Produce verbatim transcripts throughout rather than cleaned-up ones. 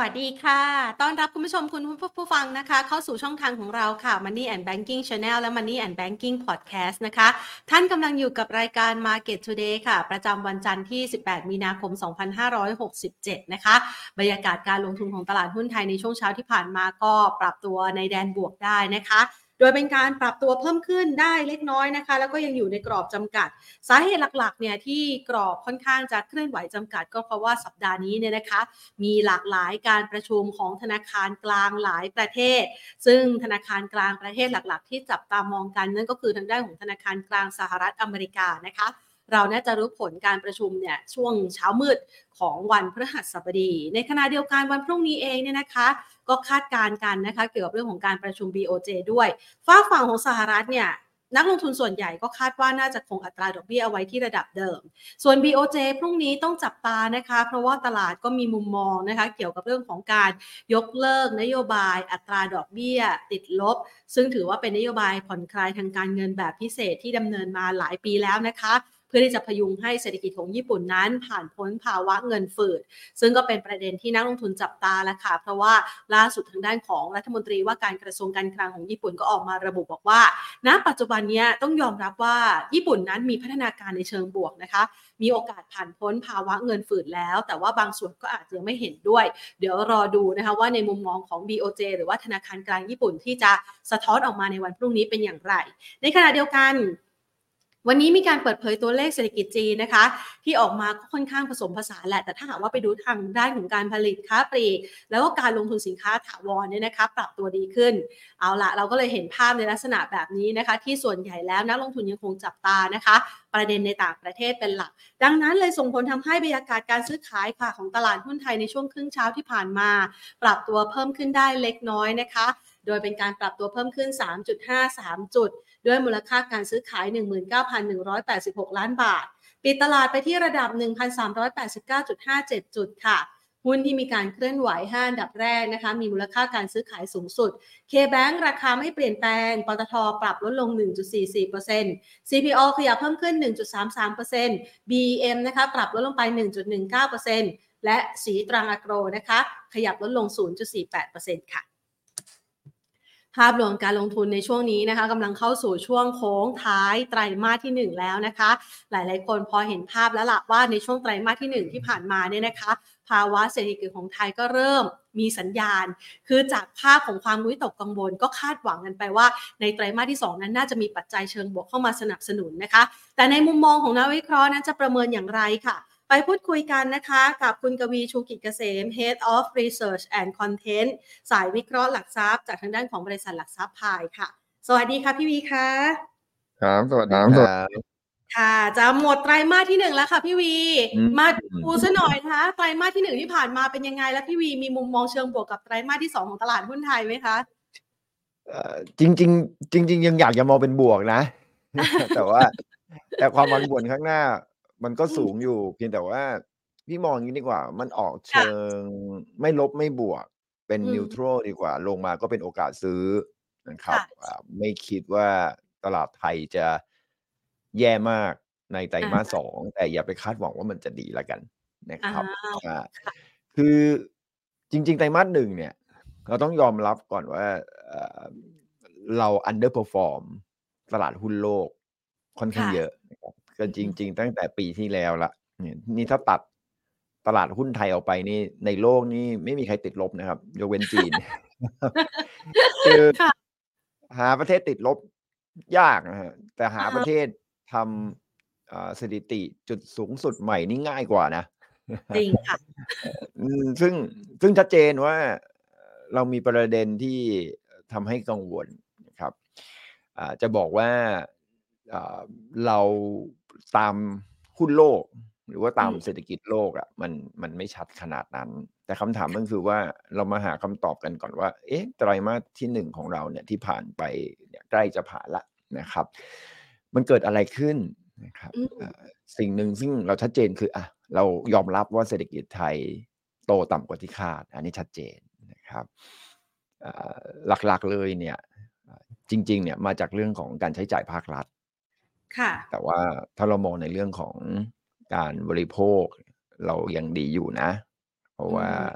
วัสดีค่ะต้อนรับคุณผู้ชมคุณผู้ผู้ฟังนะคะเข้าสู่ช่องทางของเราค่ะ Money and Banking Channel และ Money and Banking Podcast นะคะท่านกำลังอยู่กับรายการ Market Today ค่ะประจำวันจันทร์ที่สิบแปดมีนาคมสองพันห้าร้อยหกสิบเจ็ดนะคะบรรยากาศการลงทุนของตลาดหุ้นไทยในช่วงเช้าที่ผ่านมาก็ปรับตัวในแดนบวกได้นะคะโดยเป็นการปรับตัวเพิ่มขึ้นได้เล็กน้อยนะคะแล้วก็ยังอยู่ในกรอบจำกัดสาเหตุหลักๆเนี่ยที่กรอบค่อนข้างจะเคลื่อนไหวจำกัดก็เพราะว่าสัปดาห์นี้เนี่ยนะคะมีหลากหลายการประชุมของธนาคารกลางหลายประเทศซึ่งธนาคารกลางประเทศหลักๆที่จับตามองกันนั่นก็คือทางด้านของธนาคารกลางสหรัฐอเมริกานะคะเราน่าจะรู้ผลการประชุมเนี่ยช่วงเช้ามืดของวันพฤหัสบดีในขณะเดียวกันวันพรุ่งนี้เองเนี่ยนะคะก็คาดการณ์กันนะคะเกี่ยวกับเรื่องของการประชุม บี โอ เจ ด้วยฝากฝั่งของสหรัฐเนี่ยนักลงทุนส่วนใหญ่ก็คาดว่าน่าจะคงอัตราดอกเบี้ยเอาไว้ที่ระดับเดิมส่วน บี โอ เจ พรุ่งนี้ต้องจับตานะคะเพราะว่าตลาดก็มีมุมมองนะคะเกี่ยวกับเรื่องของการยกเลิกนโยบายอัตราดอกเบี้ยติดลบซึ่งถือว่าเป็นนโยบายผ่อนคลายทางการเงินแบบพิเศษที่ดำเนินมาหลายปีแล้วนะคะเพื่อที่จะพยุงให้เศรษฐกิจของญี่ปุ่นนั้นผ่านพ้นภาวะเงินฝืดซึ่งก็เป็นประเด็นที่นักลงทุนจับตาแล้วค่ะเพราะว่าล่าสุดทางด้านของรัฐมนตรีว่าการกระทรวงการคลังของญี่ปุ่นก็ออกมาระบุบอกว่าณปัจจุบันนี้ต้องยอมรับว่าญี่ปุ่นนั้นมีพัฒนาการในเชิงบวกนะคะมีโอกาสผ่านพ้นภาวะเงินฝืดแล้วแต่ว่าบางส่วนก็อาจจะยังไม่เห็นด้วยเดี๋ยวรอดูนะคะว่าในมุมมองของ บี โอ เจ หรือว่าธนาคารกลางญี่ปุ่นที่จะสะท้อนออกมาในวันพรุ่งนี้เป็นอย่างไรในขณะเดียวกันวันนี้มีการเปิดเผยตัวเลขเศรษฐกิจจีนนะคะที่ออกมาก็ค่อนข้างผสมผสานแหละแต่ถ้าหากว่าไปดูทางด้านของการผลิตค้าปลีกแล้วก็การลงทุนสินค้าถาวรเนี่ยนะคะปรับตัวดีขึ้นเอาละเราก็เลยเห็นภาพในลักษณะแบบนี้นะคะที่ส่วนใหญ่แล้วนักลงทุนยังคงจับตานะคะประเด็นในต่างประเทศเป็นหลักดังนั้นเลยส่งผลทำให้บรรยากาศการซื้อขายค่ะของตลาดหุ้นไทยในช่วงครึ่งเช้าที่ผ่านมาปรับตัวเพิ่มขึ้นได้เล็กน้อยนะคะโดยเป็นการปรับตัวเพิ่มขึ้น สามจุดห้าสาม จุดด้วยมูลค่าการซื้อขาย หนึ่งหมื่นเก้าพันหนึ่งร้อยแปดสิบหก ล้านบาทปิดตลาดไปที่ระดับ หนึ่งพันสามร้อยแปดสิบเก้าจุดห้าเจ็ด จุดค่ะหุ้นที่มีการเคลื่อนไหวห้าอันดับแรกนะคะมีมูลค่าการซื้อขายสูงสุด K-Bank ราคาไม่เปลี่ยนแปลงปตท.ปรับลดลง หนึ่งจุดสี่สี่เปอร์เซ็นต์ ซี พี โอ ขยับเพิ่มขึ้น หนึ่งจุดสามสามเปอร์เซ็นต์ บี อี เอ็ม นะคะปรับลดลงไป หนึ่งจุดหนึ่งเก้าเปอร์เซ็นต์ และสีตรังอะโกรนะคะขยับลดลง ศูนย์จุดสี่แปดเปอร์เซ็นต์ ค่ะภาพรวมการลงทุนในช่วงนี้นะคะกำลังเข้าสู่ช่วงโค้งท้ายไตรมาสที่หนึ่งแล้วนะคะหลายๆคนพอเห็นภาพแล้วล่ะว่าในช่วงไตรมาสที่หนึ่งที่ผ่านมาเนี่ยนะคะภาวะเศรษฐกิจของไทยก็เริ่มมีสัญญาณคือจากภาพของความวิตกกังวลก็คาดหวังกันไปว่าในไตรมาสที่สองนั้นน่าจะมีปัจจัยเชิงบวกเข้ามาสนับสนุนนะคะแต่ในมุมมองของนักวิเคราะห์นั้นจะประเมินอย่างไรค่ะไปพูดคุยกันนะคะกับคุณกวีชูกิจเกษม Head of Research and Content สายวิเคราะห์หลักทรัพย์จากทางด้านของบริษัทหลักทรัพย์พายค่ะสวัสดีค่ะพี่วีค่ะครับสวัสดีครับค่ะจะหมดไตรมาสที่หนึ่งแล้วค่ะพี่วีมาดูซะหน่อยนะคะไตรมาสที่หนึ่งที่ผ่านมาเป็นยังไงแล้วพี่วีมีมุมมองเชิงบวกกับไตรมาสที่สองของตลาดหุ้นไทยไหมคะเอ่อจริงๆจริงๆยังอยากจะมองเป็นบวกนะ แต่ว่าแต่ความผันผวนข้างหน้ามันก็สูงอยู่เพียงแต่ว่าพี่มองอย่างนี้ดีกว่ามันออกเชิค่ะงไม่ลบไม่บวกเป็นอืมนิวทรัลดีกว่าลงมาก็เป็นโอกาสซื้อนะครับค่ะอ่าไม่คิดว่าตลาดไทยจะแย่มากในไตรมาสอาสองแต่อย่าไปคาดหวังว่ามันจะดีแล้วกันนะอาครับอ่าค่ะคือจริงๆไตรมาสหนึ่งเนี่ย เราต้องยอมรับก่อนว่าเอ่อเรา underperform ตลาดหุ้นโลกค่อนข้างค่ะเยอะนะครับก็อือฮึจริงๆตั้งแต่ปีที่แล้วละเนี่ยนี่ถ้าตัดตลาดหุ้นไทยออกไปนี่ในโลกนี่ไม่มีใครติดลบนะครับยกเว้นจีนคือค่ะหาประเทศติดลบยากนะฮะแต่หาอะฮะประเทศทำอ่าสถิติจุดสูงสุดใหม่นี่ง่ายกว่านะจริงค่ะอืมซึ่งซึ่งชัดเจนว่าเอ่อเรามีประเด็นที่ทำให้กังวลนะครับอ่าจะบอกว่าอ่าเราตามหุ้นโลกหรือว่าตามอืมเศรษฐกิจโลกอะมันมันไม่ชัดขนาดนั้นแต่คำถามก็คือว่าเรามาหาคำตอบกันก่อนว่าเอ๊ะไตรมาสที่หนึ่งของเราเนี่ยที่ผ่านไปเนี่ยใกล้จะผ่านแล้วนะครับมันเกิดอะไรขึ้นนะครับอืมอ่า สิ่งหนึ่งซึ่งเราชัดเจนคืออ่ะเรายอมรับว่าเศรษฐกิจไทยโตต่ำกว่าที่คาดอันนี้ชัดเจนนะครับอ่าหลักๆเลยเนี่ยอ่าจริงๆเนี่ยมาจากเรื่องของการใช้จ่ายภาครัฐค่ะแต่ว่าถ้าเรามองในเรื่องของการบริโภคเรายังดีอยู่นะเพราะอืว่าม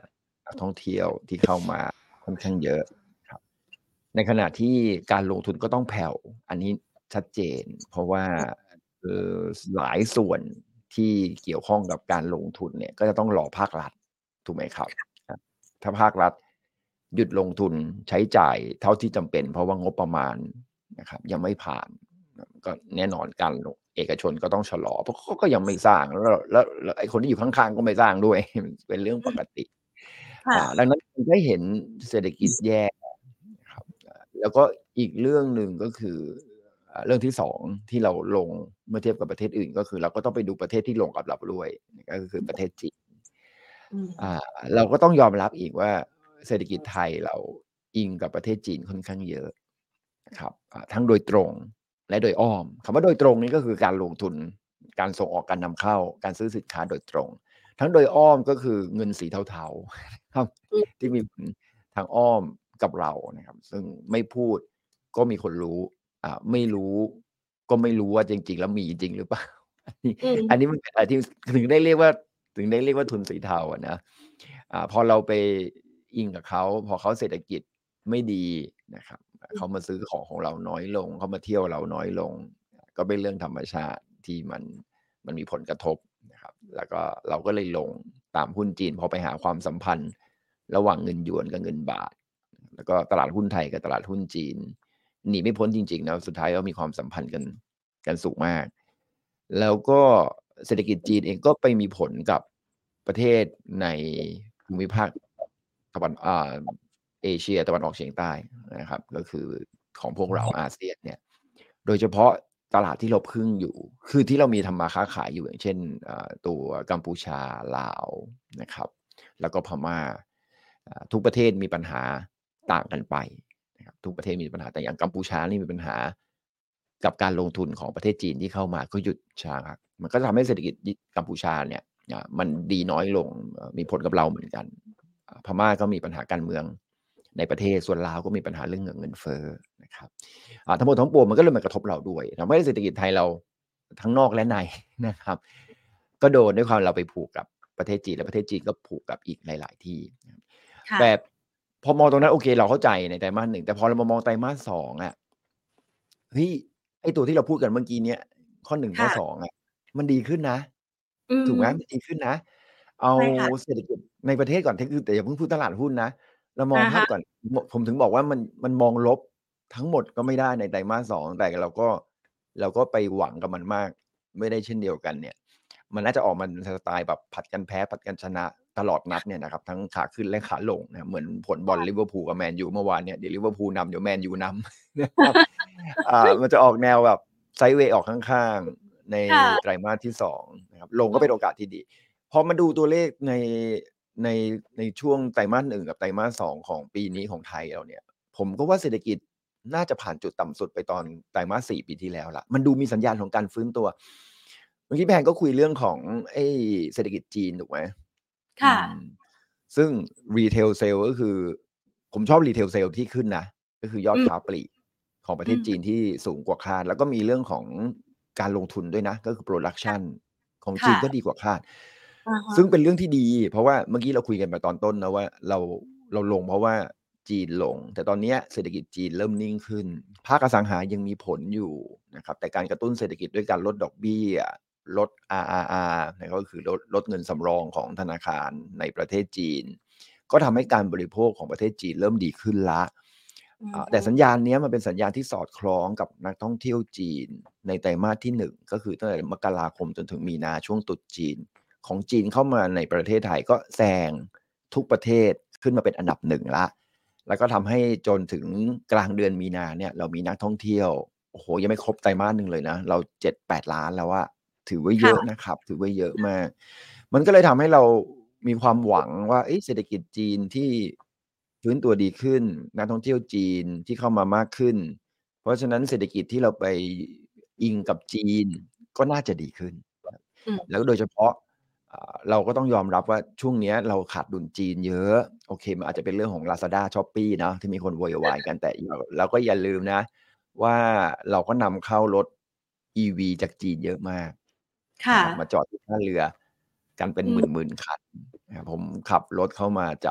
นักท่องเที่ยวที่เข้ามาค่อนข้างเยอะครับในขณะที่การลงทุนก็ต้องแผ่วอันนี้ชัดเจนเพราะว่าเอ่อหลายส่วนที่เกี่ยวข้องกับการลงทุนเนี่ยก็จะต้องรอภาครัฐถูกไหมครับถ้าภาครัฐหยุดลงทุนใช้จ่ายเท่าที่จำเป็นเพราะว่างบประมาณนะครับยังไม่ผ่านก็แน่นอนการเอกชนก็ต้องชะลอเพราะเขาก็ยังไม่สร้างแล้วแล้วแล้วไอ้คนที่อยู่ข้างๆก็ไม่สร้างด้วยเป็นเรื่องปกติดังนั้นได้เห็นเศรษฐกิจแย่ครับแล้วก็อีกเรื่องหนึ่งก็คือเรื่องที่สองที่เราลงเมื่อเทียบกับประเทศอื่นก็คือเราก็ต้องไปดูประเทศที่ลงกับเราด้วยก็คือประเทศจีนเราก็ต้องยอมรับอีกว่าเศรษฐกิจไทยเราอิงกับประเทศจีนค่อนข้างเยอะครับทั้งโดยตรงและโดยอ้อมคำว่าโดยตรงนี้ก็คือการลงทุนการส่งออกการนำเข้าการซื้อสินค้าโดยตรงทั้งโดยอ้อมก็คือเงินสีเทาๆครับที่มีผลทางอ้อมกับเรานะครับซึ่งไม่พูดก็มีคนรู้อ่าไม่รู้ก็ไม่รู้ว่าจริงๆแล้วมีจริงหรือเปล่าอันนี้มันเป็นอะไรที่ถึงได้เรียกว่าถึงได้เรียกว่าทุนสีเทาอ่ะนะอ่าพอเราไปอิงกับเขาพอเขาเศรษฐกิจไม่ดีนะครับเขามาซื้อของของเราน้อยลงเขามาเที่ยวเราน้อยลงก็เป็นเรื่องธรรมชาติที่มันมันมีผลกระทบนะครับแล้วก็เราก็เลยลงตามหุ้นจีนพอไปหาความสัมพันธ์ระหว่างเงินหยวนกับเงินบาทแล้วก็ตลาดหุ้นไทยกับตลาดหุ้นจีนหนีไม่พ้นจริงๆนะสุดท้ายก็มีความสัมพันธ์กันกันสูงมากแล้วก็เศรษฐกิจจีนเองก็ไปมีผลกับประเทศในภูมิภาคตะวันอ่าเอเชียตะวันออกเฉียงใต้นะครับก็คือของพวกเราอาเซียนเนี่ยโดยเฉพาะตลาดที่เราพึ่งอยู่คือที่เรามีทำมาค้าขายอยู่อย่างเช่นตัวกัมพูชาลาวนะครับแล้วก็พม่าทุกประเทศมีปัญหาต่างกันไปนะครับทุกประเทศมีปัญหาแต่อย่างกัมพูชานี่มีปัญหากับการลงทุนของประเทศจีนที่เข้ามาก็หยุดชะงักมันก็ทำให้เศรษฐกิจกัมพูชาเนี่ยมันดีน้อยลงมีผลกับเราเหมือนกันพม่าก็มีปัญหาการเมืองในประเทศส่วนลาวก็มีปัญหาเรื่องเงินเฟ้อนะครับทั้งหมดทั้งปวงมันก็เลยมากระทบเราด้วยทำให้เศรษฐกิจไทยเราทั้งนอกและในนะครับก็โดนด้วยความเราไปผูกกับประเทศจีนและประเทศจีนก็ผูกกับอีกหลายๆที่แต่พอมองตรงนั้นโอเคเราเข้าใจในไตรมาสหนึ่งแต่พอเรามามองไตรมาสสองอ่ะเฮ้ยไอตัวที่เราพูดกันเมื่อกี้เนี้ยข้อหนึ่งข้อสองอ่ะมันดีขึ้นนะถูกไหมมันดีขึ้นนะเอาเศรษฐกิจในประเทศก่อนคือแต่อย่าเพิ่งพูดตลาดหุ้นนะเรามองภาพก่อนผมถึงบอกว่ามันมันมองลบทั้งหมดก็ไม่ได้ในไตรมาสสองแต่เราก็เราก็ไปหวังกับมันมากไม่ได้เช่นเดียวกันเนี่ยมันน่าจะออกมาสไตล์แบบผัดกันแพ้ผัดกันชนะตลอดนัดเนี่ยนะครับทั้งขาขึ้นและขาลงนะเหมือนผลบอลลิเวอร์พูลกับแมนยูเมื่อวานเนี่ยเดี๋ยวลิเวอร์พูลนำเดี๋ยวแมนยูนำนะครับอ่ามันจะออกแนวแบบไซด์เวย์ออกข้างๆในไตรมาสที่สองนะครับลงก็เป็นโอกาสที่ดีพอมาดูตัวเลขในในในช่วงไตรมาสหนึ่งกับไตรมาสสองของปีนี้ของไทยเราเนี่ยผมก็ว่าเศรษฐกิจน่าจะผ่านจุดต่ำสุดไปตอนไตรมาสสี่ปีที่แล้วละมันดูมีสัญญาณของการฟื้นตัวเมื่อกี้แพงก็คุยเรื่องของไอ้เศรษฐกิจจีนถูกไหมค่ะซึ่งรีเทลเซลก็คือผมชอบรีเทลเซลที่ขึ้นนะก็คือยอดค้าปลีกของประเทศจีนที่สูงกว่าคาดแล้วก็มีเรื่องของการลงทุนด้วยนะก็คือโปรดักชันของจีนก็ดีกว่าคาดซึ่งเป็นเรื่องที่ดีเพราะว่าเมื่อกี้เราคุยกันไปตอนต้นนะว่าเราเราลงเพราะว่าจีนลงแต่ตอนนี้เศรษฐกิจจีนเริ่มนิ่งขึ้นภาคอสังหายังมีผลอยู่นะครับแต่การกระตุ้นเศรษฐกิจด้วยการลดดอกเบี้ยลด อาร์ อาร์ อาร์ ก็คือลดลดเงินสำรองของธนาคารในประเทศจีนก็ทำให้การบริโภคของประเทศจีนเริ่มดีขึ้นละแต่สัญญาณนี้มันเป็นสัญญาณที่สอดคล้องกับนักท่องเที่ยวจีนในไตรมาสที่หนึ่งก็คือตั้งแต่มกราคมจนถึงมีนาช่วงตรุษจีนของจีนเข้ามาในประเทศไทยก็แซงทุกประเทศขึ้นมาเป็นอันดับหนึ่งละแล้วก็ทำให้จนถึงกลางเดือนมีนาเนี่ยเรามีนักท่องเที่ยวโอ้โหยังไม่ครบไตรมาสหนึ่งเลยนะเรา เจ็ดแปด ล้านแล้วว่าถือว่าเยอะนะครับถือว่าเยอะมากมันก็เลยทำให้เรามีความหวังว่าเศรษฐกิจจีนที่ฟื้นตัวดีขึ้นนักท่องเที่ยวจีนที่เข้ามามากขึ้นเพราะฉะนั้นเศรษฐกิจที่เราไปอิงกับจีนก็น่าจะดีขึ้นแล้วโดยเฉพาะเราก็ต้องยอมรับว่าช่วงนี้เราขาดดุลจีนเยอะโอเคมันอาจจะเป็นเรื่องของ Lazada Shopee เนาะที่มีคนโวยวายกันแต่เราก็อย่าลืมนะว่าเราก็นำเข้ารถ อี วี จากจีนเยอะมากมาจอดที่ท่าเรือกันเป็นหมื่นๆคันผมขับรถเข้ามาจาก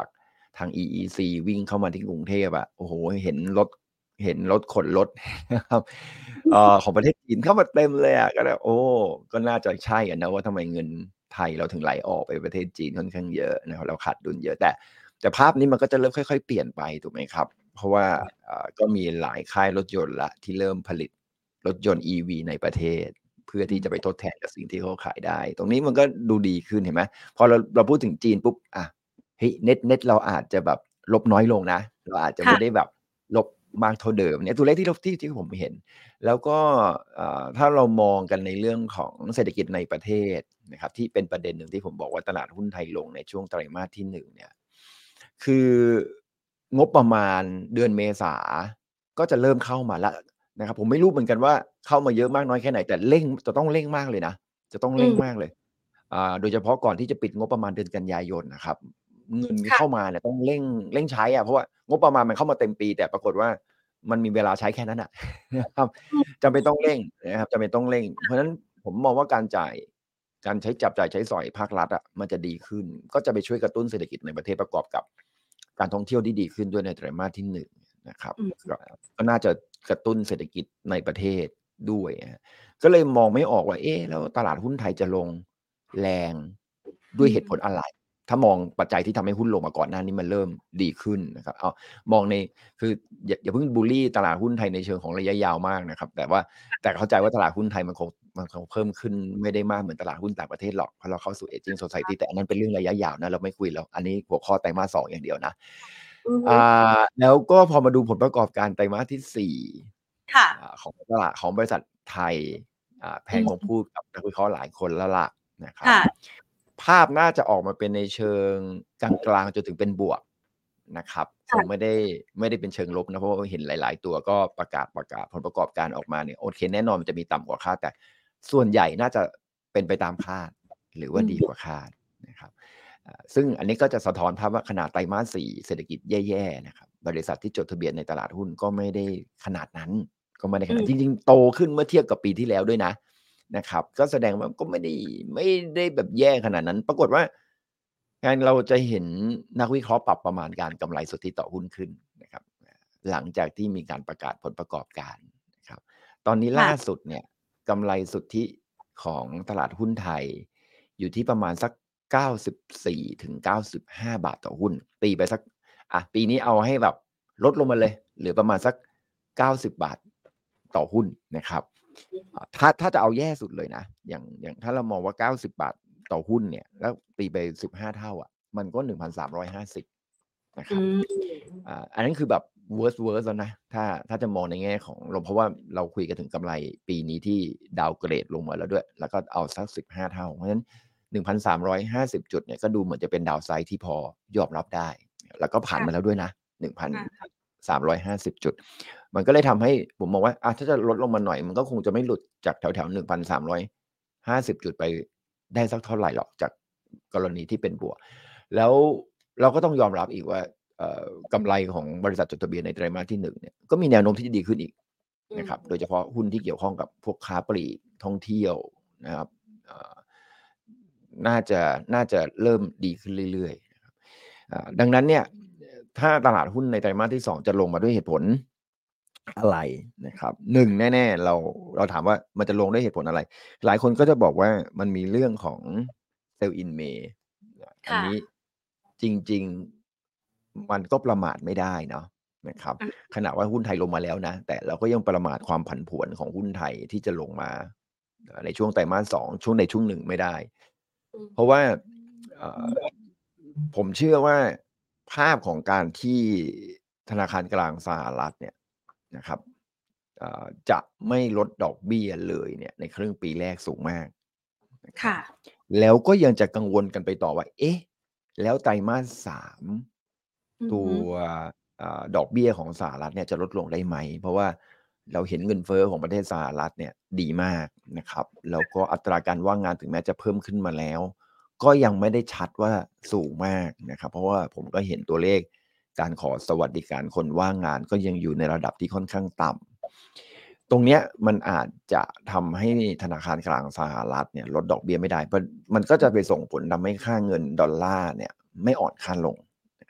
ทาง อี อี ซี วิ่งเข้ามาที่กรุงเทพอะโอ้โหเห็นรถเห็นรถขนรถนะครับเอ่อของประเทศจีนเข้ามาเต็มเลยอะก็เลยโอ้ก็น่าจะใช่อะนะว่าทำไมเงินไทยเราถึงไหลออกไปประเทศจีนค่อนข้างเยอะนะครับเราขาดดุลเยอะแต่แต่ภาพนี้มันก็จะเริ่มค่อยๆเปลี่ยนไปถูกไหมครับเพราะว่าอ่าก็มีหลายค่ายรถยนต์ละที่เริ่มผลิตรถยนต์ อี วี ในประเทศเพื่อที่จะไปทดแทนกับสิ่งที่เขาขายได้ตรงนี้มันก็ดูดีขึ้นเห็นไหมพอเราเราพูดถึงจีนปุ๊บอ่ะเฮ้ยเน็ตเน็ตเราอาจจะแบบลบน้อยลงนะเราอาจจะไม่ได้แบบลบมากเท่าเดิมเนี่ยตัวเลขที่เราที่ที่ผมเห็นแล้วก็อ่าถ้าเรามองกันในเรื่องของเศรษฐกิจในประเทศนะครับที่เป็นประเด็นหนึ่งที่ผมบอกว่าตลาดหุ้นไทยลงในช่วงไตรมาสที่หนึ่งเนี่ยคืองบประมาณเดือนเมษาก็จะเริ่มเข้ามาแล้วนะครับผมไม่รู้เหมือนกันว่าเข้ามาเยอะมากน้อยแค่ไหนแต่เร่งจะต้องเร่งมากเลยนะจะต้องเร่งมากเลยอ่าโดยเฉพาะก่อนที่จะปิดงบประมาณเดือนกันยายนนะครับเงินเข้ามาเนี่ยต้องเร่งเร่งใช้อะเพราะว่างบประมาณมันเข้ามาเต็มปีแต่ปรากฏว่ามันมีเวลาใช้แค่นั้นน่ะ นะครับจำเป็นต้องเร่งนะครับจำเป็นต้องเร่งเพราะฉะนั้นผมมองว่าการจ่ายการใช้จับจ่ายใช้สอยภาครัฐอะมันจะดีขึ้นก็จะไปช่วยกระตุ้นเศรษฐกิจในประเทศประกอบกับการท่องเที่ยวที่ดีขึ้นด้วยในไตรมาสที่หนึ่งนะครับก็ก็น่าจะกระตุ้นเศรษฐกิจในประเทศด้วยอะก็เลยมองไม่ออกว่าเอ๊ะแล้วตลาดหุ้นไทยจะลงแรงด้วยเหตุผลอะไรถ้ามองปัจจัยที่ทำให้หุ้นลงมาก่อนหน้านี้มันเริ่มดีขึ้นนะครับเอามองในคืออย่าอย่าเพิ่งบูลลีตลาดหุ้นไทยในเชิงของระยะยาวมากนะครับแต่ว่าแต่เข้าใจว่าตลาดหุ้นไทยมันคงมันคงเพิ่มขึ้นไม่ได้มากเหมือนตลาดหุ้นต่างประเทศหรอกเพราะเราเข้าสู่ Aging Society แต่อันนั้นเป็นเรื่องระยะยาวนะเราไม่คุยแล้วอันนี้หัวข้อไตรมาสสองอย่างเดียวนะอ่าแล้วก็พอมาดูผลประกอบการไตรมาสที่สี่ค่ะอ่าของตลาดของบริษัทไทยอ่าแพงคงพูดกับนักวิเคราะห์หลายคนแล้วล่ะนะครับค่ะภาพน่าจะออกมาเป็นในเชิงกลางๆจนถึงเป็นบวกนะครับคงไม่ได้ไม่ได้เป็นเชิงลบนะเพราะว่าเห็นหลายๆตัวก็ประกาศประกาศผลประกอบการออกมาเนี่ยโอเคแน่นอนมันจะมีต่ำกว่าคาดแต่ส่วนใหญ่น่าจะเป็นไปตามคาดหรือว่าดีกว่าคาดนะครับอ่าซึ่งอันนี้ก็จะสะท้อนภาพว่าขนาดไตรมาสสี่เศรษฐกิจแย่ๆนะครับบริษัทที่จดทะเบียนในตลาดหุ้นก็ไม่ได้ขนาดนั้นก็ไม่ได้ขนาดจริงๆโตขึ้นเมื่อเทียบกับปีที่แล้วด้วยนะ นะครับก็แสดงว่าก็ไม่ได้ไม่ได้แบบแย่ขนาดนั้นปรากฏว่าการเราจะเห็นนักวิเคราะห์ปรับประมาณการกำไรสุทธิต่อหุ้นขึ้นนะครับหลังจากที่มีการประกาศผลประกอบการนะครับตอนนี้ล่าสุดเนี่ยกำไรสุทธิของตลาดหุ้นไทยอยู่ที่ประมาณสักเก้าสิบสี่ถึงเก้าสิบห้าบาทต่อหุ้นตีไปสักอ่ะปีนี้เอาให้แบบลดลงมาเลยเหลือประมาณสักเก้าสิบบาทต่อหุ้นนะครับ อ่าถ้าถ้าจะเอาแย่สุดเลยนะอย่างอย่างถ้าเรามองว่าเก้าสิบบาทต่อหุ้นเนี่ยแล้วตีไปสิบห้าเท่าอ่ะมันก็ หนึ่งพันสามร้อยห้าสิบ นะครับอ่าอันนั้นคือแบบ worst worst แล้วนะถ้าถ้าจะมองในแง่ของเราเพราะว่าเราคุยกันถึงกำไรปีนี้ที่ดาวเกรดลงมาแล้วด้วยแล้วก็เอาสักสิบห้าเท่าเพราะฉะนั้น หนึ่งพันสามร้อยห้าสิบ จุดเนี่ยก็ดูเหมือนจะเป็นดาวไซด์ที่พอยอมรับได้แล้วก็ผ่านมาแล้วด้วยนะ หนึ่งพันสามร้อยห้าสิบ จุดมันก็เลยทำให้ผมมองว่าอ่ะถ้าจะลดลงมาหน่อยมันก็คงจะไม่หลุดจากแถวๆ หนึ่งพันสามร้อยห้าสิบ จุดไปได้สักเท่าไหร่หรอกจากกรณีที่เป็นบวกแล้วเราก็ต้องยอมรับอีกว่าเอ่อกำไรของบริษัทจดทะเบียนในไตรมาสที่หนึ่งเนี่ยก็มีแนวโน้มที่จะดีขึ้นอีกนะครับโดยเฉพาะหุ้นที่เกี่ยวข้องกับพวกค้าปลีกท่องเที่ยวนะครับเอ่อน่าจะน่าจะเริ่มดีขึ้นเรื่อยๆนะครับอ่าดังนั้นเนี่ยถ้าตลาดหุ้นในไตรมาสที่สองจะลงมาด้วยเหตุผลอะไรนะครับหนึ่งแน่ๆเราเราถามว่ามันจะลงด้วยเหตุผลอะไรหลายคนก็จะบอกว่ามันมีเรื่องของ Sell in May อันนี้จริงๆมันก็ประมาทไม่ได้เนาะนะครับขณะว่าหุ้นไทยลงมาแล้วนะแต่เราก็ยังประมาทความผันผวนของหุ้นไทยที่จะลงมาในช่วงไตรมาสสองช่วงในช่วงหนึ่งไม่ได้เพราะว่าเอ่อผมเชื่อว่าภาพของการที่ธนาคารกลางสหรัฐเนี่ยนะครับเอ่อจะไม่ลดดอกเบี้ยเลยเนี่ยในครึ่งปีแรกสูงมากนะครับแล้วก็ยังจะกังวลกันไปต่อว่าเอ๊ะแล้วไตรมาสสามตัวเอ่อดอกเบี้ยของสหรัฐเนี่ยจะลดลงได้ไหมเพราะว่าเราเห็นเงินเฟ้อของประเทศสหรัฐเนี่ยดีมากนะครับแล้วก็อัตราการว่างงานถึงแม้จะเพิ่มขึ้นมาแล้วก็ยังไม่ได้ชัดว่าสูงมากนะครับเพราะว่าผมก็เห็นตัวเลขการขอสวัสดิการคนว่างงานก็ยังอยู่ในระดับที่ค่อนข้างต่ำตรงเนี้ยมันอาจจะทำให้ธนาคารกลางสหรัฐเนี่ยลดดอกเบี้ยไม่ได้มันก็จะไปส่งผลทำให้ค่าเงินดอลลาร์เนี่ยไม่อ่อนค่าลง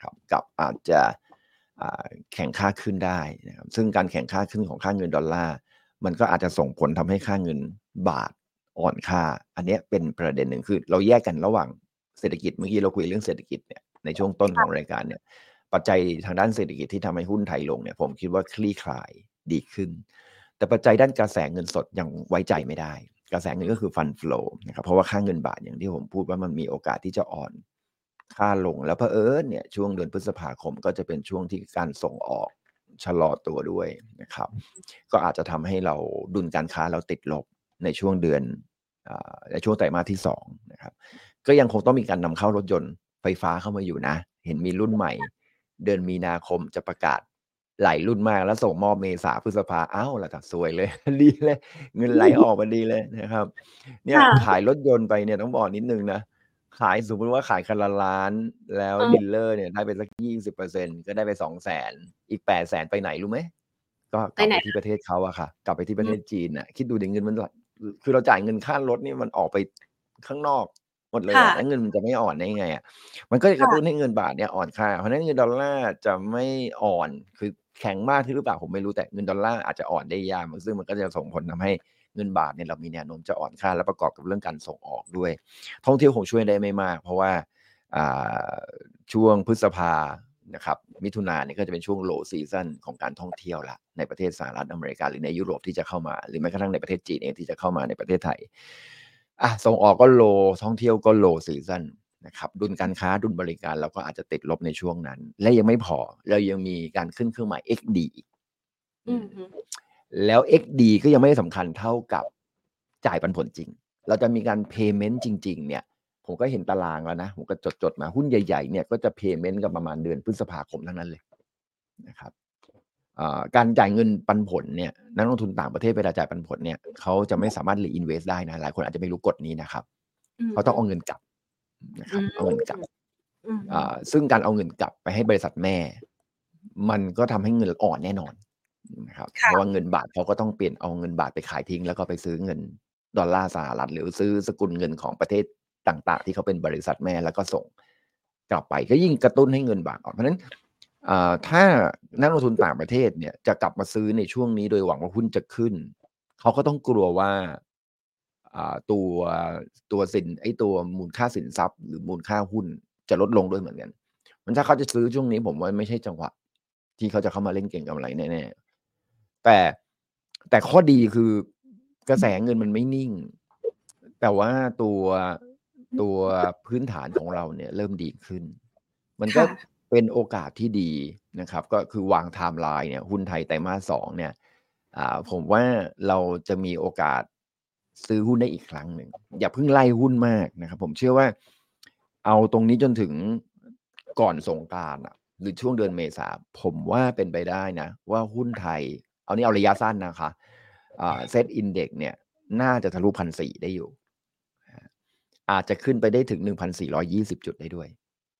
นะครับกับอาจจะแข่งค่าขึ้นได้นะครับซึ่งการแข่งค่าขึ้นของค่าเงินดอลลาร์มันก็อาจจะส่งผลทำให้ค่าเงินบาทอ่อนค่าอันนี้เป็นประเด็นหนึ่งคือเราแยกกันระหว่างเศรษฐกิจเมื่อกี้เราคุยเรื่องเศรษฐกิจเนี่ยในช่วงต้นของรายการเนี่ยปัจจัยทางด้านเศรษฐกิจที่ทำให้หุ้นไทยลงเนี่ยผมคิดว่าคลี่คลายดีขึ้นแต่ปัจจัยด้านกระแสเงินสดยังไว้ใจไม่ได้กระแสเงินก็คือฟันฟลูนะครับเพราะว่าค่าเงินบาทอย่างที่ผมพูดว่ามันมีโอกาสที่จะอ่อนค่าลงแล้วเผอิญเนี่ยช่วงเดือนพฤษภาคมก็จะเป็นช่วงที่การส่งออกชะลอตัวด้วยนะครับก็อาจจะทำให้เราดุลการค้าเราติดลบในช่วงเดือนในช่วงไตรมาสที่สองนะครับก็ยังคงต้องมีการนำเข้ารถยนต์ไฟฟ้าเข้ามาอยู่นะเห็นมีรุ่นใหม่เดือนมีนาคมจะประกาศหลายรุ่นมากแล้วส่งมอบเมษาพฤษภาอ้าวละตัดสวยเลยดีเลยเงินไหลออกมาดีเลยนะครับเนี่ยขายรถยนต์ไปเนี่ยต้องบอกนิดนึงนะขายสมมติว่าขายคันละล้านแล้วดีลเลอร์เนี่ยได้ไปสัก ยี่สิบเปอร์เซ็นต์ ก็ได้ไป สองแสน อีก แปดแสน ไปไหนรู้ไหมก็กลับไปที่ประเทศเขาอะค่ะกลับไปที่ประเทศจีนน่ะคิดดูดิเงินมันคือเราจ่ายเงินค่ารถนี่มันออกไปข้างนอกหมดเลยแล้วเงินมันจะไม่อ่อนได้ไงอ่ะมันก็จะกระตุ้นให้เงินบาทเนี่ยอ่อนค่าเพราะฉะนั้นเงินดอลลาร์จะไม่อ่อนคือแข็งมากที่หรือเปล่าผมไม่รู้แต่เงินดอลลาร์อาจจะอ่อนได้ยากซึ่งมันก็จะส่งผลทำให้เงินบาทเนี่ยเรามีแนวโน้มจะอ่อนค่าและประกอบกับเรื่องการส่งออกด้วยท่องเที่ยวคงช่วยได้ไม่มากเพราะว่าช่วงพฤษภานะครับมิถุนาเนี่ยก็จะเป็นช่วง low season ของการท่องเที่ยวละในประเทศสหรัฐอเมริกาหรือในยุโรปที่จะเข้ามาหรือแม้กระทั่งในประเทศจีนเองที่จะเข้ามาในประเทศไทยอ่ะส่งออกก็โลท่องเที่ยวก็โลซีซันนะครับดุลการค้าดุลบริการเราก็อาจจะติดลบในช่วงนั้นและยังไม่พอเรายังมีการขึ้นเครื่องหมาย เอ็กซ์ ดี อีกแล้ว เอ็กซ์ ดี ก็ยังไม่สำคัญเท่ากับจ่ายปันผลจริงเราจะมีการ payment จริงๆเนี่ยผมก็เห็นตารางแล้วนะผมก็จดๆมาหุ้นใหญ่ๆเนี่ยก็จะ payment กันประมาณเดือนพฤษภาคมทั้งนั้นเลยนะครับการจ่ายเงินปันผลเนี่ยนักลงทุนต่างประเทศเวลาจ่ายปันผลเนี่ยเขาจะไม่สามารถ reinvest ได้นะหลายคนอาจจะไม่รู้กฎนี้นะครับเขาต้องเอาเงินกลับนะครับเอาเงินกลับซึ่งการเอาเงินกลับไปให้บริษัทแม่มันก็ทำให้เงินอ่อนแน่นอนนะครับเพราะว่าเงินบาทเขาก็ต้องเปลี่ยนเอาเงินบาทไปขายทิ้งแล้วก็ไปซื้อเงินดอลลาร์สหรัฐหรือซื้อสกุลเงินของประเทศต่างๆที่เขาเป็นบริษัทแม่แล้วก็ส่งกลับไปก็ยิ่งกระตุ้นให้เงินบาทอ่อนเพราะฉะนั้นถ้านักลงทุนต่างประเทศเนี่ยจะกลับมาซื้อในช่วงนี้โดยหวังว่าหุ้นจะขึ้นเขาก็ต้องกลัวว่าตัวตัวสินไอ้ตัวมูลค่าสินทรัพย์หรือมูลค่าหุ้นจะลดลงด้วยเหมือนกันมันถ้าเขาจะซื้อช่วงนี้ผมว่าไม่ใช่จังหวะที่เขาจะเข้ามาเล่นเก่งกำไรแน่ๆแต่แต่ข้อดีคือกระแสเงินมันไม่นิ่งแต่ว่าตัวตัวพื้นฐานของเราเนี่ยเริ่มดีขึ้นมันก็เป็นโอกาสที่ดีนะครับก็คือวางไทม์ไลน์เนี่ยหุ้นไทยไตรมาสสองเนี่ยผมว่าเราจะมีโอกาสซื้อหุ้นได้อีกครั้งหนึ่งอย่าเพิ่งไล่หุ้นมากนะครับผมเชื่อว่าเอาตรงนี้จนถึงก่อนสงกรานต์หรือช่วงเดือนเมษาผมว่าเป็นไปได้นะว่าหุ้นไทยเอานี่เอาระยะสั้นนะคะเซตอินเด็กซ์เนี่ยน่าจะทะลุ หนึ่งพันสี่ร้อย ได้อยู่อาจจะขึ้นไปได้ถึง หนึ่งพันสี่ร้อยยี่สิบ จุดได้ด้วย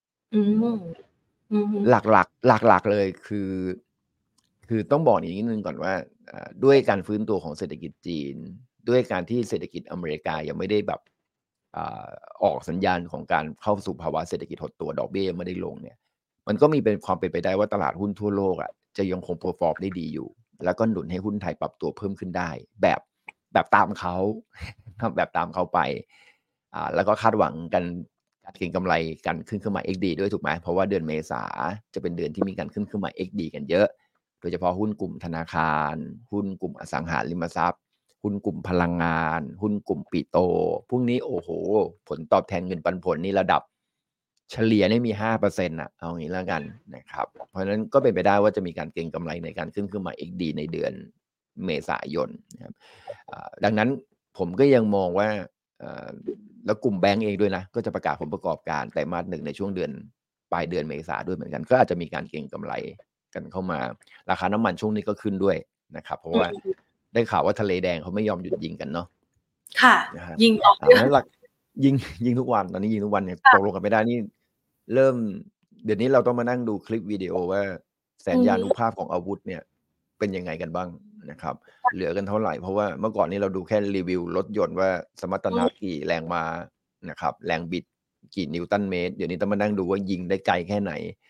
หลักๆหลักๆเลยคือคือต้องบอกอย่างนี้นึงก่อนว่าด้วยการฟื้นตัวของเศรษฐกิจจีนด้วยการที่เศรษฐกิจอเมริกายังไม่ได้แบบออกสัญญาณของการเข้าสู่ภาวะเศรษฐกิจหดตัวดอกเบี้ยยังไม่ได้ลงเนี่ยมันก็มีเป็นความเป็นไปได้ว่าตลาดหุ้นทั่วโลกอ่ะจะยังคงเพอร์ฟอร์มได้ดีอยู่แล้วก็หนุนให้หุ้นไทยปรับตัวเพิ่มขึ้นได้แบบแบบตามเขาแบบตามเขาไปอ่าแล้วก็คาดหวังกันการเก็งกำไรกันขึ้นเครื่องหมาย เอ็กซ์ ดี ด้วยถูกไหมเพราะว่าเดือนเมษาจะเป็นเดือนที่มีการขึ้นเครื่องหมาย เอ็กซ์ ดี กันเยอะโดยเฉพาะหุ้นกลุ่มธนาคารหุ้นกลุ่มอสังหาริมทรัพย์หุ้นกลุ่มพลังงานหุ้นกลุ่มปิโตพวกนี้โอ้โหผลตอบแทนเงินปันผลนี่ระดับเฉลี่ยนี่มี ห้าเปอร์เซ็นต์ อ่ะเอางี้แล้วกันนะครับเพราะฉะนั้นก็เป็นไปได้ว่าจะมีการเก็งกำไรในการขึ้นเครื่องหมาย เอ็กซ์ ดี ในเดือนเมษายนนะครับดังนั้นผมก็ยังมองว่าแล้วกลุ่มแบงก์เองด้วยนะก็จะประกาศผลประกอบการไตรมาสหนึ่งในช่วงเดือนปลายเดือนเมษาด้วยเหมือนกันก็อาจจะมีการเก็งกำไรกันเข้ามาราคาน้ำมันช่วงนี้ก็ขึ้นด้วยนะครับเพราะว่าได้ข่าวว่าทะเลแดงเขาไม่ยอมหยุดยิงกันเนาะค่ะยิงออกนั้นหลักยิงยิงทุกวันตอนนี้ยิงทุกวันเนี่ยตกลงกันไม่ได้นี่เริ่มเดี๋ยวนี้เราต้องมานั่งดูคลิปวิดีโอว่าแสนยานุภาพของอาวุธเนี่ยเป็นยังไงกันบ้างนะครับเหลือกันเท่าไหร่เพราะว่าเมื่อก่อนนี้เราดูแค่รีวิวรถยนต์ว่าสมรรถนะกี่แรงม้านะครับแรงบิดกี่นิวตันเมตรเดี๋ยวนี้ต้องมานั่งดูว่ายิงได้ไกลแค่ไหน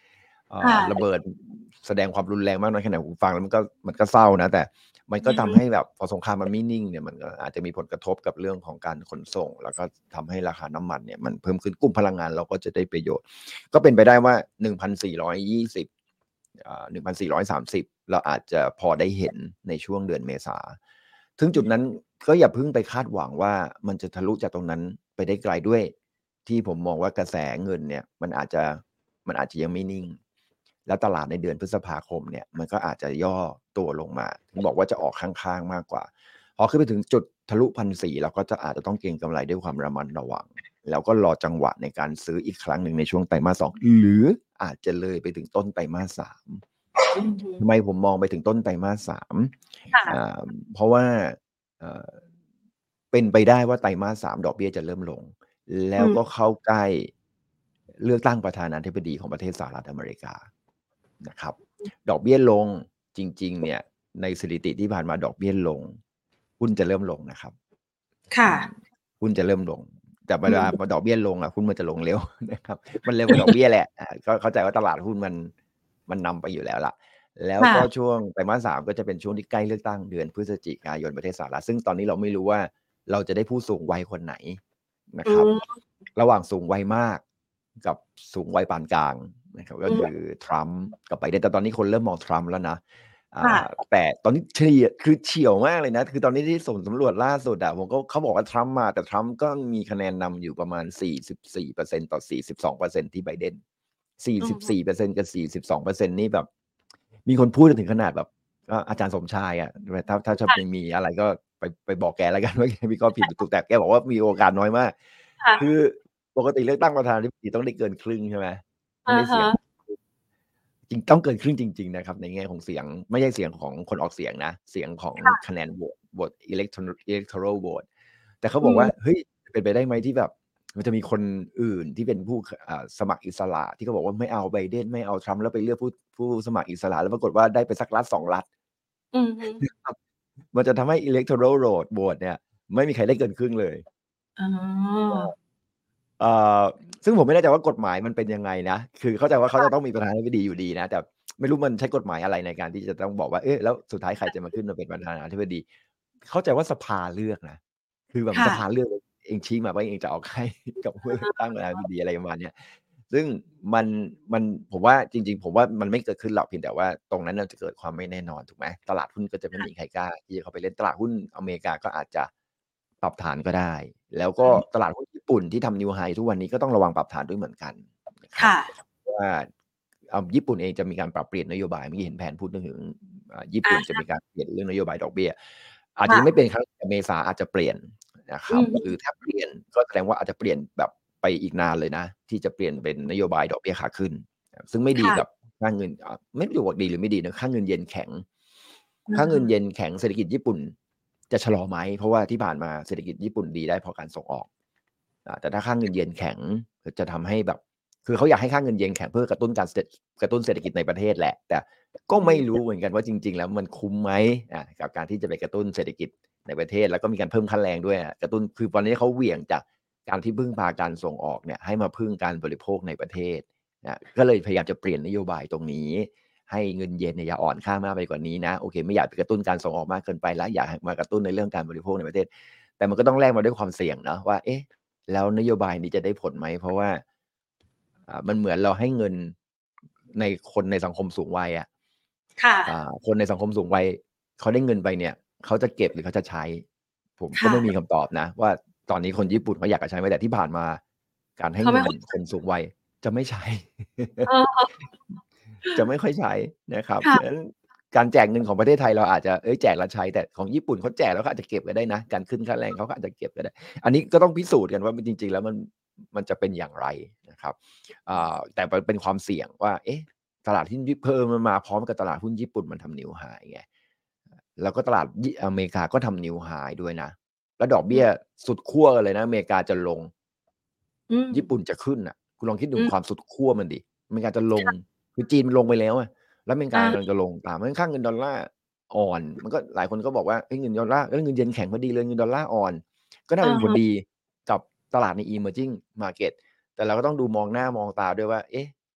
เอ่อค่ะระเบิดแสดงความรุนแรงมากน้อยแค่ไหนผมฟังแล้วมันก็มันก็เศร้านะแต่มันก็อือฮึทำให้แบบพอสงครามมันไม่นิ่งเนี่ยมันก็อาจจะมีผลกระทบกับเรื่องของการขนส่ง แล้วก็ทำให้ราคาน้ำมันเนี่ยมันเพิ่มขึ้นกลุ่มพลังงานเราก็จะได้ประโยชน์ก็เป็นไปได้ว่าหนึ่งพันสี่ร้อยยี่สิบอ่าหนึ่งพันสี่ร้อยสามสิบเราอาจจะพอได้เห็นในช่วงเดือนเมษาถึงจุดนั้นก็อย่าเพิ่งไปคาดหวังว่ามันจะทะลุจากตรงนั้นไปได้ไกลด้วยที่ผมมองว่ากระแสเงินเนี่ยมันอาจจะมันอาจจะยังไม่นิ่งแล้วตลาดในเดือนพฤษภาคมเนี่ยมันก็อาจจะย่อตัวลงมาถึงบอกว่าจะออกข้างๆมากกว่าพอขึ้นไปถึงจุดทะลุพันสี่เราก็จะอาจจะต้องเก็งกำไรด้วยความระมัดระวังแล้วก็รอจังหวะในการซื้ออีกครั้งหนึ่งในช่วงไตรมาสสองหรืออาจจะเลยไปถึงต้นไตรมาสสามอือฮึทำไมผมมองไปถึงต้นไตรมาสสามค่ะอ่าเพราะว่าเอ่อเป็นไปได้ว่าไตรมาสสามดอกเบี้ยจะเริ่มลงแล้อืมวก็เข้าใกล้เลือกตั้งประธานาธิบดีของประเทศสหรัฐอเมริกานะครับดอกเบี้ยลงจริงๆเนี่ยในสถิติที่ผ่านมาดอกเบี้ยลงหุ้นจะเริ่มลงนะครับค่ะหุ้นจะเริ่มลงแต่เวอืลามดอกเบี้ยลงอ่ะหุ้นมันจะลงเร็วนะครับมันเร็วกว่าดอกเบี้ยแหละอ่าก็เข้าใจว่าตลาดหุ้นมันมันนำไปอยู่แล้วล่ะแล้วก็ค่ะช่วงไตรมาสสามก็จะเป็นช่วงที่ใกล้เลือกตั้งเดือนพฤศจิกายนประเทศสหรัฐซึ่งตอนนี้เราไม่รู้ว่าเราจะได้ผู้สูงวัยคนไหนนะอืครับมระหว่างสูงวัยมากกับสูงวัยปานกลางนะครับก็อืคือมทรัมป์กับไบเดนแต่ตอนนี้คนเริ่มมองทรัมป์แล้วนะ อ่าค่ะแต่ตอนนี้เฉลี่ยคือเฉี่ยวมากเลยนะคือตอนนี้ที่ส่งสำรวจล่าสุดอะผมก็เขาบอกว่าทรัมป์มาแต่ทรัมป์ก็มีคะแนนนำอยู่ประมาณสี่สิบสี่เปอร์เซ็นต์ต่อสี่สิบสองเปอร์เซ็นต์ที่ไบเดนอือฮึสี่สิบสี่เปอร์เซ็นต์กับสี่สิบสองเปอร์เซ็นต์นี่แบบมีคนพูดถึงขนาดแบบก็อาจารย์สมชายอะถ้าถ้าถ้าค่ะมีอะไรก็ไปไปบอกแกแล้วกันว่าแกวิเคราะห์ผิดหรือถูกแต่แกบอกว่ามีโอกาสน้อยมากคือค่ะปกติเลือกตั้งประธานาธิบดีต้องได้เกินครึ่งใช่ไหมต้องอะได้เสียงฮะจริงต้องเกินครึ่งจริงๆนะครับในแง่ของเสียงไม่ใช่เสียงของคนออกเสียงนะเสียงของคะแนนโหวตโหวต electoral electoral vote แต่เขาบอกว่าอืมเฮ้ยเป็นไปได้ไหมที่แบบมันจะมีคนอื่นที่เป็นผู้อ่าสมัครอิสระที่เขาบอกว่าไม่เอาไบเดนไม่เอาทรัมป์แล้วไปเลือกผู้ผู้สมัครอิสระแล้วปรากฏว่าได้ไปสักรัฐสองรัฐอือฮึนะครับมันจะทำให้ electoral vote vote เนี่ยไม่มีใครได้เกินครึ่งเลยอ๋อเอ่อซึ่งผมไม่แน่ใจว่ากฎหมายมันเป็นยังไงนะคือเข้าใจว่าเขาจะต้องมีประธานาธิบดีอยู่ดีนะแต่ไม่รู้มันใช้กฎหมายอะไรในการที่จะต้องบอกว่าเอ๊ะแล้วสุดท้ายใครจะมาขึ้นมาเป็นประธานาธิบดีเข้าใจว่าสภาเลือกนะคือแบบสภาค่ะเลือกเองชี้มาว่าเองจะเอาใครกับผู้เลือกตั้งประธานาธิบดีอะไรประมาณเนี้ยซึ่งมันมันผมว่าจริงๆผมว่ามันไม่เกิดขึ้นหรอกเพียงแต่ว่าตรงนั้นน่ะจะเกิดความไม่แน่นอนถูกไหมตลาดหุ้นก็จะไม่มีใครกล้าที่จะเข้าไปเล่นตลาดหุ้นอเมริกาก็อาจจะปรับฐานก็ได้ แล้วก็อืมตลาดหุ้นญี่ปุ่นที่ทำ New High ทุกวันนี้ก็ต้องระวังปรับฐานด้วยเหมือนกันนะครับค่ะว่าอ่าญี่ปุ่นเองจะมีการปรับเปลี่ยนนโยบายเมื่อกี้เห็นแผนพูดถึงอ่าญี่ปุ่นจะอามีการเปลี่ยนเรื่องนโยบายดอกเบี้ยอาจจะยังไม่ค่ะเป็นครั้งแต่เมษาอาจจะเปลี่ยนนะคอืรับอฮึหรือถ้าเปลี่ยนก็แสดงว่าอาจจะเปลี่ยนแบบไปอีกนานเลยนะที่จะเปลี่ยนเป็นนโยบายดอกเบี้ยขาขึ้นซึ่งไม่ดีกับค่ะค่าเงินอ่าไม่รู้ว่าดีหรือไม่ดีนะค่าเงินเยนแข็งอือฮึค่าเงินเยนแข็งเศรษฐกิจญี่ปุ่นจะชะลอไหมเพราะว่าที่ผ่านมาเศรษฐกิจญี่ปุ่นดีได้เพราะการส่งออก อ่าแต่ถ้าค่าเงินเยนแข็งจะทำให้แบบคือเขาอยากให้ค่าเงินเยนแข็งเพื่อกระตุ้นการเศรษฐกระตุ้นเศรษฐกิจในประเทศแหละแต่ก็อืมไม่รู้เหมือนกันว่าจริงๆแล้วมันคุ้มไหมอ่ากับการที่จะไปกระตุ้นเศรษฐกิจในประเทศแล้วก็มีการเพิ่มค่าแรงด้วยอะกระตุ้นคือตอนนี้เขาเหวี่ยงจากการที่พึ่งพาการส่งออกเนี่ยให้มาพึ่งการบริโภคในประเทศนะก็เลยพยายามจะเปลี่ยนนโยบายตรงนี้ให้เงินเยนเนี่ยอย่าอ่อนค่ามากไปกว่านี้นะโอเคไม่อยากไปกระตุ้นการส่งออกมากเกินไปแล้วอยากมากระตุ้นในเรื่องการบริโภคในประเทศแต่มันก็ต้องแลกมาด้วยความเสี่ยงเนาะว่าเอ๊ะ แล้วนโยบายนี้จะได้ผลไหมเพราะว่าอ่ามันเหมือนเราให้เงินในคนในสังคมสูงวัยอะค่ะอ่าคนในสังคมสูงวัยเขาได้เงินไปเนี่ยเขาจะเก็บหรือเขาจะใช้ผมก็ค่ะไม่มีคำตอบนะว่าตอนนี้คนญี่ปุ่นเขาอยากจะใช้ไหมแต่ที่ผ่านมาการให้เงินเขาไม่ค่อยคนสูงวัยจะไม่ใช้เออจะไม่ค่อยใช้นะครับเพราะฉะค่ะนั้นการแจกเงินของประเทศไทยเราอาจจะเอ้ยแจกแล้วใช้แต่ของญี่ปุ่นเขาแจกแล้วเขาอาจจะเก็บไว้ได้นะการขึ้นค่าแรงเขาก็อาจจะเก็บไว้ได้อันนี้ก็ต้องพิสูจน์กันว่ามันจริงๆแล้วมันมันจะเป็นอย่างไรนะครับอ่าแต่มันเป็นความเสี่ยงว่าเอ๊ะตลาดหุ้นญี่เพิ่มมันมาพร้อมกับตลาดหุ้นญี่ปุ่นมันทำ New High ไงแล้วก็ตลาดยิอเมริกาก็ทำ New High ด้วยนะแล้วดอกอืเบี้ยมสุดขั้วกันเลยนะอเมริกาจะลงอืมญี่ปุ่นจะขึ้นน่ะคุณลองคิดอืมถึงความสุดขั้วมันดิอเมริกาจะลงคือจีนมันลงไปแล้วอะ แล้วอเมริกาอากำลังจะลงตามเพราะฉะนั้นค่าเงินดอลลาร์อ่อนมันก็หลายคนก็บอกว่าเฮ้ยเงินดอลลาร์เฮ้ยเงินเยนแข็งพอดีเลยเงินดอลลาร์อ่อนก็น่าอะฮะเป็นผลดีกับตลาดใน Emerging Market แต่เราก็ต้องดูมองหน้ามองตาด้วยว่าเอ๊ะ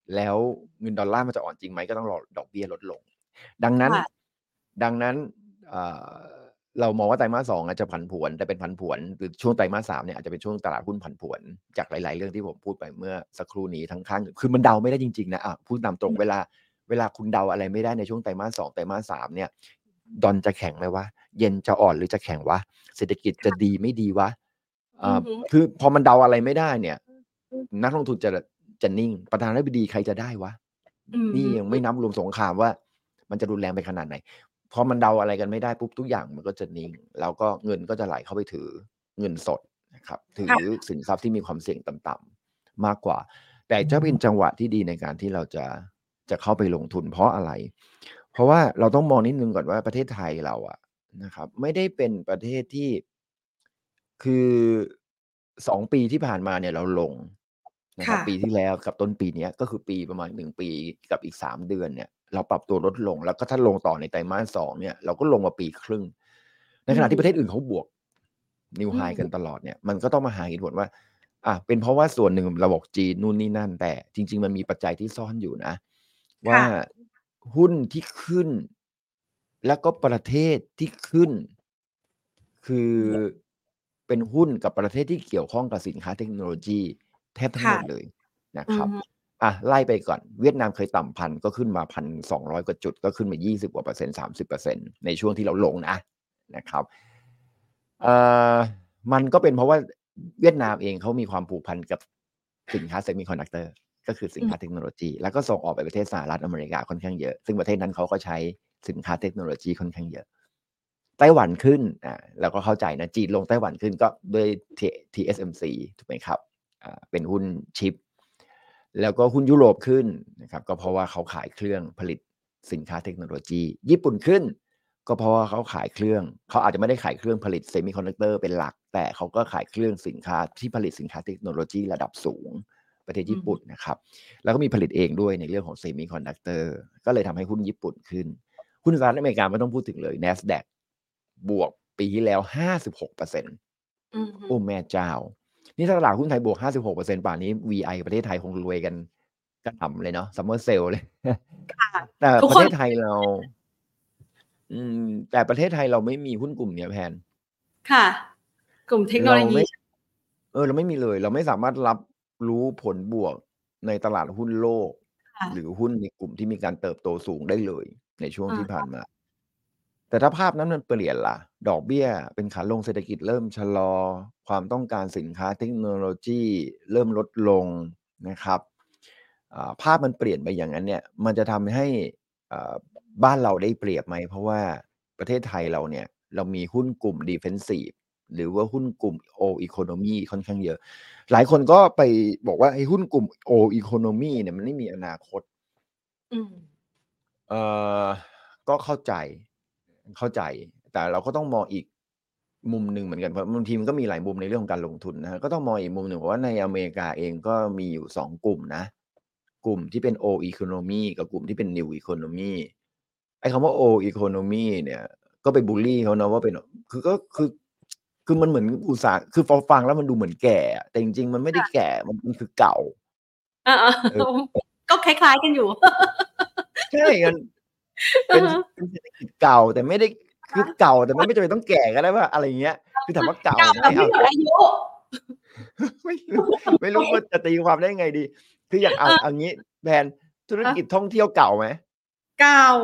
แล้วเงินดอลลาร์มันจะอ่อนจริงไหมก็ต้องรอดอกเบี้ยลดลงดังนั้นค่ะดังนั้นเอ่อเรามองว่าไตรมาสสองอาจจะผันผวนแต่เป็นผันผวนหรือช่วงไตรมาสสามเนี่ยอาจจะเป็นช่วงตลาดหุ้นผันผวนจากหลายๆเรื่องที่ผมพูดไปเมื่อสักครู่นี้ทั้งข้างคือมันเดาไม่ได้จริงๆนะอ่ะพูดตามตรงเวลาเวลาคุณเดาอะไรไม่ได้ในช่วงไตรมาสสองไตรมาสสามเนี่ยดอลจะแข็งไหมวะเยนจะอ่อนหรือจะแข็งวะเศรษฐกิจจะดีไม่ดีวะอือ่าอฮึคือพอมันเดาอะไรไม่ได้เนี่ยนักลงทุนจะจะนิ่งประธานาธิบดีใครจะได้วะอือนี่ฮึยังไม่นับรวมสงครามว่ามันจะรุนแรงไปขนาดไหนพอมันเดาอะไรกันไม่ได้ปุ๊บทุกอย่างมันก็จะนิ่งแล้วก็เงินก็จะไหลเข้าไปถือเงินสดนะครับถือค่ะสินทรัพย์ที่มีความเสี่ยงต่ำๆมากกว่าแต่จะเป็นจังหวะที่ดีในการที่เราจะจะเข้าไปลงทุนเพราะอะไร เพราะว่าเราต้องมองนิดนึงก่อนว่าประเทศไทยเราอะนะครับไม่ได้เป็นประเทศที่คือสองปีที่ผ่านมาเนี่ยเราลงนะครับค่ะปีที่แล้วกับต้นปีเนี้ยก็คือปีประมาณหนึ่งปีกับอีกสามเดือนเนี่ยเราปรับตัวลดลงแล้วก็ถ้าลงต่อในไตรมาสสองเนี่ยเราก็ลงมาปีครึ่งในขณะอือฮึที่ประเทศอื่นเขาบวก New อื High กันมตลอดเนี่ยมันก็ต้องมาหาเหตุผลว่าอ่ะเป็นเพราะว่าส่วนหนึ่งเราบอกจีนนู่นนี่นั่นแต่จริงๆมันมีปัจจัยที่ซ่อนอยู่นะ ว่าค่ะหุ้นที่ขึ้นแล้วก็ประเทศที่ขึ้นคือเป็นหุ้นกับประเทศที่เกี่ยวข้องกับสินค้าเทคโนโลยีแทบทั้งหมค่ะดเลยนะครับอือฮึอ่ะไล่ไปก่อนเวียดนามเคยต่ำพันก็ขึ้นมาพันสองร้อยกว่าจุดก็ขึ้นมายี่สิบกว่าเปอร์เซ็นต์สามสิบเปอร์เซ็นต์ในช่วงที่เราลงนะนะครับเอ่อมันก็เป็นเพราะว่าเวียดนามเองเขามีความผูกพันกับสินค้าเซมิคอนดักเตอร์ ก็คือสินอืมค้าเทคโนโลยีแล้วก็ส่งออกไปประเทศสหรัฐอเมริกาค่อนข้างเยอะซึ่งประเทศนั้นเขาก็ใช้สินค้าเทคโนโลยีค่อนข้างเยอะไต้หวันขึ้นอ่าเราก็เข้าใจนะจีนลงไต้หวันขึ้นก็ด้วย ที เอส เอ็ม ซี ถูกไหมครับอ่าเป็นหุ้นชิปแล้วก็หุ้นยุโรปขึ้นนะครับก็เพราะว่าเขาขายเครื่องผลิตสินค้าเทคโนโลยีญี่ปุ่นขึ้นก็เพราะว่าเขาขายเครื่องเขาอาจจะไม่ได้ขายเครื่องผลิตเซมิคอนดักเตอร์เป็นหลักแต่เขาก็ขายเครื่องสินค้าที่ผลิตสินค้าเทคโนโลยีระดับสูงประเทศอือฮึญี่ปุ่นนะครับแล้วก็มีผลิตเองด้วยในเรื่องของเซมิคอนดักเตอร์ก็เลยทำให้หุ้นญี่ปุ่นขึ้นหุ้นสหรัฐอเมริกาไม่ต้องพูดถึงเลย NASDAQ บวกปีที่แล้ว ห้าสิบหกเปอร์เซ็นต์อือฮึโอ้แม่เจ้านี่ถ้าตลาดหุ้นไทยบวก ห้าสิบหกเปอร์เซ็นต์ ป่านนี้ วี ไอ ประเทศไทยคงรวยกันกระหน่ำเลยเนาะ Summer Sale เลยค่ะแต่ทุกคนประเทศไทยเราอืมแต่ประเทศไทยเราไม่มีหุ้นกลุ่มเนี้ยแพนค่ะ กลุ่มเทคโนโลยีเราไม่เออเราไม่มีเลย เราไม่สามารถรับรู้ผลบวกในตลาดหุ้นโลกค่ะหรือหุ้นในกลุ่มที่มีการเติบโตสูงได้เลยในช่วงที่ผ่าอานมา แต่ถ้าภาพนั้นมันเปลี่ยนล่ะดอกเบี้ยเป็นขาลงเศรษฐกิจเริ่มชะลอความต้องการสินค้าเทคโนโลยีเริ่มลดลงนะครับอ่าภาพมันเปลี่ยนไปอย่างนั้นเนี่ยมันจะทำให้อ่าบ้านเราได้เปรียบไหมเพราะว่าประเทศไทยเราเนี่ยเรามีหุ้นกลุ่ม Defensive หรือว่าหุ้นกลุ่ม Old Economy ค่อนข้างเยอะหลายคนก็ไปบอกว่าไอ้หุ้นกลุ่ม Old Economy เนี่ยมันไม่มีอนาคตอืมเอ่อก็เข้าใจเข้าใจ แต่เราก็ต้องมองอีกมุมหนึ่งเหมือนกันเพราะบางทีมันก็มีหลายมุมในเรื่องของการลงทุนนะครับก็ต้องมองอีกมุมหนึ่งเพราะว่าในอเมริกาเองก็มีอยู่สองกลุ่มนะกลุ่มที่เป็น Old Economy กับกลุ่มที่เป็น New Economy ไอ้คำว่า Old Economy เนี่ยก็ไปบุลลีเขาเนาะว่าเป็นคือก็คือคือมันเหมือนอุตสาหคือพอฟังแล้วมันดูเหมือนแก่อะแต่จริงๆมันไม่ได้แก่มันมันคือเก่าอาเออๆก็คล้ายๆกันอยู่ใช่มันอะเป็นฮะเป็นเศรษฐกิจเก่าแต่ไม่ได้คือเก่าแต่มันไม่จำเป็นต้องแก่ก็ได้เปล่าอะไรอย่างเงี้ยคือถามว่าเก่าเก่าไหมอ้าวแบบไม่หมดอายุไม่รู้ไม่รู้ว่าจะตีความได้ยังไงดีคืออย่างเอาเออเอางี้แพนธุรอะกิจท่องเที่ยวเก่าไหมเก่า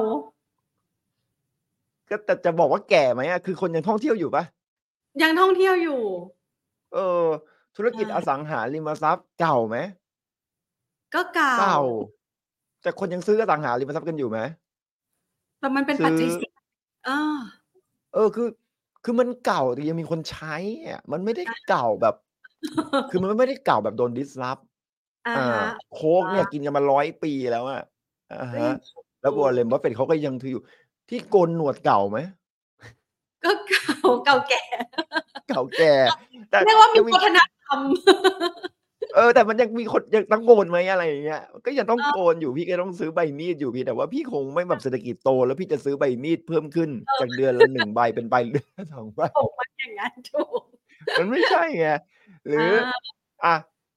ก็แต่จะบอกว่าแก่ไหมอะคือคนยังท่องเที่ยวอยู่เปล่ายังท่องเที่ยวอยู่เออธุรกิจอใช่สังหาริมทรัพย์เก่าไหมก็เก่าเก่าแต่คนยังซื้ออสังหาริมทรัพย์กันอยู่ไหมแต่มันเป็นปัจซื้อจัยสี่อาเออคือคือมันเก่าแต่ยังมีคนใช้อะมันไม่ได้เก่าแบบคือมันไม่ได้เก่าแบบโดน disrupt อะอาฮะโค้กอ๋อเนี่ยกินกันมาร้อยปีแล้วอะอะฮะก็ยังแล้วอยู่ Warren Buffett เขาก็ยังถืออยู่ที่โกนหนวดเก่าไหมก็เก่าเก่าแก่เก่าแก่แต่เรียกว่ามียังมีวัฒนธรรมเออแต่มันยังมีคนยังต้องโกนไหมอะไรอย่างเงี้ยก็ยังต้องเออโกนอยู่พี่ก็ต้องซื้อใบมีดอยู่เพียงแต่ว่าพี่คงไม่แบบเศรษฐกิจโตแล้วพี่จะซื้อใบมีดเพิ่มขึ้นจากเดือนละหนึ่งใบเป็นใบเดือนละสองใบถูกมันอย่างงั้นถูกมันไม่ใช่ไงหรืออาอะ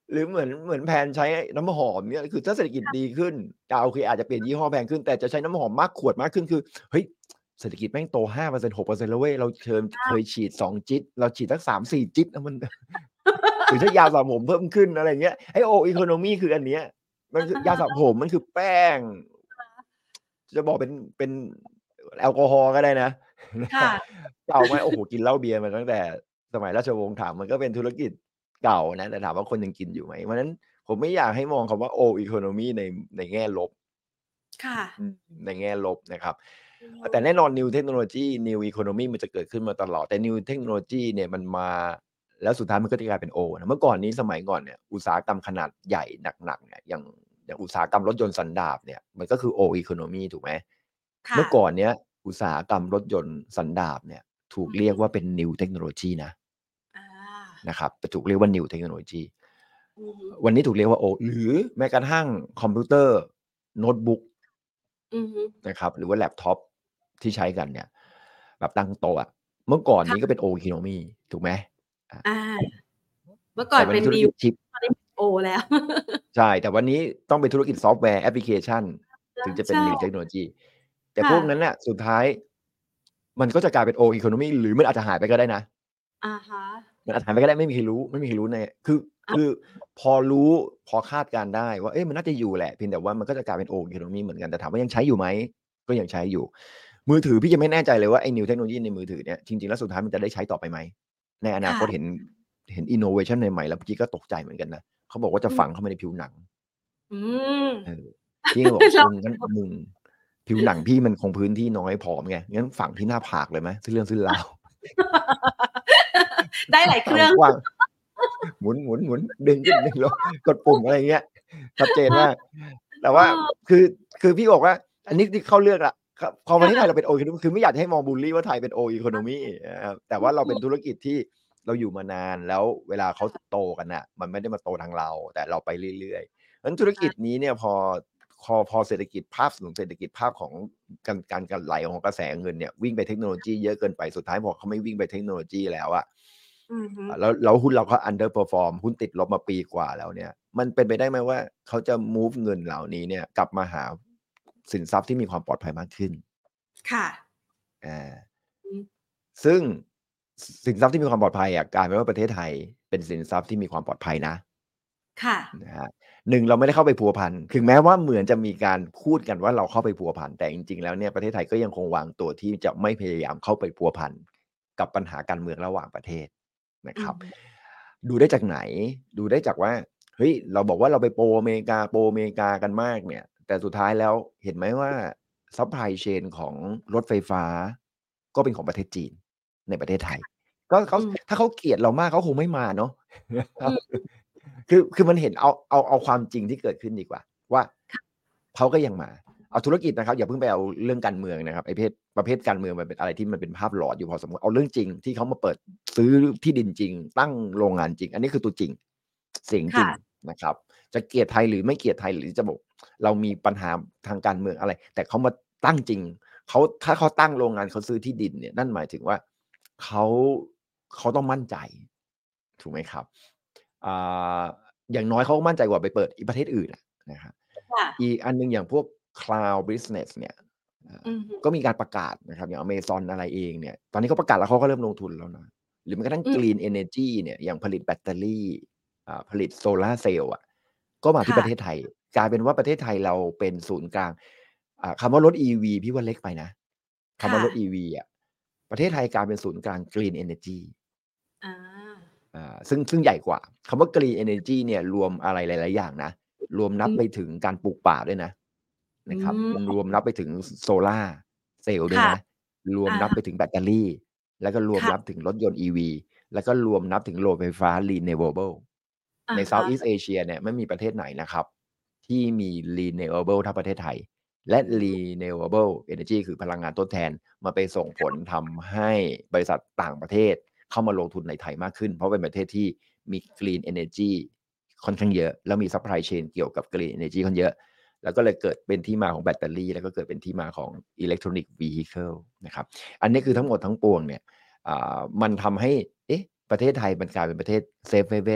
หรือเหมือนเหมือนแพนใช้น้ำหอมเนี่ยคือถ้าเศรษฐกิจดีขึ้นอ่าโอเคอาจจะเปลี่ยนยี่ห้อแพงขึ้นแต่จะใช้น้ำหอมมากขวดมากขึ้นคือเฮ้ยเศรษฐกิจแม่งโต ห้าเปอร์เซ็นต์ หกเปอร์เซ็นต์ แล้วเว้ยเราเชิญเคยฉีดสองจิ๊ดเราฉีดสัก สามสี่ จิ๊ดแล้วมัน หรือถ้ายาสระผมเพิ่มขึ้นอะไรอย่างเงี้ยไอ้ O Economy คืออันเนี้ยมันคือยาสระผมมันคือแป้ง จะบอกเป็นเป็นแอลกอฮอล์ก็ได้นะค่ะเก่าไหมโอ้โฮกินเหล้าเบียร์มาตั้งแต่สมัยราชวงศ์ถังมันก็เป็นธุรกิจเก่านะแต่ถามว่าคนยังกินอยู่ไหมเพราะฉะนั้นผมไม่อยากให้มองคำว่า Old Economy ในในแง่ลบค่ะอืมในแง่ลบนะครับอืมแต่แน่นอน New Technology New Economy มันจะเกิดขึ้นมาตลอดแต่ New Technology เนี่ยมันมาแล้วสุดท้ายมันก็จะกลายเป็น O นะเมื่อก่อนนี้สมัยก่อนเนี่ยอุตสาหกรรมขนาดใหญ่หนักๆเนี่ยอย่างอย่างอุตสาหกรรมรถยนต์สันดาปเนี่ยมันก็คือ Old Economy ถูกไหมค่ะเมื่อก่อนเนี้ยอุตสาหกรรมรถยนต์สันดาปเนี่ยถูกอือฮึเรียกว่าเป็น New Technology นะอานะครับจะถูกเรียกว่า New Technology อือฮึวันนี้ถูกเรียกว่า Old หรือแม้กระทั่งคอมพิวเตอร์โน้ตบุ๊กอือฮึนะครับหรือว่าแล็ปท็อปที่ใช้กันเนี่ยแบบตั้งโต๊ะอะเมื่อก่อนนี้ค่ะก็เป็น Old Economy ถูกไหมอาอา เมื่อก่อแต่นวันเป็นี้นธุร New กิจชิปตอนนี้ O แล้วใช่แต่วันนี้ต้องเป็นธุรกิจซอฟต์แวร์แอปพลิเคชันถึงจะใชเป็น New ่ Technology แต่ค่พวกะนั้นน่ะสุดท้ายมันก็จะกลายเป็น Old Economy หรือมันอาจจะหายไปก็ได้นะอะฮะมันอาจจะหายไปก็ได้ไม่มีใครรู้ไม่มีใครรู้ในคืออ้าคือพอรู้พอคาดการณ์ได้ว่าเอ๊ะมันน่าจะอยู่แหละเพียงแต่ว่ามันก็จะกลายเป็น Old Economy เหมือนกันแต่ถามว่ายังใช้อยู่ไหมก็ยังใช้อยู่มือถือพี่ยังไม่แน่ใจเลยว่าไอ้ New Technology ในมือถือเนี่ยจริงๆแล้วสุดท้ายมันจะได้ใช้ต่อไปไหมในอนาค่คตะเห็นเห็น innovation ใหม่ๆแล้วเมื่อกี้ก็ตกใจเหมือนกันนะเขาบอกว่าจะอืมฝังเข้ามาในผิวหนังอืมเออพี่ก็บอกเราเอองั้นมึงผิวหนังพี่มันคงพื้นที่น้อยผอมไงงั้นฝังที่หน้าผากเลยไหมสิ้นเรื่องสิ้นราวได้หลายเครื่องกว้างหมุนหมุนหมุนดึงขึ้นดึงลงกดปุ่มอะไรอย่างเงี้ยชัดเจนมากแต่ว่าเออคือคือพี่บอกว่า อันนี้ที่เข้าเรื่องละครับพอประเทศไทยค่ะเราเป็น Old Economy คือไม่อยากจะให้มองบุลลีว่าไทยเป็น Old Economy นะครับแต่ว่าเราเป็นธุรกิจที่เราอยู่มานานแล้วเวลาเขาโตกันน่ะมันไม่ได้มาโตทางเราแต่เราไปเรื่อยๆงั้นธุรกิจนี้เนี่ยพอพอพอเศรษฐกิจภาพของเศรษฐกิจภาพของการการการไหลของกระแสเงินเนี่ยวิ่งไปเทคโนโลยีเยอะเกินไปสุดท้ายพอเขาไม่วิ่งไปเทคโนโลยีแล้วอะอือฮึอ่าแล้วแล้วหุ้นเราก็ underperform หุ้นติดลบมาปีกว่าแล้วเนี่ยมันเป็นไปได้ไหมว่าเขาจะ move เงินเหล่านี้เนี่ยกลับมาหาสินทรัพย์ที่มีความปลอดภัยมากขึ้นค่ะอาอืมซึ่งสสินทรัพย์ที่มีความปลอดภัยอะกลายเป็นว่าประเทศไทยเป็นสินทรัพย์ที่มีความปลอดภัยนะค่ะนะครับหนึ่งเราไม่ได้เข้าไปพัวพันถึงแม้ว่าเหมือนจะมีการพูดกันว่าเราเข้าไปพัวพันแต่จริงๆแล้วเนี่ยประเทศไทยก็ยังคงวางตัวที่จะไม่พยายามเข้าไปพัวพันกับปัญหาการเมืองระหว่างประเทศนะครับอือฮึดูได้จากไหนดูได้จากว่าเฮ้ยเราบอกว่าเราไปโปรอเมริกาโปรอเมริกากันมากเนี่ยแต่สุดท้ายแล้วเห็นไหมว่า supply chain ของรถไฟฟ้าก็เป็นของประเทศจีนในประเทศไทยก็เขาอืมถ้าเขาเกลียดเรามากเขาคงไม่มาเนาะอืมคือคือมันเห็นเอาเอาเอาความจริงที่เกิดขึ้นดีกว่าว่าค่ะเขาก็ยังมาเอาธุรกิจนะครับอย่าเพิ่งไปเอาเรื่องการเมืองนะครับไอ้เพศประเภทการเมืองมันเป็นอะไรที่มันเป็นภาพหลอนอยู่พอสมควรเอาเรื่องจริงที่เขามาเปิดซื้อที่ดินจริง ตั้งโรงงานจริง อันนี้คือตัวจริงเสียงจริงค่ะนะครับจะเกลียดไทยหรือไม่เกลียดไทยหรือจะบอกเรามีปัญหาทางการเมืองอะไร แต่เขามาตั้งจริงเขาถ้าเขาตั้งโรงงานเขาซื้อที่ดินเนี่ยนั่นหมายถึงว่าเขาเขาต้องมั่นใจถูกไหมครับอ่าอย่างน้อยเขาก็มั่นใจกว่าไปเปิดอีประเทศอื่นอะนะครับค่ะอีกอันหนึ่งอย่างพวก Cloud Business เนี่ยอ่าอือฮึก็มีการประกาศนะครับอย่าง Amazon อะไรเองเนี่ยตอนนี้เขาประกาศแล้วเขาก็เริ่มลงทุนแล้วนะหรือแม้กระทั่งอืม Green Energy เนี่ยอย่างผลิตแบตเตอรี่อ่าผลิตโซลาร์เซลล์อะก็มาที่ค่ะประเทศไทยกลายเป็นว่าประเทศไทยเราเป็นศูนย์กลางอ่าคำว่ารถ อี วี พี่ว่าเล็กไปนะคำค่ว่าะรถ อี วี อะประเทศไทยกลายเป็นศูนย์กลาง Green Energy อาอ่าซึ่งซึ่งใหญ่กว่าคำว่า Green Energy เนี่ยรวมอะไรหลายๆอย่างนะรวมนัอืบมไปถึงการปลูกป่าด้วยนะอืนะครับรวมมนับไปถึงสโซล่าร์เซลล์ด้วคย่ะนะรวมอานับไปถึงแบตเตอรี่แล้วก็รวมค่ะนับถึงรถยนต์ อี วี แล้วก็รวมนับถึงโรงไฟฟ้า Renewable อะในฮะ Southeast Asia เนี่ยไม่มีประเทศไหนนะครับที่มี Renewable เท่าประเทศไทยและอืม Renewable Energy คือพลังงานทดแทนมาไปส่งผลทำให้บริษัทต่างประเทศเข้ามาลงทุนในไทยมากขึ้นเพราะเป็นประเทศที่มี Green Energy ค่อนข้างเยอะแล้วมี Supply Chain เกี่ยวกับ Green Energy ค่อนเยอะแล้วก็เลยเกิดเป็นที่มาของแบตเตอรี่แล้วก็เกิดเป็นที่มาของ Electronic Vehicle นะครับอันนี้คือทั้งหมดทั้งปวงเนี่ยอ่ามันทำให้เอ๊ะประเทศไทยมันกลายเป็นประเทศ Safe Haven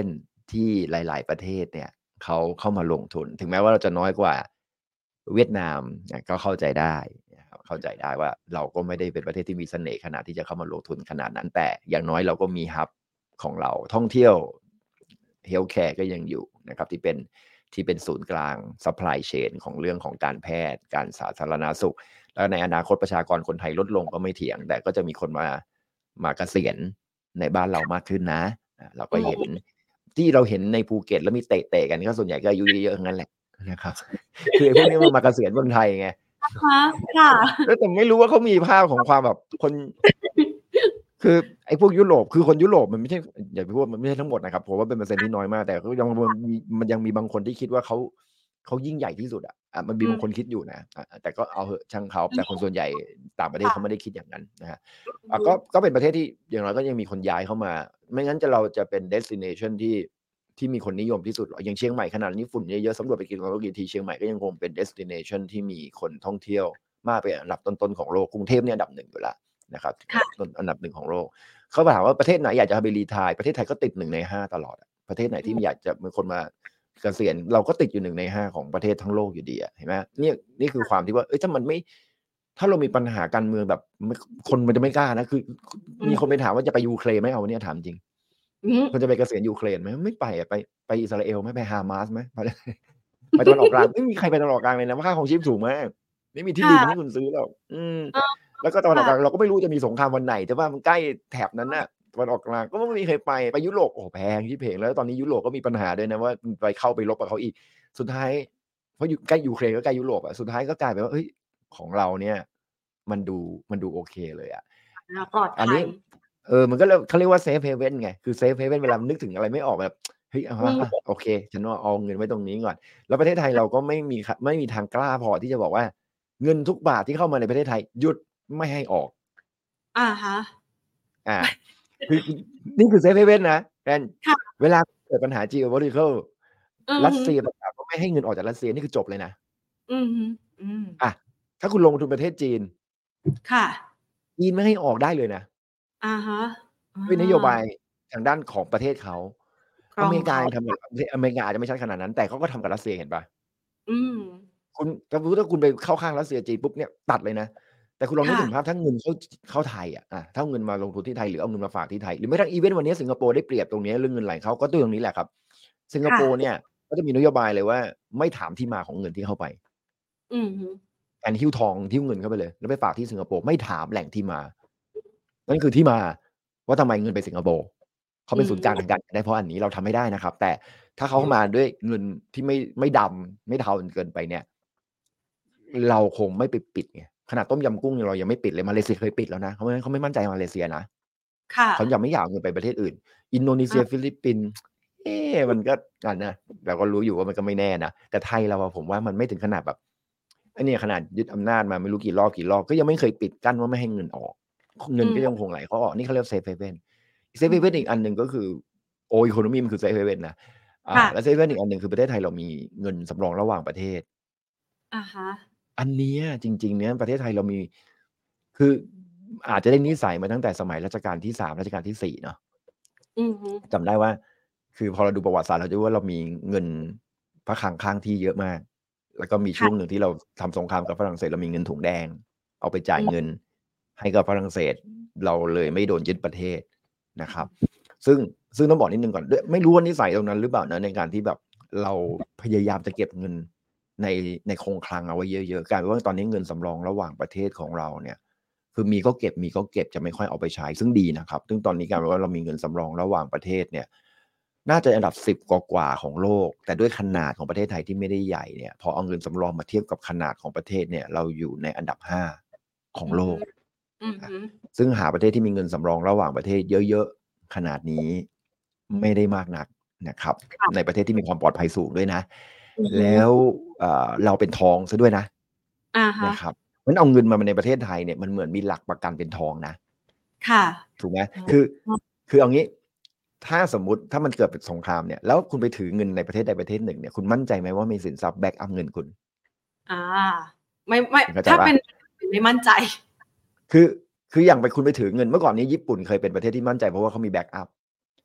ที่หลายๆประเทศเนี่ยเขาเข้ามาลงทุนถึงแม้ว่าเราจะน้อยกว่าเวียดนามนะก็เข้าใจได้นะครับเข้าใจได้ว่าเราก็ไม่ได้เป็นประเทศที่มีเสน่ห์ขนาดที่จะเข้ามาลงทุนขนาดนั้นแต่อย่างน้อยเราก็มีฮับของเราท่องเที่ยว Healthcare ก็ยังอยู่นะครับที่เป็นที่เป็นศูนย์กลาง supply chain ของเรื่องของการแพทย์การสาธารณสุขแล้วในอนาคตประชากรคนไทยลดลงก็ไม่เถียงแต่ก็จะมีคนมามาเกษียณในบ้านเรามากขึ้นนะเราก็เห็นที่เราเห็นในภูเก็ตแล้วมีเตะๆกันก็ส่วนใหญ่ก็อายุเยอะๆทั้งนั้นแหละนะครับคือไอ้พวกนี้มันมาเกษียณเมืองไทยไงค่ะแล้วแต่ไม่รู้ว่าเขามีภาพของความแบบคนคือไอ้พวกยุโรปคือคนยุโรปมันไม่ใช่อย่าไปพูดมันไม่ใช่ทั้งหมดนะครับผมว่าเป็นเปอร์เซ็นต์ที่น้อยมากแต่ก็ยังมีมันยังมีบางคนที่คิดว่าเขาเขายิ่งใหญ่ที่สุดอ่ะอ่ะมันมีบางคนคิดอยู่นะแต่ก็เอาเหอะช่างเขาแต่คนส่วนใหญ่ต่างประเทศเขาไม่ได้คิดอย่างนั้นนะฮะอ่ะก็ก็เป็นประเทศที่อย่างน้อยก็ยังมีคนย้ายเข้ามาไม่งั้นจะเราจะเป็น destination ที่ที่มีคนนิยมที่สุดหรออย่างเชียงใหม่ขนาดนี้ฝุ่นเยอะๆสำรวจไปกี่ครั้งกี่ทีเชียงใหม่ก็ยังคงเป็น destination ที่มีคนท่องเที่ยวมากเป็นอันดับต้นๆของโลกกรุงเทพเนี่ยอันดับหนึ่งอยู่แล้วนะครับอันดับหนึ่งของโลกเขาถามว่าประเทศไหนอยากจะไปรีไทร์ประเทศไทยก็ติดหนึ่งในห้าตลอดประเทศไหนที่อยากจะมีคนมาเกษียณเราก็ติดอยู่หนึ่งในห้าของประเทศทั้งโลกอยู่ดีอ่ะเห็นไหมนี่นี่คือความที่ว่าเอ้ยถ้ามันไม่ถ้าเรามีปัญหาการเมืองแบบคนมันจะไม่กล้านะคือมีคนไปถามว่าจะไปยูเครนไหมเอาเนี่ยถามจริงคนจะไปเกษียณยูเครนไหมไม่ไปอ่ะไปไปอิสราเอลไหมไปฮามาสไหมไปไปตะวันออกกลางไม่มีใครไปตะวันออกกลางเลยนะเพราะค่าของชีพสูงมากไม่มีที่ดินให้คุณซื้อหรอกอืมแล้วก็ตะวันออกกลางเราก็ไม่รู้จะมีสงครามวันไหนแต่ว่ามันใกล้แถบนั้นน่ะตะวันออกกลางก็ไม่มีใครไปไปยุโรปโอ้แพงที่เพงแล้วตอนนี้ยุโรปก็มีปัญหาด้วยนะว่าไปเข้าไปรบกับเขาอีกสุดท้ายเพราะอยู่ใกล้ยูเครนก็ใกล้ยุโรปอ่ะสุดท้ายก็กลายเป็นว่าเฮ้ยของเราเนี่ยมันดูมันดูโอเคเลยอ่ะอันนี้เออมันก็เขาเรียกว่าเซฟเฮเว่นไงคือเซฟเฮเว่นเวลานึกถึงอะไรไม่ออกแบบเฮ้ยเอาโอเคฉันว่าเอาเงินไว้ตรงนี้ก่อนแล้วประเทศไทยเราก็ไม่มีไม่มีทางกล้าพอที่จะบอกว่าเงินทุกบาทที่เข้ามาในประเทศไทยหยุดไม่ให้ออกอ่าฮะอ่าคือนี่คือเซฟเฮเว่นนะแอนเวลาเกิดปัญหา geopolitical รัสเซียประกาศว่าไม่ให้เงินออกจากรัสเซียนี่คือจบเลยนะอืมอืมอ่ะถ้าคุณลงทุนประเทศจีนค่ะจีนไม่ให้ออกได้เลยนะอ่าฮะด้วยนโยบายทางด้านของประเทศเขาอเมริกาทำกับอเมริกาอาจจะไม่ชัดขนาดนั้นแต่เขาก็ทำกับรัสเซียเห็นป่ะอืมคุณถ้าถ้าคุณไปเข้าข้างรัสเซียจีนปุ๊บเนี่ยตัดเลยนะแต่คุณลองนึกถึงภาพถ้าเงินเข้าเข้าไทยอ่ะอ่ะถ้าเงินมาลงทุนที่ไทยหรือเอาเงินมาฝากที่ไทยหรือไม่ทั้งอีเวนต์วันนี้สิงคโปร์ได้เปรียบตรงนี้เรื่องเงินไหลเข้าก็ตัวตรงนี้แหละครับสิงคโปร์เนี่ยก็จะมีนโยบายเลยว่าไม่ถามที่มาของเงินที่เข้าไปอืมการหิ้วทองหิ้วเงินเข้าไปเลยแล้วไปฝากที่สิงคโปร์ไม่ถามแหล่งที่มานั่นคือที่มาว่าทำไมเงินไปสิงคโปร์เขาเป็นศูนย์กลางทางการได้เพราะอันนี้เราทำไม่ได้นะครับแต่ถ้าเขาเข้ามาด้วยเงินที่ไม่ไม่ดำไม่เทาเกินไปเนี่ยเราคงไม่ไปปิดไงขนาดต้มยำกุ้งเรายังไม่ปิดเลยมาเลเซียเคยปิดแล้วนะเขาไม่เขาไม่มั่นใจมาเลเซียนะเขายังไม่อยากเงินไปประเทศอื่นอินโดนีเซียฟิลิปปินส์เอ๊ะมันก็กันนะเราก็รู้อยู่ว่ามันก็ไม่แน่นะแต่ไทยเราผมว่ามันไม่ถึงขนาดแบบไอ้นี่ขนาดยึดอำนาจมาไม่รู้กี่รอบกี่รอบก็ยังไม่เคยปิดกั้นว่าไม่ให้เงินออกเงินก็ยังคงไหลเขาออกนี่เขาเรียกเซฟเฮเว่นเซฟเฮเว่นอีกอันหนึ่งก็คือโออีโคโนมีมันคือเซฟเฮเว่นนะอ่าแล้วเซฟเฮเว่นอีกอันหนึ่งคือประเทศไทยเรามีเงินสำรองระหว่างประเทศอ่าฮะอันนี้จริงๆเนี่ยประเทศไทยเรามีคืออาจจะได้นิสัยมาตั้งแต่สมัยรัชกาลที่สามรัชกาลที่สี่เนาะจำได้ว่าคือพอเราดูประวัติศาสตร์เราจะรู้ว่าเรามีเงินพระคลังข้างที่เยอะมากแล้วก็มีช่วงหนึ่งที่เราทำสงครามกับฝรั่งเศสเรามีเงินถุงแดงเอาไปจ่ายเงินให้กับฝรั่งเศสเราเลยไม่โดนยึดประเทศนะครับซึ่งซึ่งต้องบอกนิดนึงก่อนไม่รู้ว่านิสัยตรงนั้นหรือเปล่านะในการที่แบบเราพยายามจะเก็บเงินในในคงคลังเอาไว้เยอะๆกลายเป็นว่าตอนนี้เงินสำรองระหว่างประเทศของเราเนี่ยคือมีก็เก็บมีก็เก็บจะไม่ค่อยเอาไปใช้ซึ่งดีนะครับซึ่งตอนนี้กลายเป็นว่าเรามีเงินสำรองระหว่างประเทศเนี่ยน่าจะอันดับสิบกว่าๆของโลกแต่ด้วยขนาดของประเทศไทยที่ไม่ได้ใหญ่เนี่ยพอเอาเงินสำรองมาเทียบกับขนาดของประเทศเนี่ยเราอยู่ในอันดับห้าของโลกซึ่งหาประเทศที่มีเงินสำรองระหว่างประเทศเยอะๆขนาดนี้ไม่ได้มากนักนะครับในประเทศที่มีความปลอดภัยสูงด้วยนะแล้วเราเป็นทองซะด้วยนะนะครับมันเอาเงินมาในประเทศไทยเนี่ยมันเหมือนมีหลักประกันเป็นทองนะค่ะถูกไหมคือคือเอางี้ถ้าสมมุติถ้ามันเกิดเป็นสงครามเนี่ยแล้วคุณไปถือเงินในประเทศใดประเทศหนึ่งเนี่ยคุณมั่นใจไหมว่ามีสินทรัพย์แบ็กอัพเงินคุณอ่าไม่ไม่ถ้าเป็นไม่มั่นใจคือคืออย่างไปคุณไปถือเงินเมื่อก่อนนี้ญี่ปุ่นเคยเป็นประเทศที่มั่นใจเพราะว่าเขามีแบ็กอัพ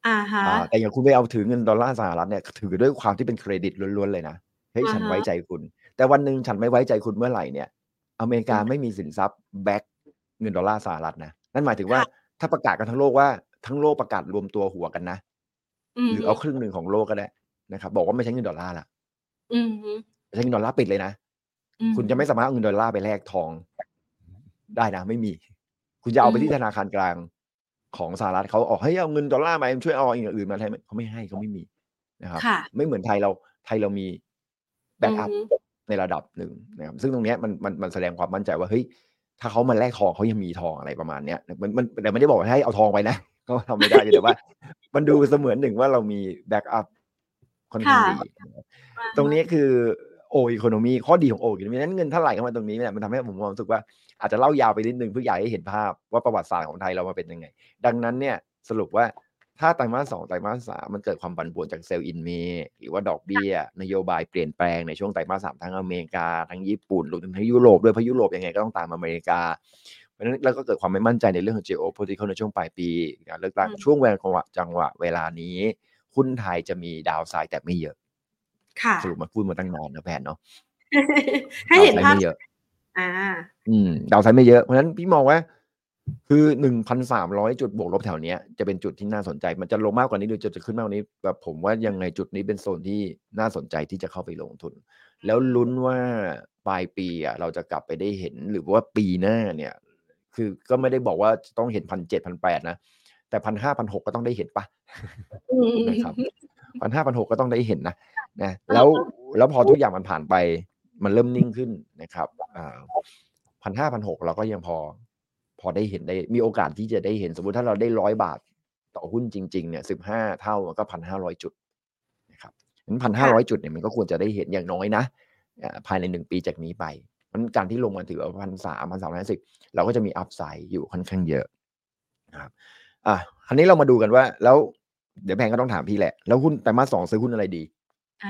อะฮะอ่า แต่อย่างคุณไปเอาถือเงินดอลลาร์สหรัฐเนี่ย ถือด้วยความที่เป็นเครดิตล้วน ๆ เลยนะ เฮ้ยอะฮฉันไว้ะใจคุณ แต่วันหนึ่งฉันไม่ไว้ใจคุณเมื่อไหร่เนี่ย อเมริอกืามไม่มีสินทรัพย์แบ็กเงินดอลลาร์สหรัฐนะ นั่นหมายถึงคว่า่ะถ้าประกาศกันทั้งโลกว่า ทั้งโลกประกาศรวมตัวหัวกันนะ หรอือฮือเอาึครึ่งหนึ่งของโลกก็ได้นะครับ บอกว่าไม่ใช้เงินดอลลาร์แล้วอือฮึใช้เงินดอลลาร์ปิดเลยนะ คุณจะอือฮึไม่สามารถเอาเงินดอลลาร์ไปแลกทอง ได้นะ ไม่มี คุณจะอืเอาไปที่ธมนาคารกลางของสหรัฐ เขาออก "เฮ้ย เอาเงินดอลลาร์มา ช่วยเอาอย่างอื่นมาได้ไหม?" เขาไม่ให้ เขาไม่มีนะครับค่ะไม่เหมือนไทยเรา ไทยเรามีแบอื็กออฮัปึในระดับหนึ่งนะครับ ซึ่งตรงเนี้ยมัน มัน มันแสดงความมั่นใจว่า เฮ้ย ถ้าเขามาแลกทอง เขายังมีทอง อะไรประมาณเนี้ย มัน มัน แต่ไม่ได้บอกว่าให้เอาทองไปนะ ก็ทำไม่ได้ เพียงแต่ว่ามันดูเสมือนหนึ่งว่า เรามีแบ็กอัปค่อนคข้่าะงดีนะครับอะฮตรงนี้ะคือ Old Economy ข้อดีของ Old Economy นั้นเงินถ้าไหลเข้ามาตรงนี้เนี่ย มันทำให้ผมมีความรู้สึกว่า อาจจะเล่ายาวไปนิดหนึ่งเพื่ออยากให้เห็นภาพว่า ประวัติศาสตร์ของไทยเรามาเป็นยังไง ดังนั้นเนี่ยสรุปว่า ถ้าไตรมาส สอง ไตรมาส สาม มันเกิดความผันผวนจาก Sell in May หรือว่าดอกเบค่ีะ้ย นโยบายเปลี่ยนแปลงในช่วงไตรมาส สาม ทั้งอเมริกา ทั้งญี่ปุ่น รวมถึงทั้งยุโรปด้วย เพราะยุโรปยังไงก็ต้องตามอเมริกา เพราะฉะนั้น แล้วก็เกิดความไม่มั่นใจในเรื่องของ Geopolitical ในช่วงปลายปี การเลือกตัอ้ืง ช่วงมเวลา จังหวะ จังหวะเวลานี้ หุ้นไทยจะมี Downside แต่ไม่เยอะค่สรุะปมาพูดมาตั้งนานเนาะแพนเนาะให้เห็น Downside ภไามพ่เยอะอาอืม Downside ไม่เยอะ เพราะฉะนั้นพี่มองว่า คือ หนึ่งพันสามร้อย จุดบวกลบแถวเนี้ย จะเป็นจุดที่น่าสนใจ มันจะลงมากกว่านี้หรือจะ จะขึ้นมากกว่านี้ แบบผมว่ายังไงจุดนี้เป็นโซนที่น่าสนใจที่จะเข้าไปลงทุน แล้วลุ้นว่าปลายปีอะเราจะกลับไปได้เห็น หรือว่าปีหน้าเนี่ย คือก็ไม่ได้บอกว่าจะต้องเห็น หนึ่งพันเจ็ดพันแปด นะ แต่ หนึ่งพันห้า หนึ่งพันหก ก็ต้องได้เห็นเปล่าอืนะครับ หมนึ่งพันห้า หนึ่งพันหก ก็ต้องได้เห็นนะ นะอะแล้วฮะแล้วพอทุกอย่างมันผ่านไป มันเริ่มนิ่งขึ้นนะครับ อ่า หนึ่งพันห้า หนึ่งพันหก เราก็ยังพอ พอได้เห็น ได้ มีโอกาสที่จะได้เห็น สมมุติถ้าเราได้ หนึ่งร้อย บาทต่อหุ้นจริง ๆ เนี่ย สิบห้า เท่าก็ หนึ่งพันห้าร้อย จุดนะครับ งั้น หนึ่งพันห้คา่ร้อะย จุดเนี่ย มันก็ควรจะได้เห็นอย่างน้อยนะ อ่า ภายใน หนึ่ง ปีจากนี้ไป เพราะฉะนั้นการที่ลงมาถือว่า หนึ่งพันสาม หนึ่งพันสามร้อยห้าสิบ เราก็จะมี Upside อยู่ค่อนข้างเยอะนะครับ อา คราวนี้เรามาดูกันว่า แล้วเดี๋ยวแพนก็ต้องถามพี่แหละ แล้วหุ้นไตรมาส สอง ซื้อหุ้นอะไรดี? อา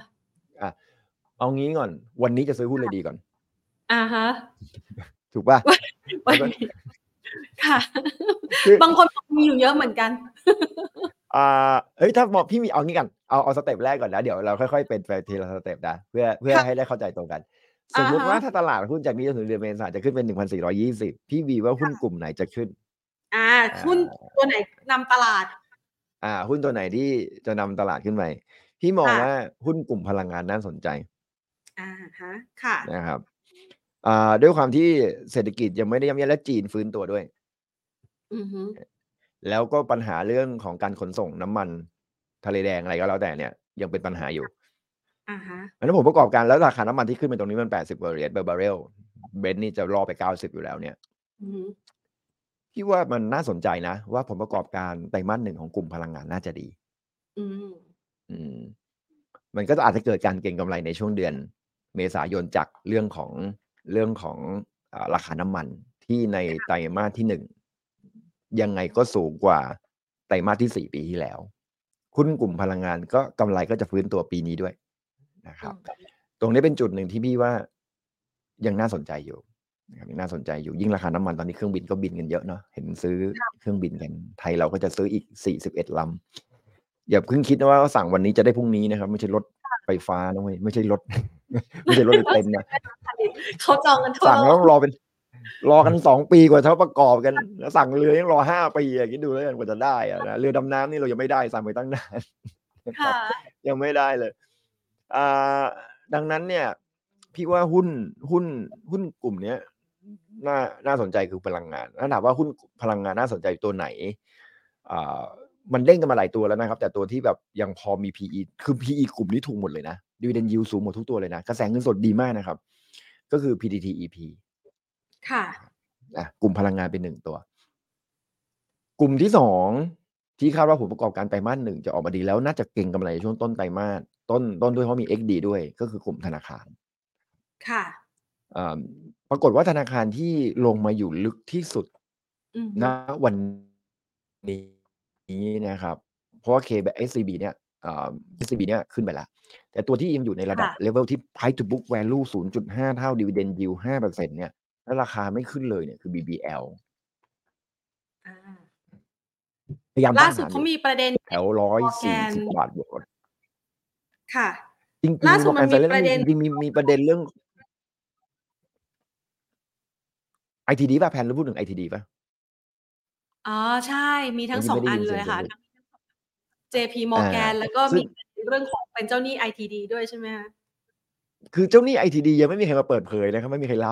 อะ เอางี้ก่อน วันนี้จะซื้อหุ้นคอะ่ไระดีก่อน? อะฮะถูกเปล่า? วมันก็นนี้ ค่ะคือบางคนบอกมีอยู่เยอะเหมือนกันอ่า เฮ้ย ถ้ามอง พี่มี เอางี้ก่อน เอา เอาสเต็ปแรกก่อนนะ เดี๋ยวเราค่อย ๆ เป็นไปทีละสเต็ปนะ เพื่อ เพื่คอ่ให้ะได้เข้าใจตรงกันอสะฮมมุติว่าะถ้าตลาดหุ้นจากนี้จนถึงเดือนเมษายนจะขึ้นเป็น หนึ่งพันสี่ร้อยยี่สิบ พี่วีว่าคหุ้่นะกลุ่มไหนจะขึ้น? อาอหุ้นาตัวไหนนำตลาด? อา หุ้นตัวไหนที่จะนำตลาดขึ้นไป พี่มคอง่ว่าะหุ้นกลุ่มพลังงานน่าสนใจอะฮะ ค่ะนะครับ อ่า ด้วยความที่เศรษฐกิจยังไม่ได้ย่ำแย่และจีนฟื้นตัวด้วยอือฮึแล้วก็ปัญหาเรื่องของการขนส่งน้ำมันทะเลแดง อะไรก็แล้วแต่เนี่ย ยังเป็นปัญหาอยู่อะฮะเพราะฉะนั้นผลประกอบการ แล้วราคาน้ำมันที่ขึ้นไปตรงนี้มัน แปดสิบ กว่าเหรียญ ต่อ barrel Brent นี่จะล่อไป เก้าสิบ อยู่แล้วเนี่ยอือฮึพี่ว่ามันน่าสนใจนะว่า ผลประกอบการไตรมาส หนึ่ง ของกลุ่มพลังงานน่าจะดีอืมอืม มันก็อาจจะเกิดการเก็งกำไรในช่วงเดือนเมษายนจากเรื่องของ เรื่องของ อ่า ราคาน้ำมันที่ในค่ะไตรมาสที่ หนึ่ง ยังไงก็สูงกว่าไตรมาสที่ สี่ ปีที่แล้ว หุ้นกลุ่มพลังงานก็กำไรก็จะฟื้นตัวปีนี้ด้วยนะคอืรับอฮึตรงนี้เป็นจุดหนึ่งที่พี่ว่ายังน่าสนใจอยู่นะครับ ยังน่าสนใจอยู่ ยิ่งราคาน้ำมันตอนนี้เครื่องบินก็บินกันเยอะเนาะ เห็นซื้อค่ะเครื่องบินกัน ไทยเราก็จะซื้ออีก สี่สิบเอ็ด ลำ อย่าเพิ่งคิดนะว่าสั่งวันนี้จะได้พรุ่งนี้นะครับ ไม่ใช่รถค่ะไฟฟ้านะเว้ย ไม่ใช่รถ ไม่ใช่รถในเต็นท์นะเขาจองกันทั่วสั่งโลกแล้วต้องรอเป็น รอกัน สอง ปีกว่าจะประกอบกัน แล้วสั่งเรือยังรอ ห้า ปีอะ คิดดูแล้วกันกว่าจะได้อะนะ เรือดำน้ำนี่เรายังไม่ได้ สั่งไปตั้ง นาน นะคค่รับะยังไม่ได้เลย อ่า ดังนั้นเนี่ยพี่ว่าหุ้น หุ้น หุ้นกลุ่มเนี้ย น่า น่าสนใจคือพลังงาน ถ้าถามว่าหุ้นพลังงานน่าสนใจตัวไหน อ่า มันเด้งกันมาหลายตัวแล้วนะครับ แต่ตัวที่แบบยังพอมี พี/อี คือ พี/อี กลุ่มนี้ถูกหมดเลยนะ Dividend Yield สูงหมดทุกตัวเลยนะ กระแสเงินสดดีมากนะครับ ก็คือ พี ที ที อี พีค่ะอะ กลุ่มพลังงานเป็น หนึ่ง ตัว กลุ่มที่ สอง ที่คาดว่าผลประกอบการไตรมาส หนึ่ง จะออกมาดี แล้วน่าจะเก็งกำไรในช่วงต้นไตรมาส ต้น ต้นด้วย เพราะมี เอ็กซ์ ดี ด้วย ก็คือกลุ่มธนาคารค่ะอ่า ปรากฏว่าธนาคารที่ลงมาอยู่ลึกที่สุดอือฮณึวัน นี้นะครับ เพราะว่า เค แบ เอส ซี บี เนี่ย อ่า เอส ซี บี เนี่ยขึ้นไปแล้ว แต่ตัวที่ยังอยู่ในคระ่ดับะ level ที่ Price to Book Value ศูนย์จุดห้า เท่า Dividend Yield ห้าเปอร์เซ็นต์ เนี่ย แล้วราคาไม่ขึ้นเลยเนี่ย คือ บี บี แอลอาพยายามล่าตั้งสุดฐานเขอายู่มีประเด็นแถว ร้อยสี่สิบ Morgan กว่าบาทบวกค่ะจริงล่าๆสุดมัน Morgan มี Stanley ประเด็นจริง ๆ มี มีประเด็นเรื่อง ไอ ที ดี เปล่า แพน เราพูดถึง ไอ ที ดี เปล่า? อ๋อ ใช่ มีทั้งไม่สอไงม่ได้อันยินเเสลียงยค่ะคุณนุช JP อา Morgan แล้วก็ซึม่ีงเรื่องของเป็นเจ้าหนี้ ไอ ที ดี ด้วยใช่ไหมคะ? คือเจ้าหนี้ ไอ ที ดี ยังไม่มีใครมาเปิดเผยนะครับ ไม่มีใครรับ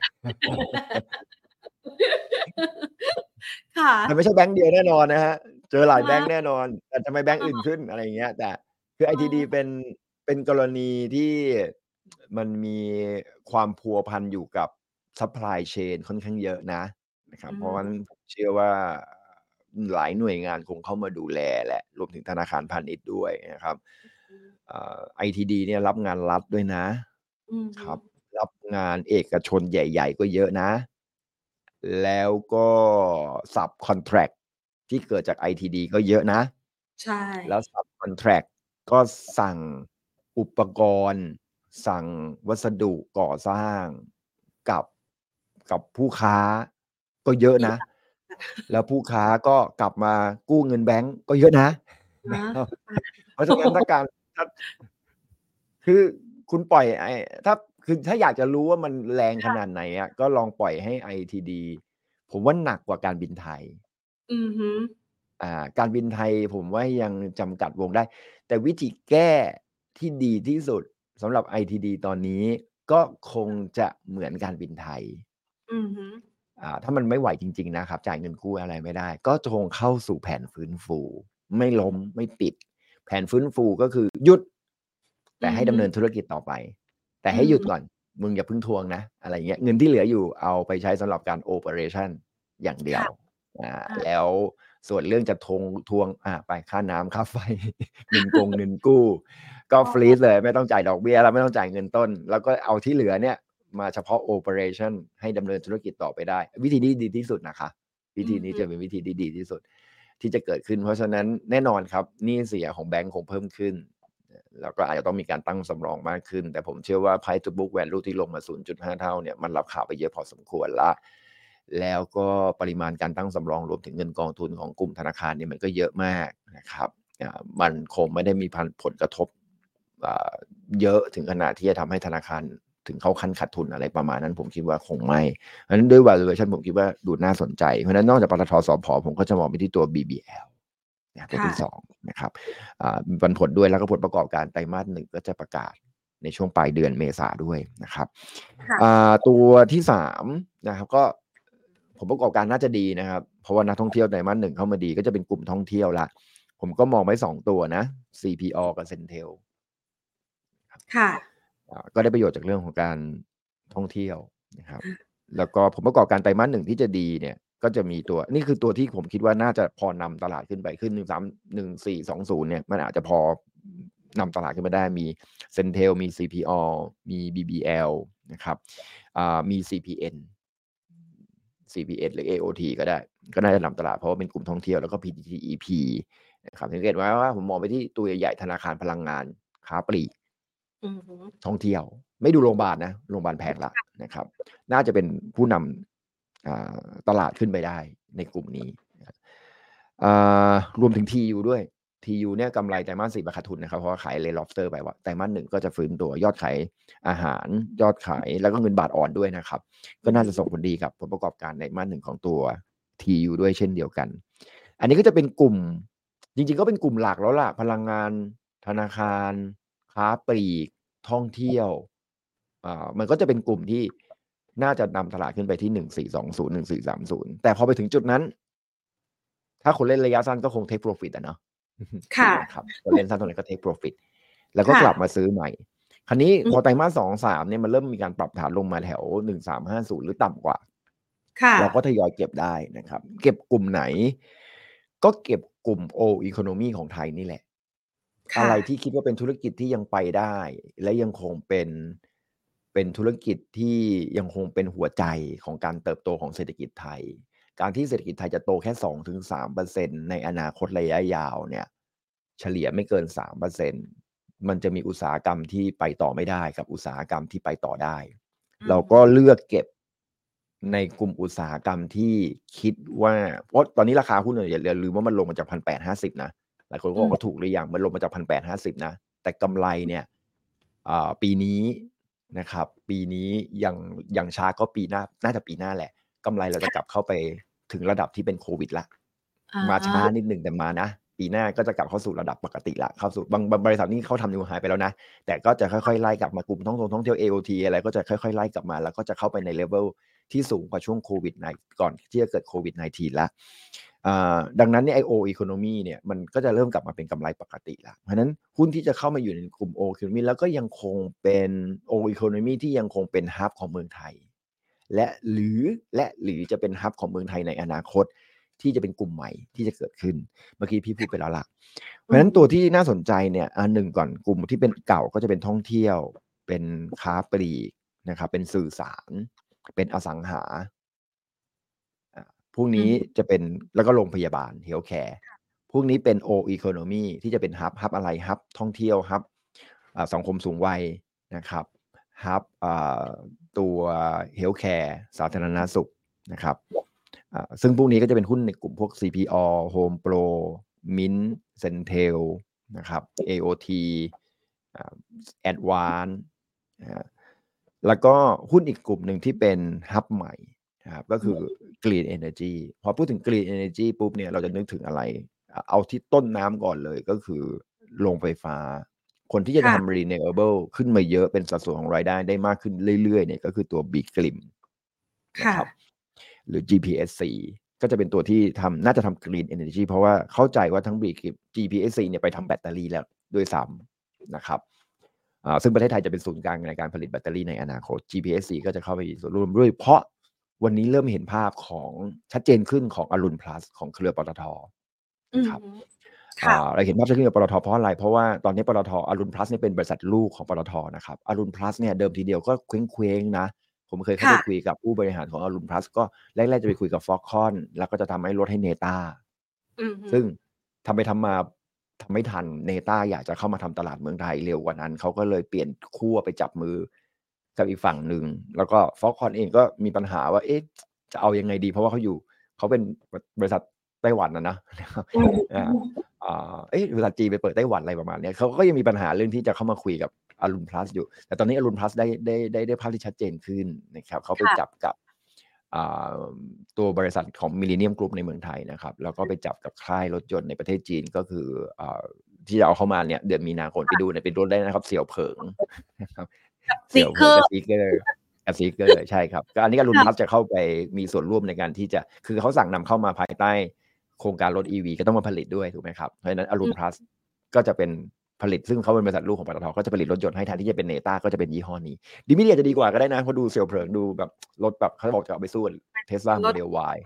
ค่ะแต่ไม่ใช่แบงก์เดียวแน่นอนนะครับ เจอหลายอแบงก์าแน่นอน แต่ทำไมแบงก์อื่นขึ้น อะไรอย่างเงี้ย แต่คือ ไอ ที ดีเออเป็น เป็นกรณีที่ มันมีความพัวพันอยู่กับ Supply Chain ค่อนข้างเยอะนะ นะครัอบืเพราะงั้นมผมเชื่อว่า หลายหน่วยงานคงเข้ามาดูแลแหละ รวมถึงธนาคารพาณิชย์ด้วยนะครับอืมอ่า ไอ ที ดี เนี่ยรับงานรัฐด้วยนะอือฮคึรับ รับงานเอกชนใหญ่ ๆ ก็เยอะนะ แล้วก็ Subcontract ที่เกิดจาก ไอ ที ดี ก็เยอะนะใช่แล้ว Subcontract ก็สั่งอุปกรณ์ สั่งวัสดุก่อสร้างกับ กับผู้ค้าก็เยอะนะ แล้วผู้ค้าก็กลับมากู้เงินแบงก์ก็เยอะนะเนาะเพราะฉะนั้นถ้าการ ถ้า คือคุณปล่อยไอ้ ถ้า คือถ้าอยากจะรู้ว่ามันแรงคข่ะนาดไหนอะ ก็ลองปล่อยให้ ไอ ที ดี ผมว่าหนักกว่าการบินไทยอือฮึอ่า การบินไทยผมว่ายังจำกัดวงได้ แต่วิธีแก้ที่ดีที่สุดสำหรับ ไอ ที ดี ตอนนี้ ก็คงจะเหมือนการบินไทยอือฮึอ่า ถ้ามันไม่ไหวจริง ๆ นะครับ จ่ายเงินกู้อะไรไม่ได้ ก็คงเข้าสู่แผนฟื้นฟู ไม่ล้ม ไม่ปิด แผนฟื้นฟูก็คือหยุดอแืต่อฮให้ดำเนิึนธุรกิจต่อไป แต่อืให้หยุดมก่อน มึงอย่าเพิ่งทวงนะ อะไรอย่างเงี้ย เงินที่เหลืออยู่เอาไปใช้สำหรับการ Operation อย่างเดีคย่วะอ่าอาแล้วส่วนเรื่องจะทง ทวง อา ไปค่าน้ำ ค่า ไฟ เงินกงเงินกู้ ก็อ๋อ freeze เลย ไม่ต้องจ่ายดอกเบี้ยแล้ว ไม่ต้องจ่ายเงินต้น แล้วก็เอาที่เหลือเนี่ยมาเฉพาะ Operation ให้ดำเนินธุรกิจต่อไปได้ วิธีนี้ดีที่สุดนะคะ วิธีนี้อือฮึจะเป็นวิธีที่ดีที่สุดที่จะเกิดขึ้น เพราะฉะนั้นแน่นอนครับ หนี้เสียของแบงก์คงเพิ่มขึ้น แล้วก็อาจจะต้องมีการตั้งสำรองมากขึ้น แต่ผมเชื่อว่า Price to book value ที่ลงมา ศูนย์จุดห้า เท่าเนี่ย มันรับข่าวไปเยอะพอสมควรแล้ว แล้วก็ปริมาณการตั้งสำรองรวมถึงเงินกองทุนของกลุ่มธนาคารเนี่ยมันก็เยอะมากนะครับ อ่า มันคงไม่ได้มีพัน ผลกระทบ อ่า เยอะถึงขนาดที่จะทำให้ธนาคารถึงเข้าขั้นขาดทุน อะไรประมาณนั้น ผมคิดว่าคงไม่ เพราะฉะนั้นด้วย valuation ผมคิดว่าดูน่าสนใจ เพราะฉะนั้นนอกจาก ปตท. สผ. ผมก็จะมองไปที่ตัว บี บี แอล นะ ตัคว่ที่ะสอง นะครับ อ่า มีปันผลด้วย แล้วก็ผลประกอบการไตรมาส หนึ่ง ก็จะประกาศในช่วงปลายเดือนเมษาด้วยนะครับค่ะอ่า ตัวที่ สาม นะครับ ก็ผลประกอบการน่าจะดีนะครับ เพราะว่านักท่องเที่ยวไตรมาส หนึ่ง เข้ามาดี ก็จะเป็นกลุ่มท่องเที่ยวแล้ว ผมก็มองไว้ สอง ตัวนะ ซี พี ออ กับ Sentel ค่ะอ่า ก็ได้ประโยชน์จากเรื่องของการท่องเที่ยวนะครับค่ะแล้วก็ผลประกอบการไตรมาส หนึ่ง ที่จะดีเนี่ย ก็จะมีตัว นี่คือตัวที่ผมคิดว่าน่าจะพอนำตลาดขึ้นไป ขึ้น หนึ่งสาม หนึ่งสี่สองศูนย์ เนี่ย มันอาจจะพอนำตลาดขึ้นมาได้ มี Sentel มี ซี พี ออ มี บี บี แอล นะครับ อ่า มี ซี พี เอ็น ซี พี เอ็น หรือ เอ โอ ที ก็ได้ ก็น่าจะนำตลาด เพราะว่าเป็นกลุ่มท่องเที่ยว แล้วก็ พี ที ที อี พี นะครับ สังเกตไหมว่าผมมองไปที่ตัวใหญ่ ๆ ธนาคารพลังงาน ค้าปลีกอือฮึท่องเที่ยว ไม่ดูโรงบาลนะ โรงบาลแพงแล้วค่ะนะครับ น่าจะเป็นผู้นำ อ่า ตลาดขึ้นไปได้ในกลุ่มนี้ อ่า รวมถึง ที ยู ด้วย ที ยู เนี่ยกำไรไตรมาส สี่ มาขาดทุนนะครับ เพราะว่าขาย Red Lobster ไปว่า ไตรมาส หนึ่ง ก็จะฟื้นตัว ยอดขายอาหาร ยอดขาย แล้วก็เงินบาทอ่อนด้วยนะครับ ก็น่าจะส่งผลดีกับผลประกอบการไตรมาส หนึ่ง ของตัว ที ยู ด้วยเช่นเดียวกัน อันนี้ก็จะเป็นกลุ่ม จริง ๆ ก็เป็นกลุ่มหลักแล้วล่ะ พลังงาน ธนาคาร ค้าปลีก ท่องเที่ยว อ่า มันก็จะเป็นกลุ่มที่น่าจะนำตลาดขึ้นไปที่ หนึ่งสี่สองศูนย์ หนึ่งสี่สามศูนย์ แต่พอไปถึงจุดนั้น ถ้าคนเล่นระยะสั้นก็คง Take Profit อะเนาะค่ะนะครับ คนเล่นสั้นตรงไหนก็ Take Profit แล้วก็ค่กลับะมาซื้อใหม่ คราวนี้อือพอไตรมาส สองสาม เนี่ย มันเริ่มมีการปรับฐานลงมาแถว หนึ่งสามห้าศูนย์ หรือต่ำกว่าค่เราก็ะทยอยเก็บได้นะครับ เก็บกลุ่มไหน ก็เก็บกลุ่ม Old Economy ของไทยนี่แหละคอะ่ไระที่คิดว่าเป็นธุรกิจที่ยังไปได้ และยังคงเป็น เป็นธุรกิจที่ยังคงเป็นหัวใจของการเติบโตของเศรษฐกิจไทย การที่เศรษฐกิจไทยจะโตแค่ สองถึงสามเปอร์เซ็นต์ ในอนาคตระยะยาวเนี่ย เฉลี่ยไม่เกิน สามเปอร์เซ็นต์ มันจะมีอุตสาหกรรมที่ไปต่อไม่ได้กับอุตสาหกรรมที่ไปต่อได้อืเราก็มเลือกเก็บในกลุ่มอุตสาหกรรมที่คิดว่าเพราะตอนนี้ราคาหุ้นเนี่ยอย่าลืมว่ามันลงมาจาก หนึ่งพันแปดร้อยห้าสิบ นะหลายคนก็บอกว่าถูกหรือยังมันลงมาจาก หนึ่งพันแปดร้อยห้าสิบ นะแต่กำไรเนี่ยอ่าปีนี้นะครับปีนี้ยังยังช้าก็ปีหน้าน่าจะปีหน้าแหละกำไรเราจะกลับเข้าไปถึงระดับที่เป็นโควิดละมาช้านิดหนึ่งแต่มานะปีหน้าก็จะกลับเข้าสู่ระดับปกติละเข้าสู่บางบริษัทนี่เขาทำนิวไฮไปแล้วนะแต่ก็จะค่อยๆไล่กลับมากลุ่มท่องท่องเที่ยว เอ โอ ที อะไรก็จะค่อยๆไล่กลับมาแล้วก็จะเข้าไปในเลเวลที่สูงกว่าช่วงโควิดในก่อนที่จะเกิดโควิด สิบเก้า แล้วดังนั้นเนี่ยไอโออีโคโนมีเนี่ยมันก็จะเริ่มกลับมาเป็นกำไรปกติแล้วเพราะฉะนั้นหุ้นที่จะเข้ามาอยู่ในกลุ่มโออีโคโนมีแล้วก็ยังคงเป็นโออีโคโนมีที่ยังคงเป็นฮับของเมืองไทยและหรือและหรือจะเป็นฮับของเมืองไทยในอนาคตที่จะเป็นกลุ่มใหม่ที่จะเกิดขึ้นเมื่อกี้พี่พูดไปแล้วล่ะเพราะฉะนั้นตัวที่น่าสนใจเนี่ยอันหนึ่งก่อนกลุ่มที่เป็นเก่าก็จะเป็นท่องเที่ยวเป็นค้าปลีกนะครับเป็นสื่อสารเป็นอสังหาพวกนี้จะเป็นแล้วก็โรงพยาบาลเฮลท์แคร์พวกนี้เป็นโออีโคโนมีที่จะเป็นฮับฮับอะไรฮับท่องเที่ยวฮับสังคมสูงวัยนะครับฮับตัวเฮลท์แคร์สาธารณสุขนะครับซึ่งพวกนี้ก็จะเป็นหุ้นในกลุ่มพวก ซี พี โอ Home Pro Mint Centel นะครับ เอ โอ ที Advance แล้วก็หุ้นอีกกลุ่มหนึ่งที่เป็นฮับใหม่ครับก็คือ Green Energy พอพูดถึง Green Energy ปุ๊บเนี่ยเราจะนึกถึงอะไรเอาที่ต้นน้ำก่อนเลยก็คือโรงไฟฟ้าคนที่จะทำ renewable ขึ้นมาเยอะเป็นสัดส่วนของรายได้ได้มากขึ้นเรื่อยๆเนี่ยก็คือตัว Big Glim นะครับหรือ จี พี เอส ซี ก็จะเป็นตัวที่ทำน่าจะทำ Green Energy เพราะว่าเข้าใจว่าทั้ง Big Glim จี พี เอส ซี เนี่ยไปทำแบตเตอรี่แล้วด้วยซ้ำนะครับซึ่งประเทศไทยจะเป็นศูนย์กลางในการผลิตแบตเตอรี่ในอนาคต จี พี เอส ซี ก็จะเข้าไปมีส่วนร่วมด้วยเพราะวันนี้เริ่มเห็นภาพของชัดเจนขึ้นของอรุณ plus ของเครือปตท.นะครับเราเห็นภาพชัดเจนกับปตท.เพราะอะไรเพราะว่าตอนนี้ปตท.อรุณ plus นี่เป็นบริษัทลูกของปตท.นะครับอรุณ plus เนี่ยเดิมทีเดียวก็เคว้งๆนะผมเคยเข้าไปคุยกับผู้บริหารของอรุณ plus ก็แรกๆจะไปคุยกับ Foxconn แล้วก็จะทำให้ลดให้เนต้าซึ่งทำไปทำมาทำไม่ทันเนต้าอยากจะเข้ามาทำตลาดเมืองไทยเร็วกว่านั้นเขาก็เลยเปลี่ยนขั้วไปจับมือกับอีกฝั่งหนึ่งแล้วก็ Foxconn เองก็มีปัญหาว่าเอ๊ะจะเอายังไงดีเพราะว่าเขาอยู่เขาเป็นบริษัทไต้หวันนะนะอ่าอ่าเอ๊ะบริษัทจีนไปเปิดไต้หวันอะไรประมาณนี้เขาก็ยังมีปัญหาเรื่องที่จะเข้ามาคุยกับอรุณ plus อยู่แต่ตอนนี้อรุณ plus ได้ได้ได้ได้ภาพที่ชัดเจนขึ้นนะครับเขาไปจับกับตัวบริษัทของ Millennium Group ในเมืองไทยนะครับแล้วก็ไปจับกับค่ายรถยนต์ในประเทศจีนก็คือที่เอาเข้ามาเนี่ยเดือนมีนาคมไปดูในเป็นรถได้นะครับเสี่ยวเผิงนะครับเสี่ยวเผิงกับซีเกอร์กับซีเกอร์ใช่ครับก็อันนี้อรุณ plus จะเข้าไปมีส่วนร่วมในการที่จะคือเขาสั่งนำเข้ามาภายใต้โครงการรถ อี วี ก็ต้องมาผลิตด้วยถูกไหมครับเพราะฉะนั้นอรุณ plus ก็จะเป็นผลิตซึ่งเขาเป็นบริษัทลูกของปตท.ก็จะผลิตรถยนต์ให้แทนที่จะเป็นเนต้าก็จะเป็นยี่ห้อนี้ดีไม่ดีอาจจะดีกว่าก็ได้นะเพราะดูเสี่ยวเผิงดูแบบรถแบบเขาบอกจะเอาไปสู้ Tesla Model Y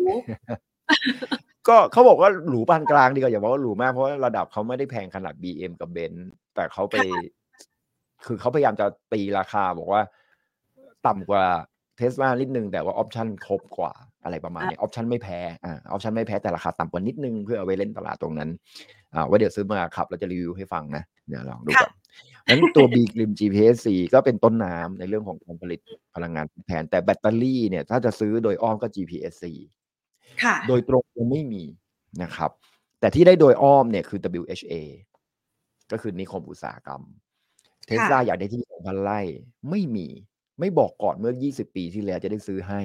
ก็เขาบอกว่าหรูปานกลางดีกว่าอย่าบอกว่าหรูมากเพราะว่าระดับเขาไม่ได้แพงขนาด บี เอ็ม กับ Benz แต่เขาไปคือเขาพยายามจะตีราคาบอกว่าต่ำกว่า Tesla นิดนึงแต่ว่าออปชั่นครบกว่าอะไรประมาณนี้ออปชั่นไม่แพ้อ่าออปชั่นไม่แพ้แต่ราคาต่ำกว่านิดนึงเพื่อเอาไว้เล่นตลาดตรงนั้นอ่าว่าเดี๋ยวซื้อมาขับแล้วจะรีวิวให้ฟังนะเดี๋ยวลองดูก่อนงั้นตัว Big Glim จี พี เอส ซี ก็เป็นต้นน้ำในเรื่องของการผลิตพลังงานแทนแต่แบตเตอรี่เนี่ยถ้าจะซื้อโดยอ้อมก็ จี พี เอส ซี โดยตรงยังไม่มีนะครับแต่ที่ได้โดยอ้อมเนี่ยคือ ดับเบิลยู เอช เอ ก็คือนิคมอุตสาหกรรม Tesla อยากได้ที่ สองพัน ไร่ไม่มีไม่บอกก่อนเมื่อยี่สิบปีที่แล้วจะได้ซื้อให้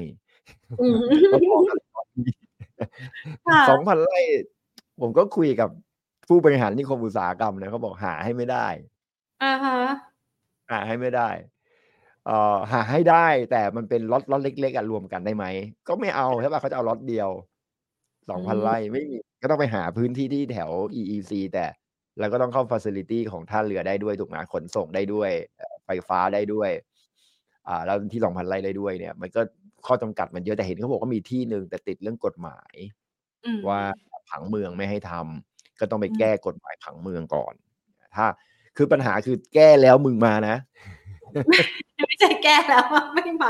สองพัน ไร่ผมก็คุยกับผู้บริหารนิคมอุตสาหกรรมนะเขาบอกหาให้ไม่ได้อ่าฮะหาให้ไม่ได้เอ่อหาให้ได้แต่มันเป็นล็อตล็อตเล็กๆอ่ะรวมกันได้ไหมก็ไม่เอาใช่ป่ะเขาจะเอาล็อตเดียว สองพัน ไร่ไม่มีก็ต้องไปหาพื้นที่ที่แถว อี อี ซี แต่เราก็ต้องเข้า facility ของท่าเรือได้ด้วยถูกไหมขนส่งได้ด้วยไฟฟ้าได้ด้วยอ่าแล้วที่ สองพัน ไร่ได้ด้วยเนี่ยมันก็ข้อจำกัดมันเยอะแต่เห็นเขาบอกว่ามีที่นึงแต่ติดเรื่องกฎหมายว่าผังเมืองไม่ให้ทำก็ต้องไปแก้กฎหมายผังเมืองก่อนถ้าคือปัญหาคือแก้แล้วมึงมานะไม่ใช่แก้แล้วไม่มา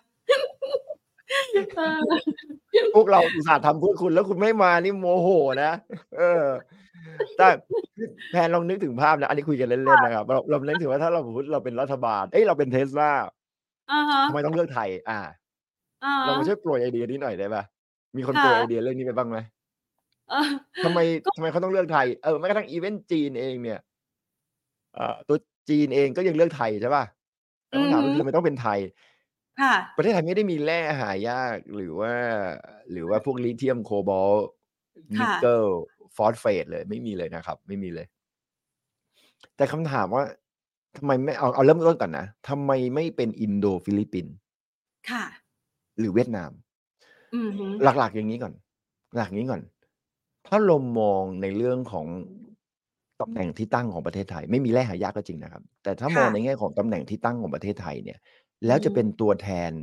พวกเราอุตส่าห์ทำเพื่อคุณแล้วคุณไม่มานี่โมโหนะเออแต่แพนลองนึกถึงภาพนะอันนี้คุยกันเล่นๆนะครับเราเรานึกถึงว่าถ้าเราพูดเราเป็นรัฐบาลเอ้ยเราเป็น Tesla ทำไมต้องเลือกไทยอ่าอะฮเรามาช่วยะโปรยไอเดียนี้หน่อยได้เปล่า มีคนค่โปรยไอะเดียเรื่องนี้ไปบ้างไหม? เออทำไมก็ทำไมเขาต้องเลือกไทย เออ แม้กระทั่งอิเวนต์จีนเองเนี่ย อ่า ตัวจีนเองก็ยังเลือกไทย ใช่เปล่า แล้อือฮวคำถามึก็คือทำไมต้องเป็นไทยค่ประเทะศไทยไม่ได้มีแร่หายาก หรือว่า หรือว่าพวกลิเธียม โคบอลต์คนิ่กเกะิล ฟอสเฟตเลย ไม่มีเลยนะครับ ไม่มีเลย แต่คำถามว่า ทำไมไม่เอา เอาเริ่มต้นก่อนนะ ทำไมไม่เป็นอินโด ฟิลิปปินส์? ค่ะหรือเวียดนาม? อือฮึหลัก ๆ อย่างงี้ก่อน หลักงี้ก่อน ถ้าเรามองในเรื่องของตำแหน่งที่ตั้งของประเทศไทย ไม่มีแร่หายากก็จริงนะครับ แต่ถ้าคมอ่งะในแง่ของตำแหน่งที่ตั้งของประเทศไทยเนี่ยอแืล้วจะเป็นอฮึตัวแทน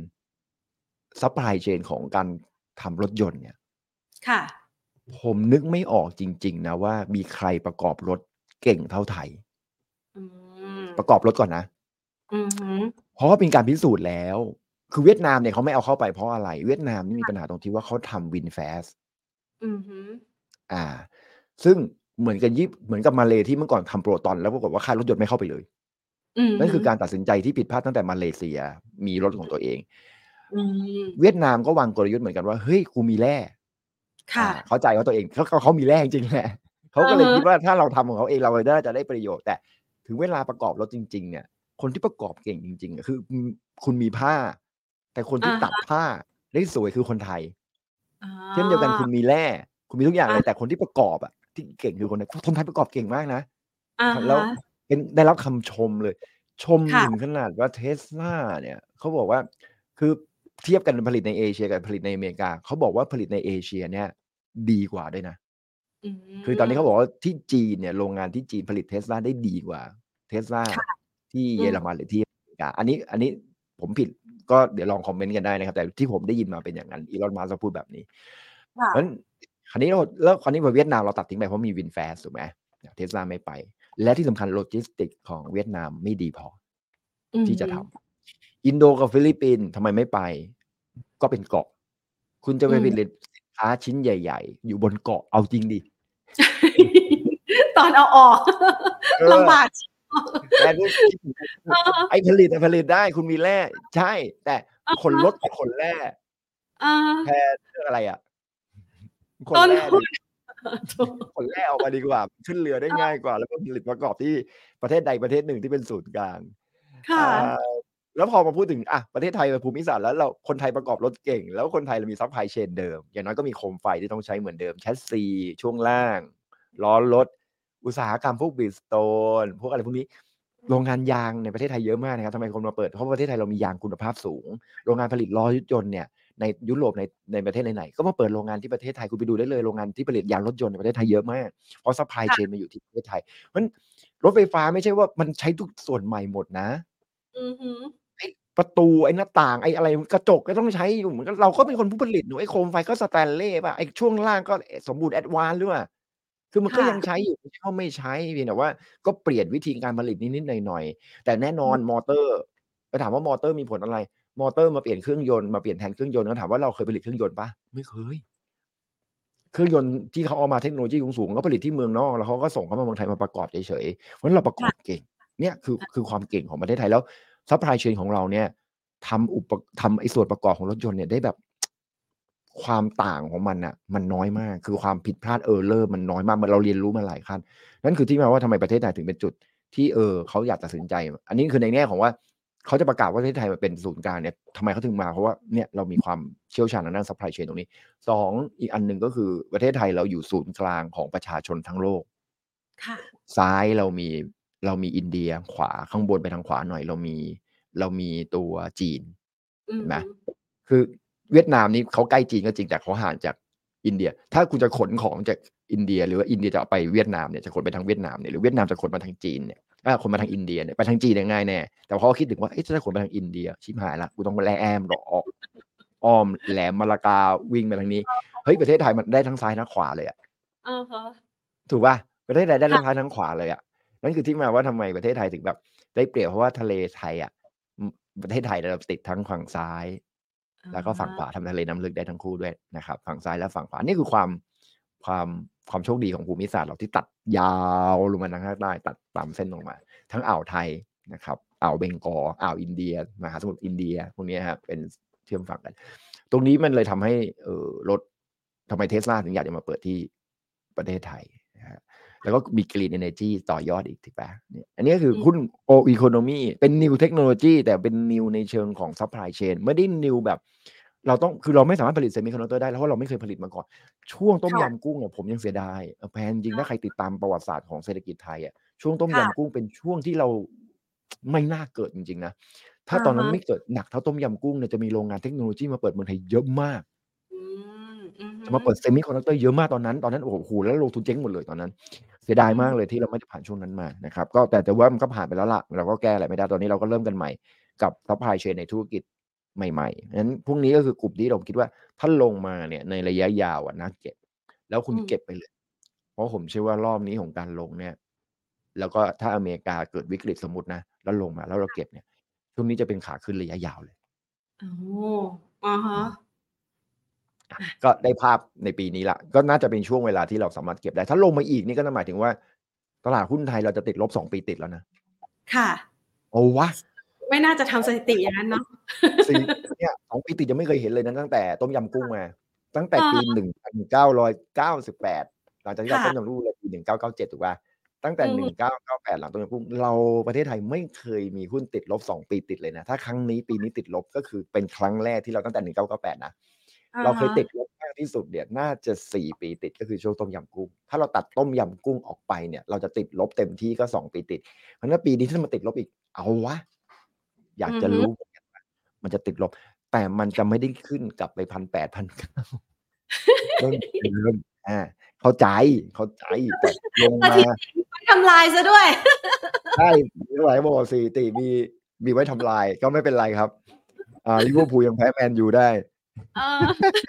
Supply chain ของการทำรถยนต์เนี่ยค่ะผมนึกไม่ออกจริง ๆ นะว่า มีใครประกอบรถเก่งเท่าไทยอืประมกอบรถก่อนนะอือฮึเพราะว่าเป็นการพิสูจน์แล้ว คือเวียดนามเนี่ยเขาไม่เอาเข้าไปเพราะอะไร เวียดนามนี่คมี่ะปัญหาตรงที่ว่าเขาทำ VinFast อือฮึอา ซึ่งเหมือนกับญี่ เหมือนกับมาเลย์ที่เมื่อก่อนทำ Proton แล้วปรากฏว่าค่ายรถยนต์ไม่เข้าไปเลย นัอือฮ่นคือึการตัดสินใจที่ผิดพลาดตั้งแต่มาเลเซียมีรถของตัวเองอืมเวียดนามก็วางกลยุทธ์เหมือนกันว่า เฮ้ย กูมีแร่คอ่าะเข้าใจว่าตัวเอง เขา เขา เขามีแร่จริง ๆ แหละ เขาอก็ะฮเลยคิดะว่า ถ้าเราทำของเขาเองเราน่าจะได้ประโยชน์ แต่ถึงเวลาประกอบรถจริง ๆ เนี่ย คนที่ประกอบเก่งจริง ๆ อะ คือ อืม คุณมีผ้า แต่คนอที่ะตฮัดะผ้าได้สวยคือคนไทยอ๋เช่นเดียวกันคุอณมีแร่ คุณมีทุกอย่างอเลาย แต่คนที่ประกอบอะที่เก่งคือคนไทย คนไทยประกอบเก่งมากนะอะคฮแล้วะเป็น ได้รับคำชมเลย ชมค่ถึงะขนาดว่า Tesla เนี่ย เขาบอกว่า คือเทียบกันผลิตในเอเชียกับผลิตในอเมริกา เขาบอกว่าผลิตในเอเชียเนี่ยดีกว่าด้วยนะอืคือตอนนี้เขามบอกว่า ที่จีนเนี่ย โรงงานที่จีนผลิต Tesla ได้ดีกว่า Tesla ค่ะที่อืมเยอรมันหรือที่อเมริกา อันนี้ อันนี้ผมผิดก็เดี๋ยวลองคอมเมนต์กันได้นะครับ แต่ที่ผมได้ยินมาเป็นอย่างนั้น Elon Musk เขาพูดแบบนี้ค่เพราะฉะนั้ะน คราวนี้เรา แล้วคราวนี้พอเวียดนามเราตัดทิ้งไปเพราะมี VinFast ถูกไหม Tesla ไม่ไป และที่สำคัญ Logistics ของเวียดนามไม่ดีพอที่จะอือฮึทำ อินโดกับฟิลิปปินส์ทำไมไม่ไป ก็เป็นเกาะ คุณจะอืมไปผลิตสินค้าชิ้นใหญ่ ๆ อยู่บนเกาะ เอาจริงดิตอนเอาออกเอลอำบากแทนที่ คิดถึงอะฮะไอ้ผลิตอะผลิตได้ คุณมีแร่ ใช่ แต่อะฮขนรถไปะขนแร่อะฮแทะน เรื่องอะไรอะ ขตน้แนร่ทดุีน โถขนแร่ออกมาดีกว่า ขึ้นเรือได้เออง่ายกว่า แล้วก็ผลิตประกอบที่ประเทศใดประเทศหนึ่งที่เป็นศูนย์กลางค่อ่ะา แล้วพอมาพูดถึง อะ ประเทศไทยเป็นภูมิศาสตร์ แล้วเรา คนไทยประกอบรถเก่ง แล้วคนไทยเรามี Supply chain เดิม อย่างน้อยก็มีโคมไฟที่ต้องใช้เหมือนเดิม Chassis ช่วงล่าง ล้อรถ อุตสาหกรรมพวก Bridgestone พวกอะไรพวกนี้ โรงงานยางในประเทศไทยเยอะมากนะครับ ทำไมคนมาเปิด เพราะว่าประเทศไทยเรามียางคุณภาพสูง โรงงานผลิตล้อรถยนต์เนี่ย ในยุโรป ใน ในประเทศไหน ๆ ก็มาเปิดโรงงานที่ประเทศไทย คุณไปดูได้เลย โรงงานที่ผลิตยางรถยนต์ในประเทศไทยเยอะมาก เพราะ Supply ค่ะ chain มาอยู่ที่ประเทศไทย เพราะฉะนั้นรถไฟฟ้าไม่ใช่ว่ามันใช้ทุกส่วนใหม่หมดนะอือฮึไอ้ประตู ไอ้หน้าต่าง ไอ้อะไร กระจกก็ต้องใช้อยู่เหมือนกัน เราก็เป็นคนผู้ผลิต ไอ้โคมไฟก็ Stanley เปล่า ไอ้ช่วงล่างก็ เอ สมบูรณ์ Advance หรือเปล่า คือมันคก็่ยังะใช้อยู่ ไม่ใช่ว่าไม่ใช้ เพียงแต่ว่าก็เปลี่ยนวิธีการผลิตนิด ๆ หน่อย ๆ แต่แน่นอืมอนมอเตอร์ จะถามว่ามอเตอร์มีผลอะไร มอเตอร์มาเปลี่ยนเครื่องยนต์ มาเปลี่ยนแทนเครื่องยนต์ แล้วถามว่าเราเคยผลิตเครื่องยนต์เปล่า ไม่เคย เครื่องยนต์ที่เขาเอามาเทคโนโลยีสูง ๆ ก็ผลิตที่เมืองนอก แล้วเขาก็ส่งเข้ามาเมืองไทยมาประกอบเฉย ๆ เพราะฉะนั้นเราประคก่อะบเก่ง เนี่ยคือค่ะคือความเก่งของประเทศไทย แล้ว Supply chain ของเราเนี่ยทำอุป ทำไอ้ส่วนประกอบของรถยนต์เนี่ยได้แบบ ความต่างของมันน่ะมันน้อยมาก คือความผิดพลาด Error มันน้อยมาก มัน เราเรียนรู้มาหลายขั้น นั่นคือที่มาว่าทำไมประเทศไทยถึงเป็นจุดที่ เออ เขาอยากตัดสินใจ อันนี้คือในแง่ของว่า เขาจะประกาศว่าประเทศไทยมันเป็นศูนย์กลางเนี่ย ทำไมเขาถึงมา เพราะว่าเนี่ยเรามีความเชี่ยวชาญทางด้าน Supply chain ตรงนี้ สอง อีกอันหนึ่งก็คือประเทศไทยเราอยู่ศูนย์กลางของประชาชนทั้งโลกค่ะซ้ายเรามี เรามีอินเดีย ขวา ข้างบนไปทางขวาหน่อยเรามี เรามีตัวจีน เห็นไหมอือฮึคือเวียดนามนี่เขาใกล้จีนก็จริง แต่เขาห่างจากอินเดีย ถ้าคุณจะขนของจากอินเดีย หรือว่าอินเดียจะเอาไปเวียดนามเนี่ย จะขนไปทางเวียดนามเนี่ย หรือเวียดนามจะขนมาทางจีนเนี่ย อา ขนมาทางอินเดียเนี่ย ไปทางจีนเนี่ยง่ายแน่ แต่พอเขาคิดถึงว่า เอ๊ะ ถ้าขนไปทางอินเดีย ชิบหายแล้ว กูต้องไปแล่แอ้ม เลาะ ออก อ้อมแหลมมะละกา วิ่งมาทางนี้ เฮ้ย ประเทศไทยมันได้ทั้งซ้ายทั้งขวาเลยอะอะฮะถูกเปล่า ประเทศไทยได้คทั้่ะงซ้ายทั้งขวาเลยอะ นั่นคือที่มาว่าทำไมประเทศไทยถึงแบบได้เปรียบ เพราะว่าทะเลไทยอะ อืม ประเทศไทยเนี่ยเราติดทั้งฝั่งซ้ายอ๋แล้วก็ฝั่งขอวา ทำทะเลน้ำลึกได้ทั้งคู่ด้วยนะครับ ฝั่งซ้ายและฝั่งขวา นี่คือความ ความ ความโชคดีของภูมิศาสตร์เราที่ตัดยาวลงมาทางภาคใต้ ตัดตามเส้นลงมา ทั้งอ่าวไทยนะครับ อ่าวเบงกอล อ่าวอินเดีย มหาสมุทรอินเดีย พวกนี้ครับ เป็น ส เชื่อมฝั่งกันตรงนี้มันเลยทำให้เอ่อรถทำไม Tesla ถึงอยากจะมาเปิดที่ประเทศไทยนะครับแล้วก็มี Green Energy ต่อยอดอีกถูกเปล่าเนี่ยอันนี้ก็คืออืมหุ้น Old Economy เป็น New Technology แต่เป็น New ในเชิงของ Supply Chain ไม่ได้ New แบบเราต้องคือเราไม่สามารถผลิต Semiconductor ได้แล้วเพราะเราไม่เคยผลิตมาก่อนช่วงต้มค่ะยำกุ้งอะผมยังเสียดายเออแพงจริงถ้าใครติดตามประวัติศาสตร์ของเศรษฐกิจไทยอะช่วงต้มค่ะยำกุ้งเป็นช่วงที่เราไม่น่าเกิดจริงๆนะถ้าอะฮะตอนนั้นไม่เกิดหนักเท่าต้มยำกุ้งเนี่ยจะมีโรงงานเทคโนโลยีมาเปิดเมืองไทยเยอะมากอืมอือฮึจะมาเปิด Semiconductor เยอะมากตอนนั้นตอนนั้นโอ้โฮแล้วลงทุนเจ๊งหมดเลยตอนนั้นเสียดายอืมมากเลยที่เราไม่ได้ผ่านช่วงนั้นมานะครับก็แต่แต่ว่ามันก็ผ่านไปแล้วล่ะเราก็แก้อะไรไม่ได้ตอนนี้เราก็เริ่มกันใหม่กับ Supply Chain ในธุรกิจใหม่ๆงั้นพวกนี้ก็คือกลุ่มที่ผมคิดว่าถ้าลงมาเนี่ยในระยะยาวอะน่าเก็บแล้วคุณอืมเก็บไปเลยเพราะผมเชื่อว่ารอบนี้ของการลงเนี่ยแล้วก็ถ้าอเมริกาเกิดวิกฤตสมมุตินะแล้วลงมาแล้วเราเก็บเนี่ยช่วงนี้จะเป็นขาขึ้นระยะยาวเลยอ๋ออะฮะอืม ก็ได้ภาพในปีนี้แล้วก็น่าจะเป็นช่วงเวลาที่เราสามารถเก็บได้ถ้าลงมาอีกนี่ก็นั่นหมายถึงว่าตลาดหุ้นไทยเราจะติดลบสองปีติดแล้วนะค่ะโอ้วะไม่น่าจะทำสถิติอย่างนั้นเนาะสี่เนี่ยสองปีติดยังไม่เคยเห็นเลยนะตั้งแต่ต้มยำกุ้งมาตั้งแต่ปีอะฮะหนึ่งพันเก้าร้อยเก้าสิบแปดหลังจากที่เราต้มค่ะยำกุ้งเลยปีหนึ่งพันเก้าร้อยเก้าสิบเจ็ดถูกเปล่าตั้งแต่อือฮึหนึ่งพันเก้าร้อยเก้าสิบแปดหลังต้มยำกุ้งเราประเทศไทยไม่เคยมีหุ้นติดลบสองปีติดเลยนะถ้าครั้งนี้ปีนี้ติดลบก็คือเป็นครั้งแรกที่เราตั้งแต่หนึ่งพันเก้าร้อยเก้าสิบแปดนะอะฮะเราเคยติดลบมากที่สุดเนี่ยน่าจะสี่ปีติดก็คือช่วงต้มยำกุ้งถ้าเราตัดต้มยำกุ้งออกไปเนี่ยเราจะติดลบเต็มที่ก็สองปีติดเพราะฉะนั้นปีนี้ถ้ามันติดลบอีกเอาวะอยากอือฮึจะรู้เหมือนกันว่ามันจะติดลบแต่มันจะไม่ได้ขึ้นกลับไป หนึ่งพันแปดร้อย หนึ่งพันเก้าร้อย เริ่มเดิมอาเข้าใจเข้าใจแต่ลงมาสถิติไม่ทำลายเสียด้วยใช่หลายบอกว่าสถิติมีมีไว้ทำลายก็ไม่เป็นไรครับอ่าลิเวอร์พูลยังแพ้แมนยูได้เออ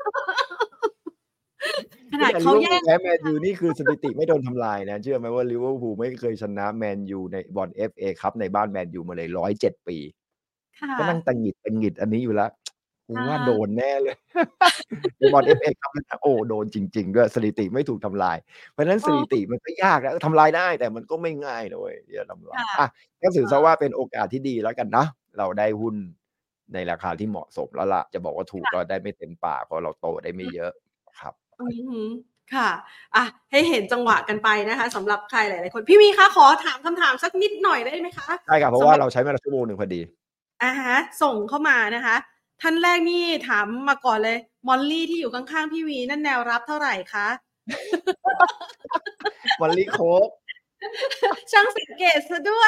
ขนาดตั้งแต่ลิเขาแย่งเวอร์พูลแพ้แมนยูนี่คือสถิติไม่โดนทำลายนะเชื่อไหมว่าลิเวอร์พูลไม่เคยชนะแมนยูในบอล เอฟ เอ คัพในบ้านแมนยูมาเลยหนึ่งร้อยเจ็ดปีค่ะก็นั่งตังหงิดตังหงิดอันนี้อยู่แล้วกูอะฮะว่าโดนแน่เลยในบอล เอฟ เอ คัพนั้นน่ะโอ้โดนจริงๆด้วยสถิติไม่ถูกทำลายเพราะฉะนั้นเสถิติออมันก็ยากนะทำลายได้แต่มันก็ไม่ง่ายนะเว้ยที่จะทำลายค่ะอะก็ถือเออเสียว่าเป็นโอกาสที่ดีแล้วกันเนาะเราได้หุ้นในราคาที่เหมาะสมแล้วล่ะจะบอกว่าถูกก็ค่ะได้ไม่เต็มปากเพราะเราโตได้ไม่อือเยอะครับอือฮึค่ะอะให้เห็นจังหวะกันไปนะคะสำหรับใครหลายๆคนพี่วีคะขอถามคำถามสักนิดหน่อยได้ไหมคะใช่ครับเพราะสำหรับว่าเราใช้เวลาชั่วโมงหนึ่งพอดีอะฮะส่งเข้ามานะคะท่านแรกนี่ถามมาก่อนเลยมอลลี่ที่อยู่ข้างๆพี่วีนั่นแนวรับเท่าไรคะ Molly c o k e ช่างสังเกตเสียด้วย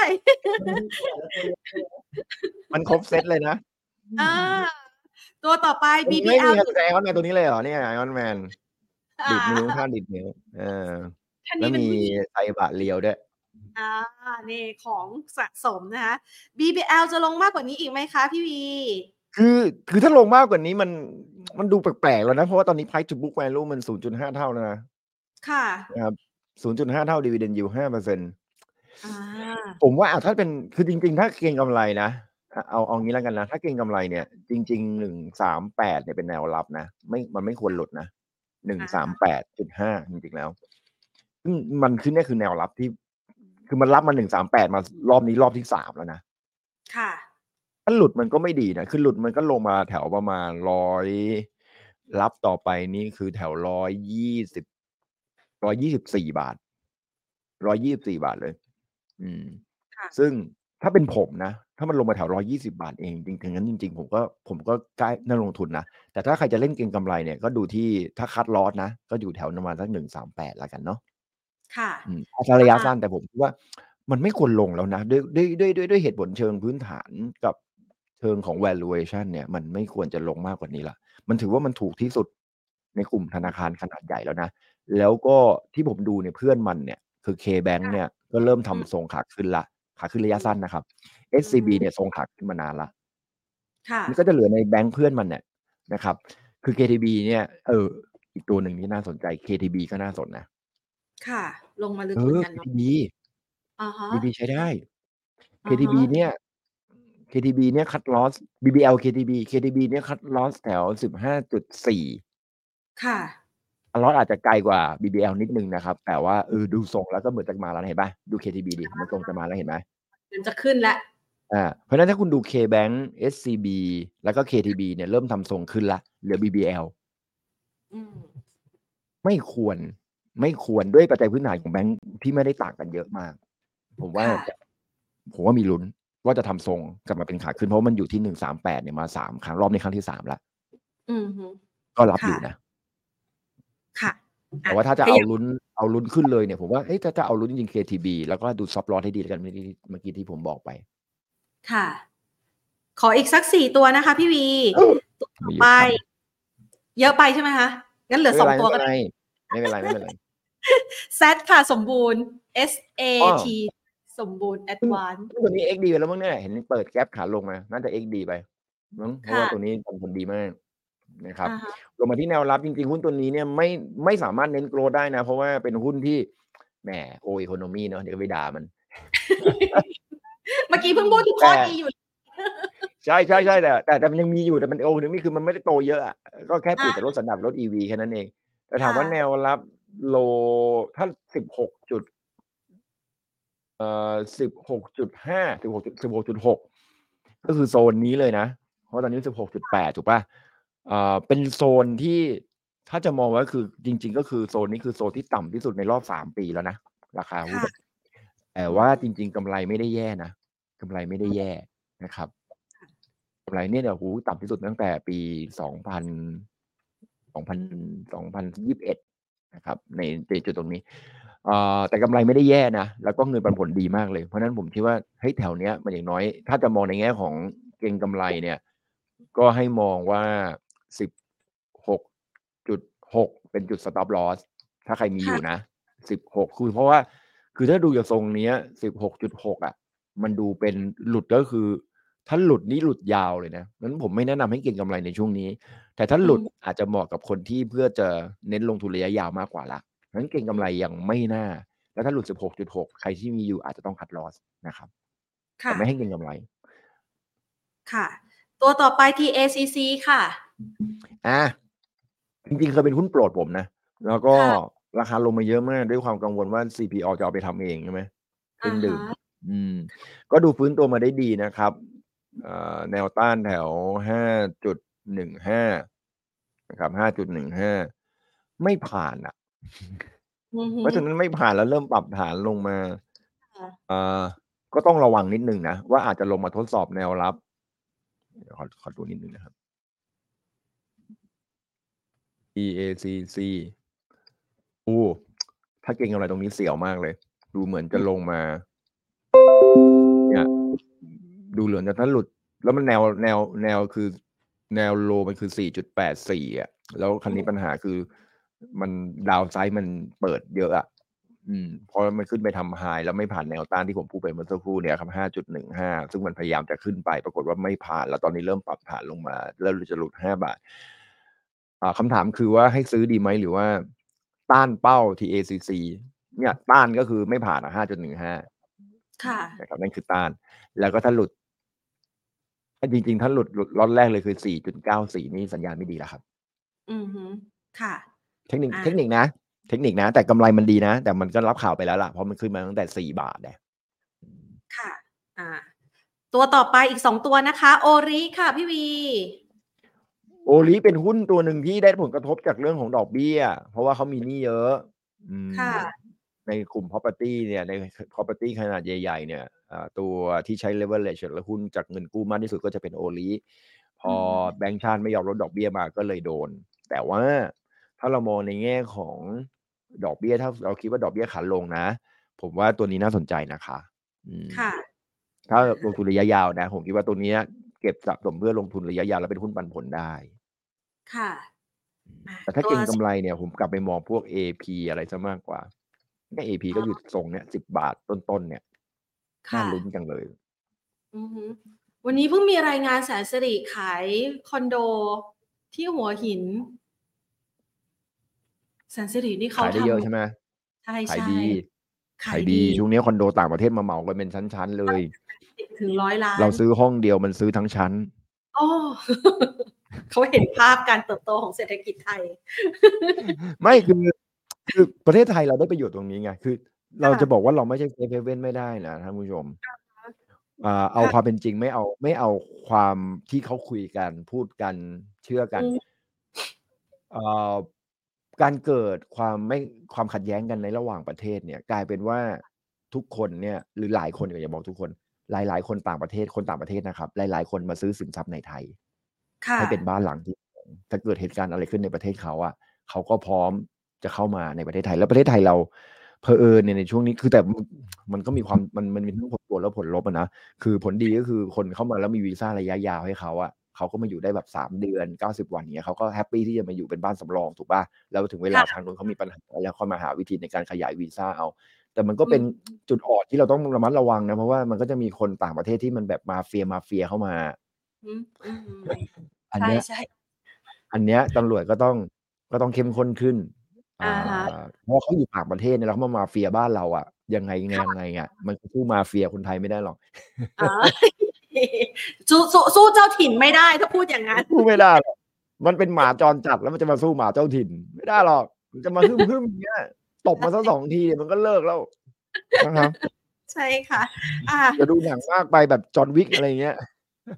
มันครบเซตเลยนะอาตัวต่อไปมันไม่มีบี บี แอลใครอยู่แสดง Iron Man ตัวนี้เลยเหรอเนี่ย Iron Man อาดีดนิ้วท่าดีดนิ้วเออท่านแล้วมีนี้เป็นผู้หญิงไซบะเรียวด้วยอานี่ของสะสมนะคะ บี บี แอล จะลงมากกว่านี้อีกไหมคะพี่วีคือคือถ้าลงมากกว่านี้มันมันดูแปลกๆแล้วนะเพราะว่าตอนนี้ Price to book value มัน ศูนย์จุดห้า เท่าแล้วนะค่ะนะครับ ศูนย์จุดห้า เท่า Dividend Yield ห้าเปอร์เซ็นต์อาผมว่าอะถ้าเป็นคือจริงๆถ้าเก็งกำไรนะอเอาเอางี้แล้วกันนะถ้าเก็งกำไรเนี่ยจริงๆหนึ่งร้อยสามสิบแปดเนี่ยเป็นแนวรับนะไม่มันไม่ควรหลุดนะอาหนึ่งร้อยสามสิบแปดจุดห้าจริงๆแล้วซึ่งมันคือเนี่ยคือแนวรับที่คือมันรับมาหนึ่งร้อยสามสิบแปดมารอบนี้รอบที่สามแล้วนะค่ะถ้าหลุดมันก็ไม่ดีนะคือหลุดมันก็ลงมาแถวประมาณหนึ่งร้อยรับต่อไปนี่คือแถวหนึ่งร้อยยี่สิบ หนึ่งร้อยยี่สิบสี่บาทหนึ่งร้อยยี่สิบสี่บาทเลยอืมค่ะซึ่งถ้าเป็นผมนะถ้ามันลงมาแถวหนึ่งร้อยยี่สิบบาทเองจริงๆงั้นจริงๆผมก็ผมก็ใกล้น่าลงทุนนะแต่ถ้าใครจะเล่นเก็งกำไรเนี่ยก็ดูที่ถ้าคัตลอสนะก็อยู่แถวประมาณสักหนึ่งร้อยสามสิบแปดแล้วกันเนาะค่ะอืมถ้าระยะอาสั้นแต่ผมคิดว่ามันไม่ควรลงแล้วนะด้วยด้วยด้วยด้วยด้วยเหตุผลเชิงพื้นฐานกับเชิงของ valuation เนี่ยมันไม่ควรจะลงมากกว่านี้แล้วมันถือว่ามันถูกที่สุดในกลุ่มธนาคารขนาดใหญ่แล้วนะแล้วก็ที่ผมดูเนี่ยเพื่อนมันเนี่ยคือ K-Bank ค่ะเนี่ยก็เริ่มอืมทำทรงขาขึ้นแล้วขาขึ้นระอืมยะสั้นนะครับอืเอส ซี บีมเนี่ยทรงขาขึ้นมานานแล้วค่ะมันก็จะเหลือในแบงก์เพื่อนมันเนี่ยนะครับคือ เค ที บี เนี่ยเอออีกตัวหนึ่งที่น่าสนใจ เค ที บี ก็น่าสนนะค่ะลงมาลึเออกเหมือนกันเนาะเค ที บีอะฮะเค ที บี ใช้ได้อะฮะเค ที บี เนี่ย เค ที บี เนี่ย cut loss บี บี แอล เค ที บี เค ที บี เนี่ย cut loss แถว สิบห้าจุดสี่ค่ะ cut loss อาจจะไกลกว่า บี บี แอล นิดหนึ่งนะครับแต่ว่าเออดูทรงแล้วก็เหมือนจะมาแล้วเห็นเปล่าดู เค ที บี ดิมันทรงจะมาแล้วเห็นไหมมันจะขึ้นแล้วอ่าเพราะฉะนั้นถ้าคุณดู K-Bank เอส ซี บี แล้วก็ เค ที บี เนี่ยเริ่มทำทรงขึ้นละเหลือ บี บี แอลอืมไม่ควรไม่ควรด้วยปัจจัยพื้นฐานของแบงค์ที่ไม่ได้ต่างกันเยอะมากผมว่าค่ะผมว่ามีลุ้นว่าจะทำทรงกลับมาเป็นขาขึ้นเพราะมันอยู่ที่หนึ่งสามแปดเนี่ยมาสามครั้งรอบนี้ครั้งที่สามแล้วอือฮึก็รับอค่ะยู่นะค่ะแต่อ่ะว่าถ้าจะขเอายับลุ้นเอาลุ้นขึ้นเลยเนี่ยผมว่าเอ๊ะถ้าจะเอาลุ้นจริงๆ เค ที บี แล้วก็ดู Stop Loss ให้ดีแล้วกันเมื่อกี้เมื่อกี้ที่ผมบอกไปค่ะ ขออีกสักสี่ตัวนะคะพี่วี ตัวต่อไม่เยไปอะครับเยอะไปใช่ไหมคะ งั้นเหลืไม่อเป็สนอง ตัวก็ไรได้ไม่เป็นไร ไม่เป็นไร ไม่เป็นไรแซด ค่ะ สมบูรณ์ เอส เออ้อที สมบูรณ์ แอดซึ่งวานซ์ซึ่งตัวนี้ เอ็กซ์ ดี ไปแล้วมั้งเนี่ย เห็นเปิดแก๊ปขาลงมา น่าจะ เอ็กซ์ ดี ไปมั้ง เพคราะว่า่ะตัวนี้ปันผลดีมากนะครับอะฮะลงมาที่แนวรับจริงๆหุ้นตัวนี้เนี่ยไม่ไม่สามารถเน้น growth ได้นะ เพราะว่าเป็นหุ้นที่แหม Old Economy เนาะเดี๋ยวก็ไปด่ามันเมื่อกี้เพิ่งพูดถึงแตข้อดีอยู่ใช่ ๆ ๆ แต่ แต่ แต่มันยังมีอยู่ แต่มัน Old Economy คือมันไม่ได้โตเยอะอะ ก็แค่เปลี่ยนจากรถสันดาปเป็นรถ อี วี แค่นั้นเอง แต่ถามว่าแนวรับ low ถ้า สิบหก จุด เอ่อ สิบหกจุดห้า สิบหกจุด สิบหกจุดหก ก็คือโซนนี้เลยนะ เพราะตอนนี้ สิบหกจุดแปด ถูกเปล่า? อ่า เป็นโซนที่ถ้าจะมองว่าคือจริงๆ ก็คือโซนนี้คือโซนที่ต่ำที่สุดในรอบ สาม ปีแล้วนะ ราคาหุ้ค่ะน แต่อือว่าฮึจริง ๆ กำไรไม่ได้แย่นะ กำไรไม่ได้แย่นะครับค่ะกำไรเนี่ย โอ้โฮ ต่ำที่สุดตั้งแต่ปี สองพัน สองพัน สองพันยี่สิบเอ็ด นะครับ ใน ในจุดตรงนี้ อ่า แต่กำไรไม่ได้แย่นะ แล้วก็เงินปันผลดีมากเลย เพราะฉะนั้นผมคิดว่า เฮ้ย แถวเนี้ยมันอย่างน้อย ถ้าจะมองในแง่ของเก็งกำไรเนี่ย ก็ให้มองว่า สิบหกจุดหก เป็นจุด Stop Loss ถ้าใครมีคอ่ะยู่นะ สิบหก คือเพราะว่า คือถ้าดูจากทรงเนี้ย สิบหกจุดหก อะ มันดูเป็นหลุด ก็คือถ้าหลุดนี่หลุดยาวเลยนะ งั้นผมไม่แนะนำให้เก็งกำไรในช่วงนี้ แต่ถ้าหลุดอืมอาจจะเหมาะกับคนที่เพื่อจะเน้นลงทุนระยะยาวมากกว่าแล้ว งั้นเก็งกำไรยังไม่น่า แล้วถ้าหลุด สิบหกจุดหก ใครที่มีอยู่อาจจะต้อง Cut Loss นะครับคแต่่ะไม่ให้เก็งกำไรค่ะ ตัวต่อไป ที เอ ซี ซี ค่ะอา จริงๆ เคยเป็นหุ้นโปรดผมนะ แล้วก็ค่ะราคาลงมาเยอะมากด้วยความกังวลว่า ซี พี อ จะเอาไปทำเองใช่ไหม เคอรื่ะฮองดื่มะอืม ก็ดูฟื้นตัวมาได้ดีนะครับ อ่า แนวต้านแถว ห้าจุดหนึ่งห้า นะครับ ห้าจุดหนึ่งห้า ไม่ผ่านอะอือฮึเพราะฉะนั้นไม่ผ่านแล้วเริ่มปรับฐานลงมาค่ะอ่า ก็ต้องระวังนิดหนึ่งนะว่าอาจจะลงมาทดสอบแนวรับ เดี๋ยวขอ ขอดูนิดหนึ่งนะครับ ที เอ ซี ซี โอ้ ถ้าเก็งกำไรตรงนี้เสียวมากเลย ดูเหมือนจะลงมา เนี่ย ดูเหมือนจะถ้าหลุด แล้วมันแนว แนว แนวคือ แนว low มันคือ สี่จุดแปดสี่ อะ แล้วคราวนี้ปัญหาคือมัน downside มันเปิดเยอะอะ อืม เพราะมันขึ้นไปทำ high แล้วไม่ผ่านแนวต้านที่ผมพูดไปเมื่อสักครู่เนี่ยครับ ห้าจุดหนึ่งห้า ซึ่งมันพยายามจะขึ้นไป ปรากฏว่าไม่ผ่าน แล้วตอนนี้เริ่มปรับฐานลงมา แล้วจะหลุด ห้า บาท อ่า คำถามคือว่าให้ซื้อดีไหม หรือว่าต้านเป้า ที เอ ซี ซี เนี่ยต้านก็คือไม่ผ่านอะ ห้าจุดหนึ่งห้าค่ะนะครับ นั่นคือต้าน แล้วก็ถ้าหลุด ถ้าจริง ๆ ถ้าหลุด หลุดล็อตแรกเลยคือ สี่จุดเก้าสี่ นี่สัญญาณไม่ดีแล้วครับอือฮึ ค่ะเทคนิคอาเทคนิคนะ เทคนิคนะ แต่กำไรมันดีนะ แต่มันก็รับข่าวไปแล้วล่ะ เพราะมันขึ้นมาตั้งแต่ สี่ บาทเนี่ย อืมค่ะ อ่า ตัวต่อไปอีก สอง ตัวนะคะ โอริ ค่ะพี่วีโอริเป็นหุ้นตัวหนึ่งที่ได้ผลกระทบจากเรื่องของดอกเบี้ย เพราะว่าเขามีหนี้เยอะ อืมค่ะในกลุ่ม Property เนี่ย ใน ค Property ขนาดใหญ่ ๆ เนี่ย อ่า ตัวที่ใช้ leverage และหุ้นจากเงินกู้มากที่สุดก็จะเป็นโอริ พอืออฮึแบงก์ชาติไม่ยอมลดดอกเบี้ยมาก็เลยโดน แต่ว่าถ้าเรามองในแง่ของดอกเบี้ย ถ้าเราคิดว่าดอกเบี้ยขาลงนะ ผมว่าตัวนี้น่าสนใจนะคะ อืมค่ะถ้าอะฮละงทุนระยะยาวนะ ผมคิดว่าตัวเนี้ยเก็บสะสมเพื่อลงทุนระยะยาว แล้วเป็นหุ้นปันผลได้ค่ะอืมอาแต่ถ้าตัเวก็งกสำไรเนี่ย ผมกลับไปมองพวก เอ พี อะไรเสียมากกว่า เนี่ย เอ พีอ๋อก็อยู่ทรงเนี้ย สิบ บาทต้น ๆ เนี่ยคน่า่ะลุ้นจังเลยอือฮึ วันนี้เพิ่งมีรายงานแสนสิริขายคอนโดที่หัวหิน แสนสิรินี่เขขาายได้ทเยอะใช่ไหม? ำ ใขายช่ดีๆ ขขาายยดดีี ช่วงนี้คอนโดต่างประเทศมาเหมากันเป็นชั้น ๆ เลยสิบ ถึง ร้อย ล้าเรานซื้อห้องเดียวมันซื้อทั้งชั้นอ้อ เขาเห็นภาพการเติบโตของเศรษฐกิจไทยไม่ คือ คือประเทศไทยเราได้ประโยชน์ตรงนี้ไง คือเราค่จะะบอกว่าเราไม่ใช่ Safe Haven ไม่ได้นะท่านผู้ชมอะฮะอ่าเอาค่ะความเป็นจริงไม่เอาไม่เอาความที่เขาคุยกันพูดกันเชื่อกัอืนมเอ่อการเกิดความไม่ความขัดแย้งกันในระหว่างประเทศเนี่ยกลายเป็นว่าทุกคนเนี่ยหรือหลายคนอย่าบอกทุกคนหลายๆคนต่างประเทศคนต่างประเทศนะครับหลายๆคนมาซื้อสินทรัพย์ในไทยค่ะให้เป็นบ้านหลังที่สองถ้าเกิดเหตุการณ์อะไรขึ้นในประเทศเขาอะเขาก็พร้อมจะเข้ามาในประเทศไทยแล้วประเทศไทยเราเผอิญเนี่ยในช่วงนี้คือแต่มันมันก็มีความมันมันมีทั้งผลบวกและผลลบอะนะ คือผลดีก็คือคนเข้ามาแล้วมีวีซ่าระยะยาวให้เขาอะเขาก็มาอยู่ได้แบบสามเดือนเก้าสิบวันอย่างเงี้ยเขาก็แฮปปีที่จะมาอยู่เป็นบ้านสำรองถูกเปล่าแล้วถึงเวลาทางค่ะนู้นเขามีปัญหาแล้วค่อยมาหาวิธีในการขยายวีซ่าเอาแต่มันก็อืเป็นมจุดอ่อนที่เราต้องระมัดระวังนะเพราะว่ามันก็จะมีคนต่างประเทศที่มันแบบมาเฟียมาเฟียเข้ามาอืมอืมอันเนี้ยใช่อันเนี้ยตำรวจก็ต้องก็ต้องเข้มข้นขึ้นๆอะอ่ฮะาเพราะว่าเขาอยู่ต่างประเทศเนี่ยแล้วเขามามาเฟียบ้านเราอะยังไงยังค่ะไงอะมันสู้มาเฟียคนไทยไม่ได้หรอกอ๋อสู้สู้สู้เจ้าถิ่นไม่ได้ถ้าพูดอย่างงั้นสู้ไม่ได้หรอกมันเป็นหมาจรจัดแล้วมันจะมาสู้หมาเจ้าถิ่นไม่ได้หรอกมันจะมาหึ่มๆอย่างเงี้ยตบมาสักสองทีมันก็เลิกแล้วนะครับใช่ค่ะอาอย่าดูหนังมากไปแบบจอห์นวิกอะไรอย่างเงี้ย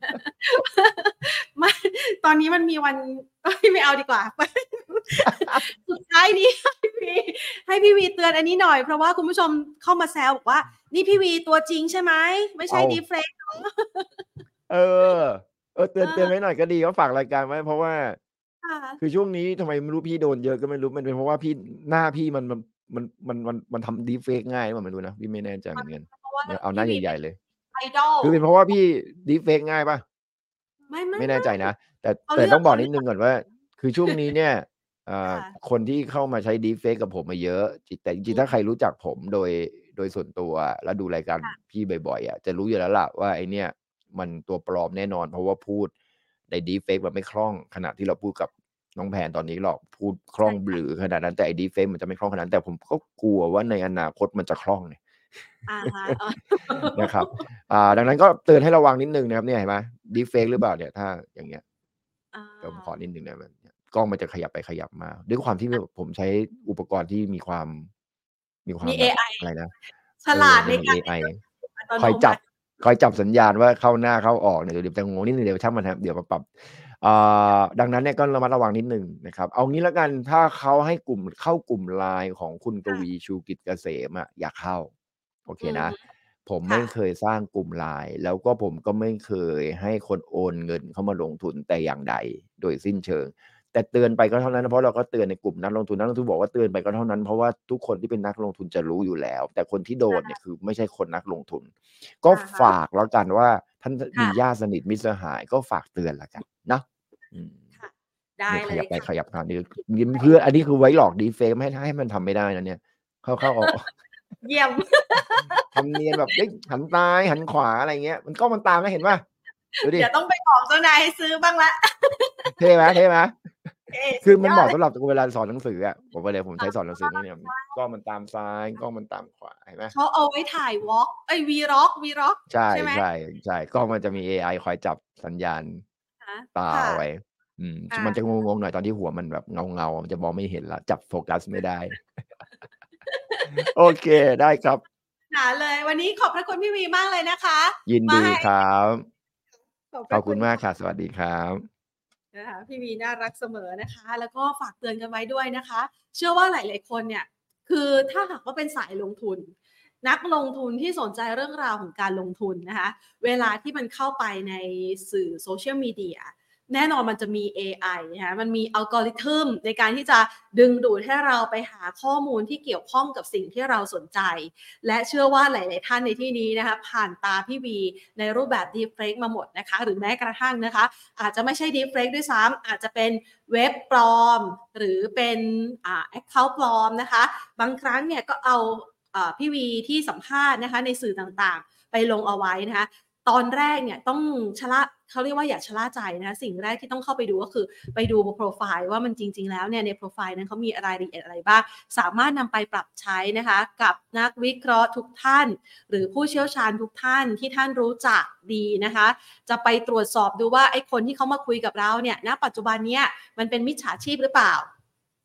ไม่ตอนนี้มันมีวันเอ้ยไม่เอาดีกว่า สุดท้ายนี้ให้พี่ให้พี่วีเตือนอันนี้หน่อยเพราะว่าคุณผู้ชมเข้ามาแซวบอกว่านี่พี่วีตัวจริงใช่ไหมไม่ใช่เอา deepfake เนาะเออเออเตืเออนเตือนไว้หอน่อยก็ดีก็ฝากรายการไว้เพราะว่าค่ะคือช่วงนี้ทำไมไม่รู้พี่โดนเยอะก็ไม่รู้มันเป็นเพราะว่าพี่หน้าพี่มันมันมันมันมันมันทำ deepfake ง่ายหรือเปล่าไม่รู้นะพี่ไม่แน่ใจเหมือนกันเพราะว่าเนี่ยเอาหน้าพี่วีเป็นใหญ่ๆเลย idol คือเป็นเพราะว่าพี่ deepfake ง่ายเปล่าไม่ไม่แน่ใจๆนะแต่ๆเขาแต่เลือกต้องบอกนิดหนึ่เขาเลือกงก่อนว่าคือช่วงนี้เนี่ยเอ่อค่ะคนที่เข้ามาใช้ Deepfake กับผมอะเยอะจิแต่จริงๆถ้าใครอืมรู้จักผมโดยโดยส่วนตัวแล้วดูรายการค่ะพี่บ่อยๆอะจะรู้อยู่แล้วล่ะว่าไอ้เนี่ยมันตัวปลอมแน่นอนเพราะว่าพูดใน Deepfake มันไม่คล่องขนาดที่เราพูดกับน้องแพนตอนนี้หรอกพูดคล่องบใช่ค่ะลื่อขนาดนั้นแต่ไอ้ Deepfake มันจะไม่คล่องขนาดนั้นแต่ผมก็กลัวว่าในอนาคตมันจะคล่องไงอะฮะเออนะครับอ่าดังนั้นก็เตือนให้ระวังนิดหนึ่งนะครับเนี่ยเห็นไหม Deepfake หรือเปล่าเนี่ยถ้าอย่างเงี้ยอาเดี๋ยวผมขอนิดหนึ่งได้ไหมกล้องมันจะขยับไปขยับมาด้วยความที่แบบผมใช้อุปกรณ์ที่มีความมีความีมแบบเอไออะไรนะฉลาเออมันจะมีเอดในการไอเลือกอัตโนคอยจับมัติคอยจับสัญญาณว่าเข้าหน้าเข้าออกเนี่ยเดี๋ยวเดี๋ยวจะงงนิดหนึ่งเดี๋ยวช่างมันครับเดี๋ยวมาปรับอ่าดังนั้นเนี่ยก็ระมัดระวังนิดหนึ่งนะครับเอางี้แล้วกันถ้าเขาให้กลุ่มเข้ากลุ่ม ไลน์ ของคุณกค่ะวีชูกิจเกษมอะอย่าเข้าโอเคนะอือฮึผมไม่ค่ะเคยสร้างกลุ่ม ไลน์ แล้วก็ผมก็ไม่เคยให้คนโอนเงินเข้ามาลงทุนแต่อย่างใดโดยสิ้นเชิง แต่เตือนไปก็เท่านั้นนะเพราะเราก็เตือนในกลุ่มนักลงทุนนักลงทุนบอกว่าเตือนไปก็เท่านั้นเพราะว่าทุกคนที่เป็นนักลงทุนจะรู้อยู่แล้วแต่คนที่โดนเนี่ยคือไม่ใช่คนนักลงทุนก็อะฮะฝากแล้วกันว่าท่านมีค่ะญาติสนิทมิตรสหายก็ฝากเตือนแล้วกันเนาะอืมค่ะได้เนี่ยขยับไปเลยค่ะขยับมานี่เพื่ออันนี้คือไว้หลอก deepfake ไม่ให้ให้มันทำไม่ได้นะเนี่ยเข้าๆออกเยี่ยมๆทำเนียนแบบเฮ้ยหันซ้ายหันขวาอะไรอย่างเงี้ยมันกล้องมันตามนะเห็นเปล่าดูดิเดี๋ยวต้องไปบอกเจ้านายให้ซื้อบ้างแล้วเท่ไหมเท่ไหมเท่คือมันเหมาะสุดยอดเลยสำหรับเวลาสอนหนังสืออะผมเวลาผมใช้สอนหนังสือเนี่ยค่ะกล้องมันตามซ้ายกล้องมันตามขวาเห็นไหมเขาเอาไว้ถ่ายวอล์กเอ๊ย Vlog Vlog ใช่ใช่ไหมๆๆกล้องมันจะมีเอไอคอยจับสัญญาณคะตาค่ะเอาไว้อืมอามันจะงงๆหน่อยตอนที่หัวมันแบบเงาๆมันจะมองไม่เห็นแล้วจับโฟกัสไม่ได้โอเคได้ครับหาเลยวันนี้ขอบพระคุณพี่วีมากเลยนะคะยินดีมาให้ครับขอบพขอบคุณระคุณค่ะมากค่ะสวัสดีครับนะคะพี่วีน่ารักเสมอนะคะแล้วก็ฝากเตือนกันไว้ด้วยนะคะเชื่อว่าหลายๆคนเนี่ยคือถ้าหากว่าเป็นสายลงทุนนักลงทุนที่สนใจเรื่องราวของการลงทุนนะคะเวลาที่มันเข้าไปในสื่อ Social Media แน่นอนมันจะมีเอไอนะคะมันมี algorithm ในการที่จะดึงดูดให้เราไปหาข้อมูลที่เกี่ยวข้องกับสิ่งที่เราสนใจและเชื่อว่าหลายๆท่านในที่นี้นะคะผ่านตาพี่วีในรูปแบบ Deepfake มาหมดนะคะหรือแม้กระทั่งนะคะ อาจจะไม่ใช่ Deepfake ด้วยซ้ำอาจจะเป็นเว็บปลอมหรือเป็นอ่าแอคเคาท์ปลอมนะคะบางครั้งเนี่ยก็เอาอ่าพี่วีที่สัมภาษณ์นะคะในสื่อต่างๆไปลงเอาไว้นะคะตอนแรกเนี่ยต้องชะล่าเขาเรียกว่าอย่าชะล่าใจนะคะสิ่งแรกที่ต้องเข้าไปดูก็คือไปดูโปรไฟล์ว่ามันจริงๆแล้วเนี่ยในโปรไฟล์นั้นเขามีรายละเอียดอะไรบ้างสามารถนำไปปรับใช้นะคะกับนักวิเคราะห์ทุกท่านหรือผู้เชี่ยวชาญทุกท่านที่ท่านรู้จักดีนะคะ จะไปตรวจสอบดูว่าไอ้คนที่เขามาคุยกับเราเนี่ยณปัจจุบันเนี้ยมันเป็นมิจฉาชีพหรือเปล่า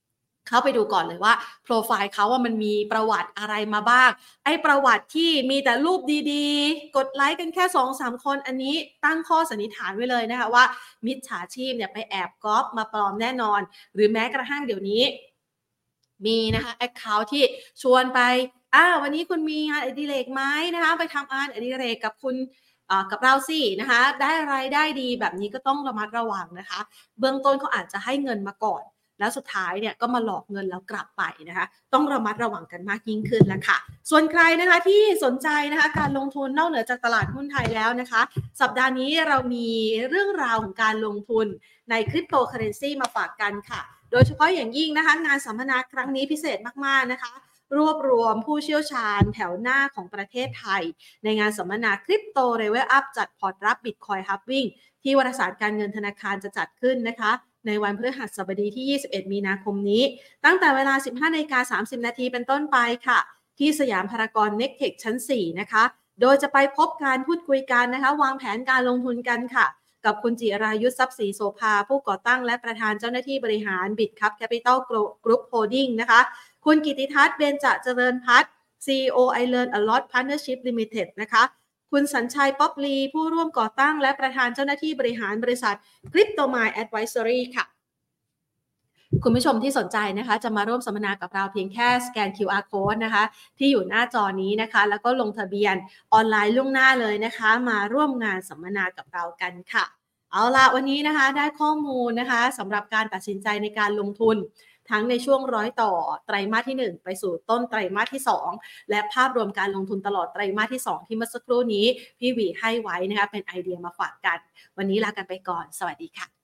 เข้าไปดูก่อนเลยว่าโปรไฟล์เขาว่ามันมีประวัติอะไรมาบ้างไอ้ประวัติที่มีแต่รูปดีๆกดไลค์กันแค่ สองถึงสาม คนอันนี้ตั้งข้อสันนิษฐานไว้เลยนะคะว่ามิจฉาชีพเนี่ยไปแอบก๊อปมาปลอมแน่นอนหรือแม้กระทั่งเดี๋ยวนี้มีนะคะแอคเคาท์ที่ชวนไปอ้าววันนี้คุณมีงานอดิเรกไหมนะคะไปทำงานอดิเรกกับคุณกับเราสินะคะได้รายได้ดีแบบนี้ก็ต้องระมัดระวังนะคะเบื้องต้นเขาอาจจะให้เงินมาก่อนแล้วสุดท้ายเนี่ยก็มาหลอกเงินแล้วกลับไปนะคะต้องระมัดระวังกันมากยิ่งขึ้นแล้วค่ะส่วนใครนะคะที่สนใจนะคะการลงทุนนอกเหนือจากตลาดหุ้นไทยแล้วนะคะสัปดาห์นี้เรามีเรื่องราวของการลงทุนในคริปโตเคอเรนซีมาฝากกันค่ะโดยเฉพาะอย่างยิ่งนะคะงานสัมมนาครั้งนี้พิเศษมากๆนะคะรวบรวมผู้เชี่ยวชาญแถวหน้าของประเทศไทยในงานสัมมนาคริปโตเลเวลอัพจัดพอร์ตรับบิตคอยน์ฮับวิ่งที่วารสารการเงินธนาคารจะจัดขึ้นนะคะในวันพฤหัสบดีที่ยี่สิบเอ็ดมีนาคมนี้ตั้งแต่เวลา สิบห้านาฬิกาสามสิบนาทีเป็นต้นไปค่ะที่สยามพารากอนเน็กเทคชั้นสี่นะคะโดยจะไปพบการพูดคุยกันนะคะวางแผนการลงทุนกันค่ะกับคุณจิรายุทธทรัพย์ศรีโสภาผู้ก่อตั้งและประธานเจ้าหน้าที่บริหาร BitCup Capital Group Holding นะคะคุณกิติทัศน์เบญจเจริญพัฒน์ ซี อี โอ I Learn a Lot Partnership Limited นะคะคุณสัญชัยป๊อปลีผู้ร่วมก่อตั้งและประธานเจ้าหน้าที่บริหารบริษัท Cryptomine Advisory ค่ะคุณผู้ชมที่สนใจนะคะจะมาร่วมสัมมนากับเราเพียงแค่สแกน คิว อาร์ Code นะคะที่อยู่หน้าจอนี้นะคะแล้วก็ลงทะเบียนออนไลน์ล่วงหน้าเลยนะคะมาร่วมงานสัมมนากับเรากันค่ะเอาล่ะวันนี้นะคะได้ข้อมูลนะคะสำหรับการตัดสินใจในการลงทุนทั้งในช่วงร้อยต่อไตรมาสที่หนึ่งไปสู่ต้นไตรมาสที่สองและภาพรวมการลงทุนตลอดไตรมาสที่สองที่เมื่อสักครู่นี้พี่หวีให้ไว้นะคะเป็นไอเดียมาฝากกันวันนี้ลากันไปก่อนสวัสดีค่ะ